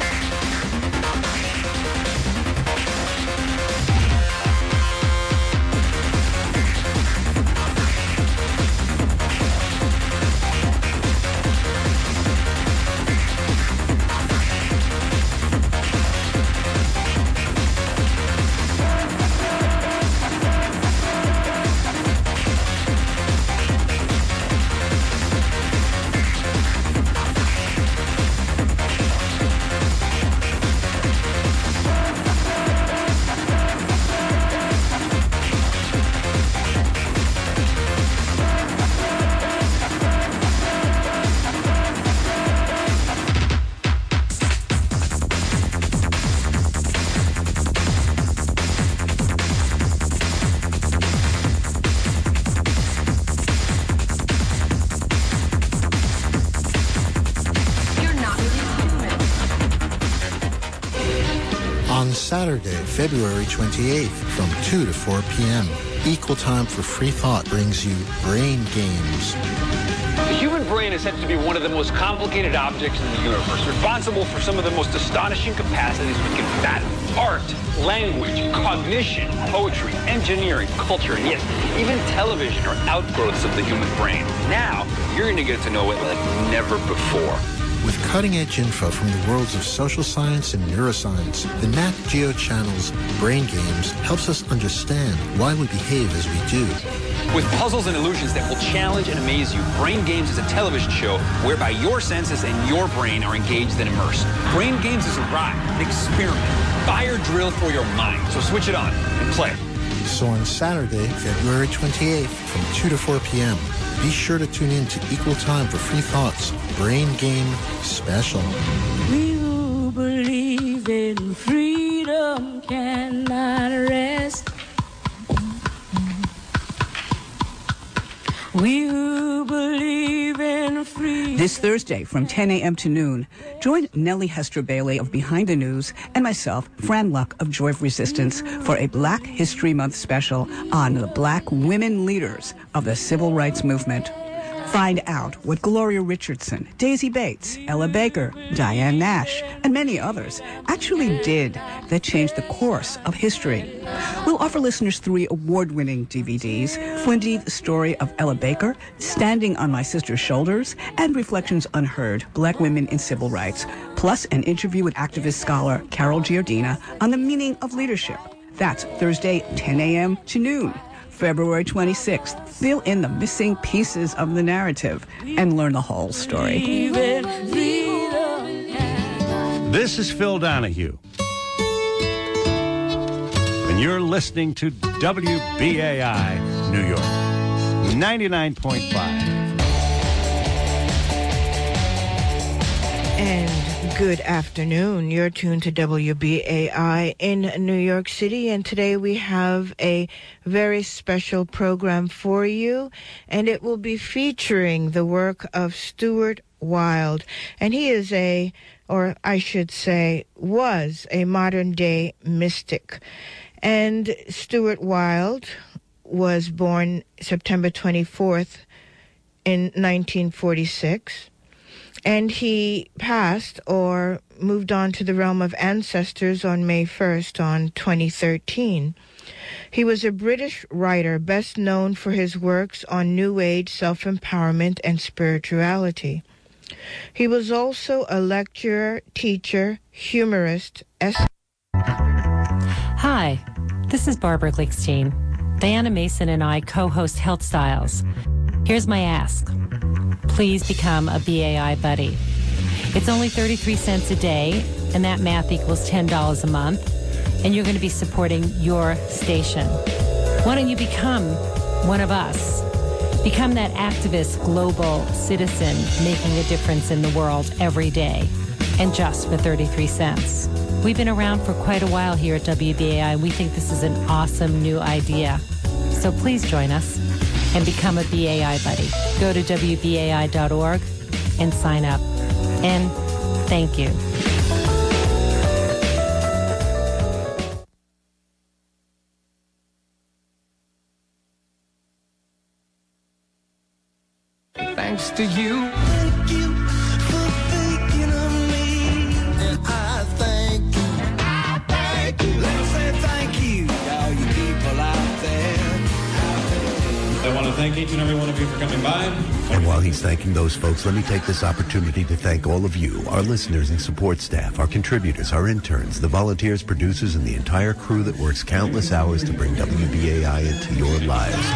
Speaker 22: Saturday, February twenty-eighth from two to four p.m. Equal time for free thought brings you Brain Games.
Speaker 23: The human brain is said to be one of the most complicated objects in the universe, responsible for some of the most astonishing capacities we can fathom. Art, language, cognition, poetry, engineering, culture, and yes, even television are outgrowths of the human brain. Now, you're going to get to know it like never before.
Speaker 22: With cutting-edge info from the worlds of social science and neuroscience, the Nat Geo Channel's Brain Games helps us understand why we behave as we do.
Speaker 23: With puzzles and illusions that will challenge and amaze you, Brain Games is a television show whereby your senses and your brain are engaged and immersed. Brain Games is a ride, an experiment, fire drill for your mind. So switch it on and play.
Speaker 22: So on Saturday, February twenty-eighth from two to four p.m., be sure to tune in to Equal Time for Free Thoughts Brain Game Special.
Speaker 12: We who believe in freedom cannot rest. We who believe in freedom.
Speaker 13: This Thursday from ten a.m. to noon, join Nellie Hester Bailey of Behind the News and myself, Fran Luck of Joy of Resistance, for a Black History Month special on the Black women leaders of the Civil Rights Movement. Find out what Gloria Richardson, Daisy Bates, Ella Baker, Diane Nash, and many others actually did that changed the course of history. We'll offer listeners three award-winning D V Ds, Flinty, the story of Ella Baker, Standing on My Sister's Shoulders, and Reflections Unheard, Black Women in Civil Rights, plus an interview with activist scholar Carol Giordina on the meaning of leadership. That's Thursday, ten a.m. to noon. February twenty-sixth, fill in the missing pieces of the narrative and learn the whole story.
Speaker 14: This is Phil Donahue, and you're listening to W B A I New York, ninety-nine point five.
Speaker 24: And good afternoon. You're tuned to W B A I in New York City, and today we have a very special program for you, and it will be featuring the work of Stuart Wilde. And he is a, or I should say, was a modern-day mystic. And Stuart Wilde was born September twenty-fourth in nineteen forty-six. And he passed or moved on to the realm of ancestors on May first on twenty thirteen. He was a British writer best known for his works on New Age self-empowerment and spirituality. He was also a lecturer, teacher, humorist, essay.
Speaker 15: Hi, this is Barbara Glickstein. Diana Mason and I co-host Health Styles. Here's my ask. Please become a B A I buddy. It's only thirty-three cents a day, and that math equals ten dollars a month, and you're going to be supporting your station. Why don't you become one of us? Become that activist global citizen making a difference in the world every day, and just for thirty-three cents. We've been around for quite a while here at W B A I, and we think this is an awesome new idea. So please join us and become a B A I buddy. Go to W B A I dot org and sign up. And thank you.
Speaker 25: Thanks to you. Thank you for thinking
Speaker 2: thank each and every one of you for coming by.
Speaker 7: And while he's thanking those folks, let me take this opportunity to thank all of you, our listeners and support staff, our contributors, our interns, the volunteers, producers, and the entire crew that works countless hours to bring W B A I into your lives.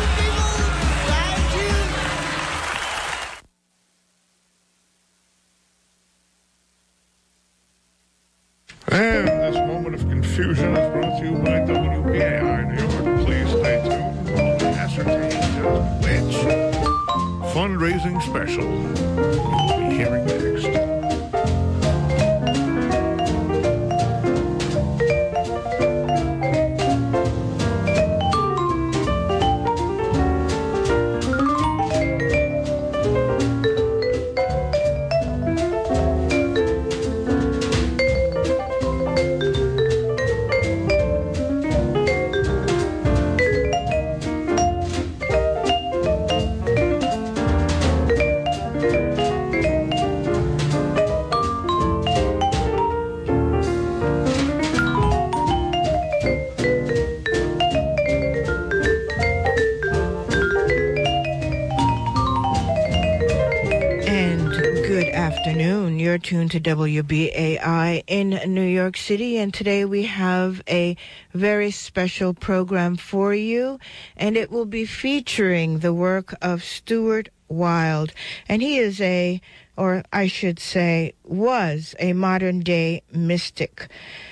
Speaker 11: And this moment of confusion is brought to you by W B A I New York. Please stay tuned while we ascertain just which fundraising special you'll be hearing next.
Speaker 24: You're tuned to W B A I in New York City, and today we have a very special program for you, and it will be featuring the work of Stuart Wilde. And he is a, or I should say, was a modern-day mystic.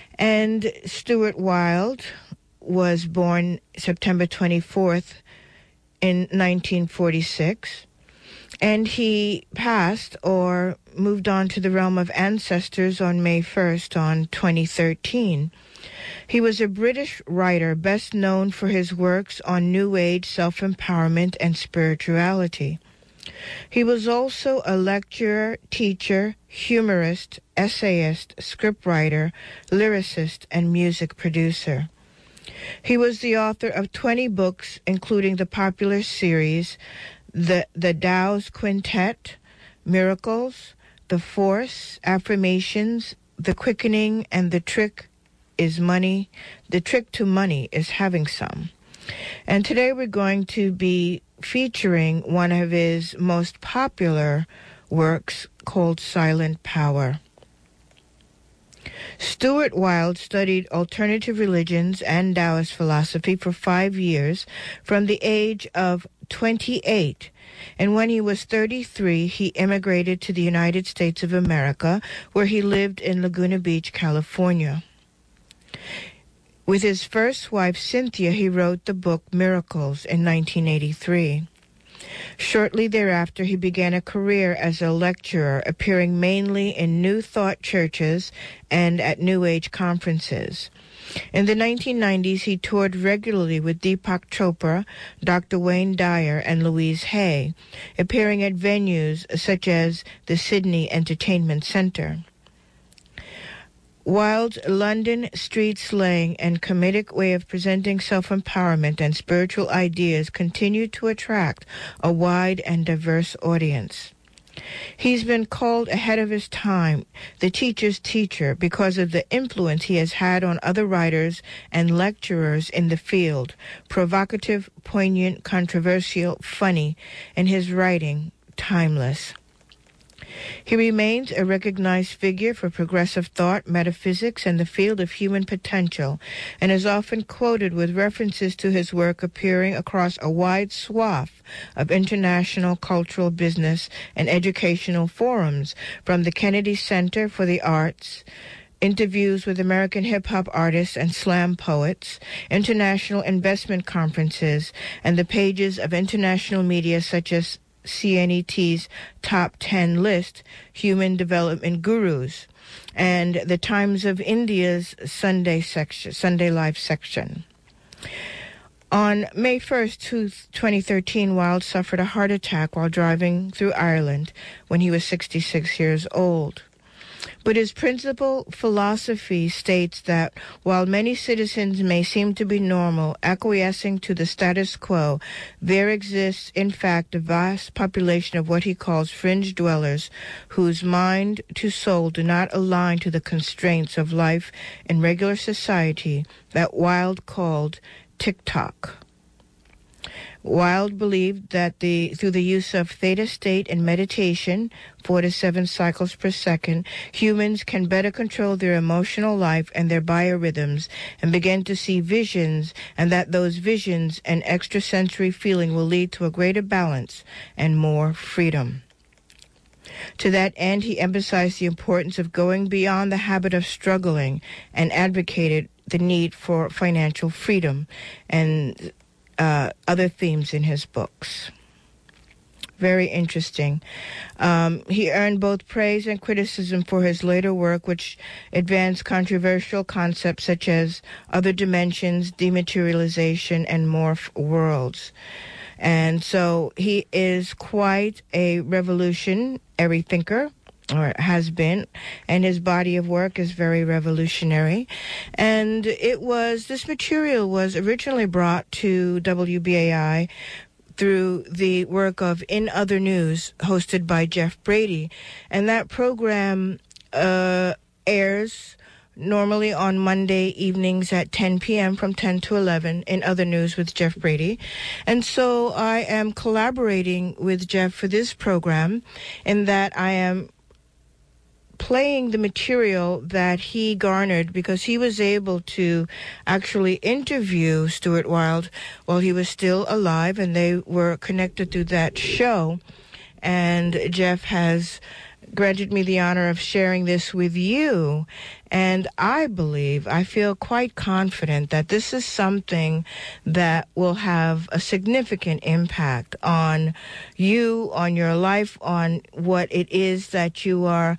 Speaker 24: And Stuart Wilde was born September twenty-fourth in nineteen forty-six. And he passed or moved on to the realm of ancestors on May first on twenty thirteen. He was a British writer best known for his works on New Age self-empowerment and spirituality. He was also a lecturer, teacher, humorist, essayist, scriptwriter, lyricist, and music producer. He was the author of twenty books, including the popular series The the Tao's Quintet, Miracles, The Force, Affirmations, The Quickening, and The Trick is Money. The Trick to Money is Having Some. And today we're going to be featuring one of his most popular works called Silent Power. Stuart Wilde studied alternative religions and Taoist philosophy for five years from the age of twenty-eight, and when he was thirty-three, he immigrated to the United States of America, where he lived in Laguna Beach, California. With his first wife, Cynthia, he wrote the book Miracles in nineteen eighty-three. Shortly thereafter, he began a career as a lecturer, appearing mainly in New Thought churches and at New Age conferences. In the nineteen nineties, he toured regularly with Deepak Chopra, Doctor Wayne Dyer, and Louise Hay, appearing at venues such as the Sydney Entertainment Centre. Wilde's London street slang and comedic way of presenting self-empowerment and spiritual ideas continued to attract a wide and diverse audience. He's been called ahead of his time, the teacher's teacher, because of the influence he has had on other writers and lecturers in the field, provocative, poignant, controversial, funny, and his writing timeless. He remains a recognized figure for progressive thought, metaphysics, and the field of human potential, and is often quoted with references to his work appearing across a wide swath of international cultural, business, and educational forums, from the Kennedy Center for the Arts, interviews with American hip-hop artists and slam poets, international investment conferences, and the pages of international media such as C N E T's Top ten list, Human Development Gurus, and the Times of India's Sunday section, Sunday Life section. On May first, twenty thirteen, Wilde suffered a heart attack while driving through Ireland when he was sixty-six years old. But his principal philosophy states that while many citizens may seem to be normal, acquiescing to the status quo, there exists, in fact, a vast population of what he calls fringe dwellers whose mind to soul do not align to the constraints of life in regular society that Wilde called TikTok. Wilde believed that the through the use of theta state and meditation, four to seven cycles per second, humans can better control their emotional life and their biorhythms and begin to see visions, and that those visions and extrasensory feeling will lead to a greater balance and more freedom. To that end, he emphasized the importance of going beyond the habit of struggling and advocated the need for financial freedom and uh, other themes in his books. Very interesting. Um, he earned both praise and criticism for his later work, which advanced controversial concepts such as other dimensions, dematerialization, and morph worlds. And so he is quite a revolutionary thinker, or has been, and his body of work is very revolutionary. And it was, this material was originally brought to W B A I through the work of In Other News, hosted by Jeff Brady. And that program uh, airs normally on Monday evenings at ten p.m. from ten to eleven in Other News with Jeff Brady. And so I am collaborating with Jeff for this program in that I am playing the material that he garnered because he was able to actually interview Stuart Wilde while he was still alive, and they were connected through that show. And Jeff has granted me the honor of sharing this with you. And I believe, I feel quite confident that this is something that will have a significant impact on you, on your life, on what it is that you are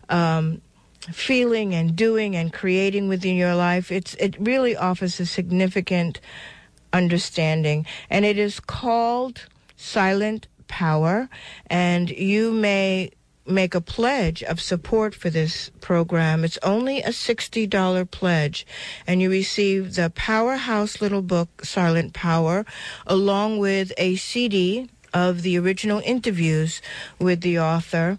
Speaker 24: um, feeling and doing and creating within your life. It's it really offers a significant understanding. And it is called Silent Power. And you may make a pledge of support for this program. It's only a sixty dollars pledge, and you receive the powerhouse little book, Silent Power, along with a C D of the original interviews with the author.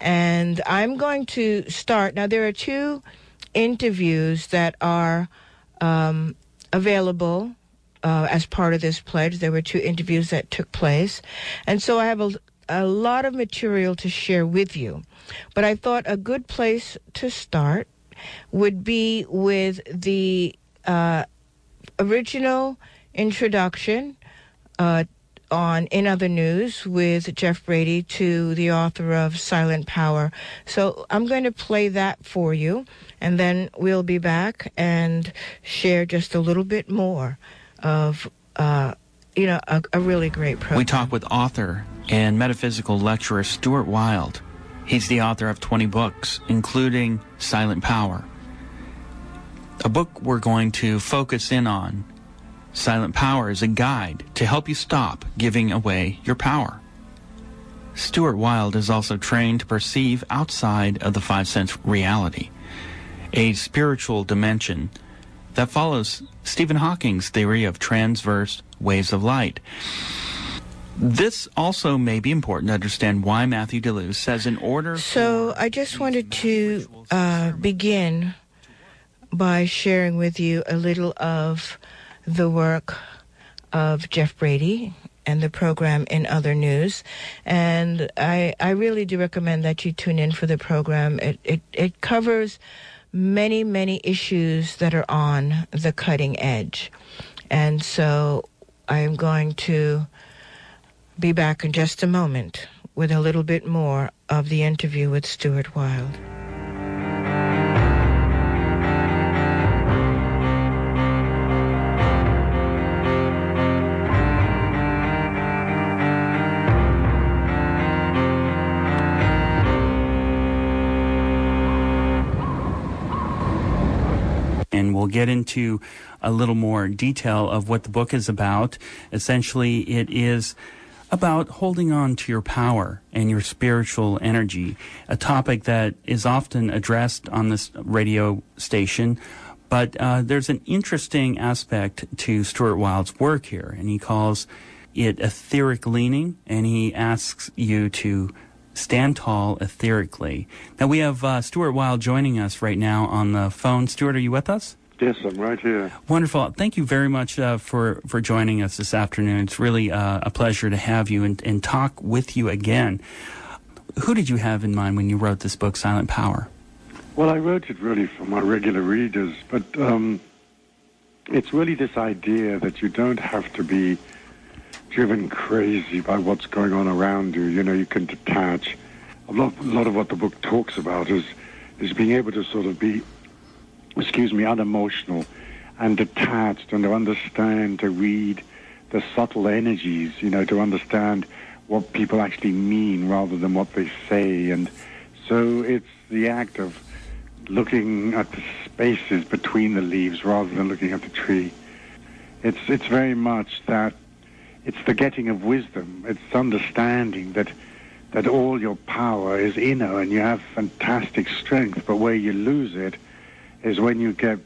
Speaker 24: And I'm going to start. Now, there are two interviews that are um, available uh, as part of this pledge. There were two interviews that took place. And so I have a a lot of material to share with you. But I thought a good place to start would be with the uh, original introduction uh, on In Other News with Jeff Brady to the author of Silent Power. So I'm going to play that for you, and then we'll be back and share just a little bit more of uh, you know, a, a really great program.
Speaker 8: We talk with author and metaphysical lecturer Stuart Wilde. He's the author of twenty books, including Silent Power, a book we're going to focus in on. Silent Power is a guide to help you stop giving away your power. Stuart Wilde is also trained to perceive outside of the five-sense reality, a spiritual dimension that follows Stephen Hawking's theory of transverse waves of light. This also may be important to understand why Matthew DeLuce says in order...
Speaker 24: So I just wanted to uh, begin by sharing with you a little of the work of Jeff Brady and the program In Other News. And I, I really do recommend that you tune in for the program. It, it, it covers many, many issues that are on the cutting edge. And so I am going to be back in just a moment with a little bit more of the interview with Stuart Wilde.
Speaker 8: And we'll get into a little more detail of what the book is about. Essentially, it is about holding on to your power and your spiritual energy, a topic that is often addressed on this radio station. But uh, there's an interesting aspect to Stuart Wilde's work here, and he calls it etheric leaning, and he asks you to stand tall etherically. Now, we have uh, Stuart Wilde joining us right now on the phone. Stuart, are you with us?
Speaker 9: Yes, I'm right here.
Speaker 8: Wonderful. Thank you very much uh, for, for joining us this afternoon. It's really uh, a pleasure to have you and, and talk with you again. Who did you have in mind when you wrote this book, Silent Power?
Speaker 9: Well, I wrote it really for my regular readers, but um, it's really this idea that you don't have to be driven crazy by what's going on around you. You know, you can detach. A lot, a lot of what the book talks about is, is being able to sort of be, excuse me, unemotional and detached, and to understand, to read the subtle energies, you know, to understand what people actually mean rather than what they say. And so it's the act of looking at the spaces between the leaves rather than looking at the tree. It's, it's very much that it's the getting of wisdom. It's understanding that that all your power is inner and you have fantastic strength, but where you lose it is when you get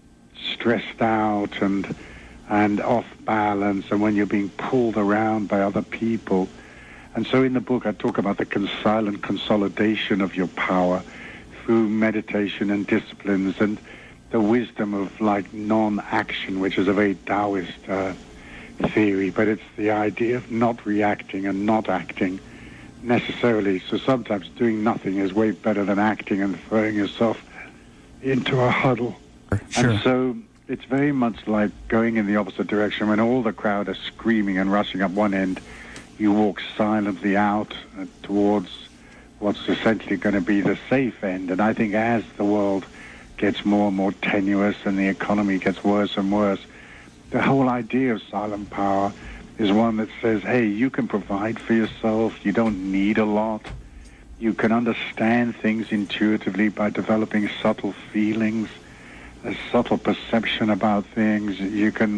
Speaker 9: stressed out and and off balance, and when you're being pulled around by other people. And so in the book I talk about the con- silent consolidation of your power through meditation and disciplines, and the wisdom of like non-action, which is a very Taoist uh, theory, but it's the idea of not reacting and not acting necessarily. So sometimes doing nothing is way better than acting and throwing yourself into a huddle.
Speaker 8: Sure.
Speaker 9: And so it's very much like going in the opposite direction. When all the crowd are screaming and rushing up one end, you walk silently out uh, towards what's essentially going to be the safe end. And I think as the world gets more and more tenuous and the economy gets worse and worse, the whole idea of silent power is one that says, hey, you can provide for yourself. You don't need a lot. You can understand things intuitively by developing subtle feelings, a subtle perception about things. You can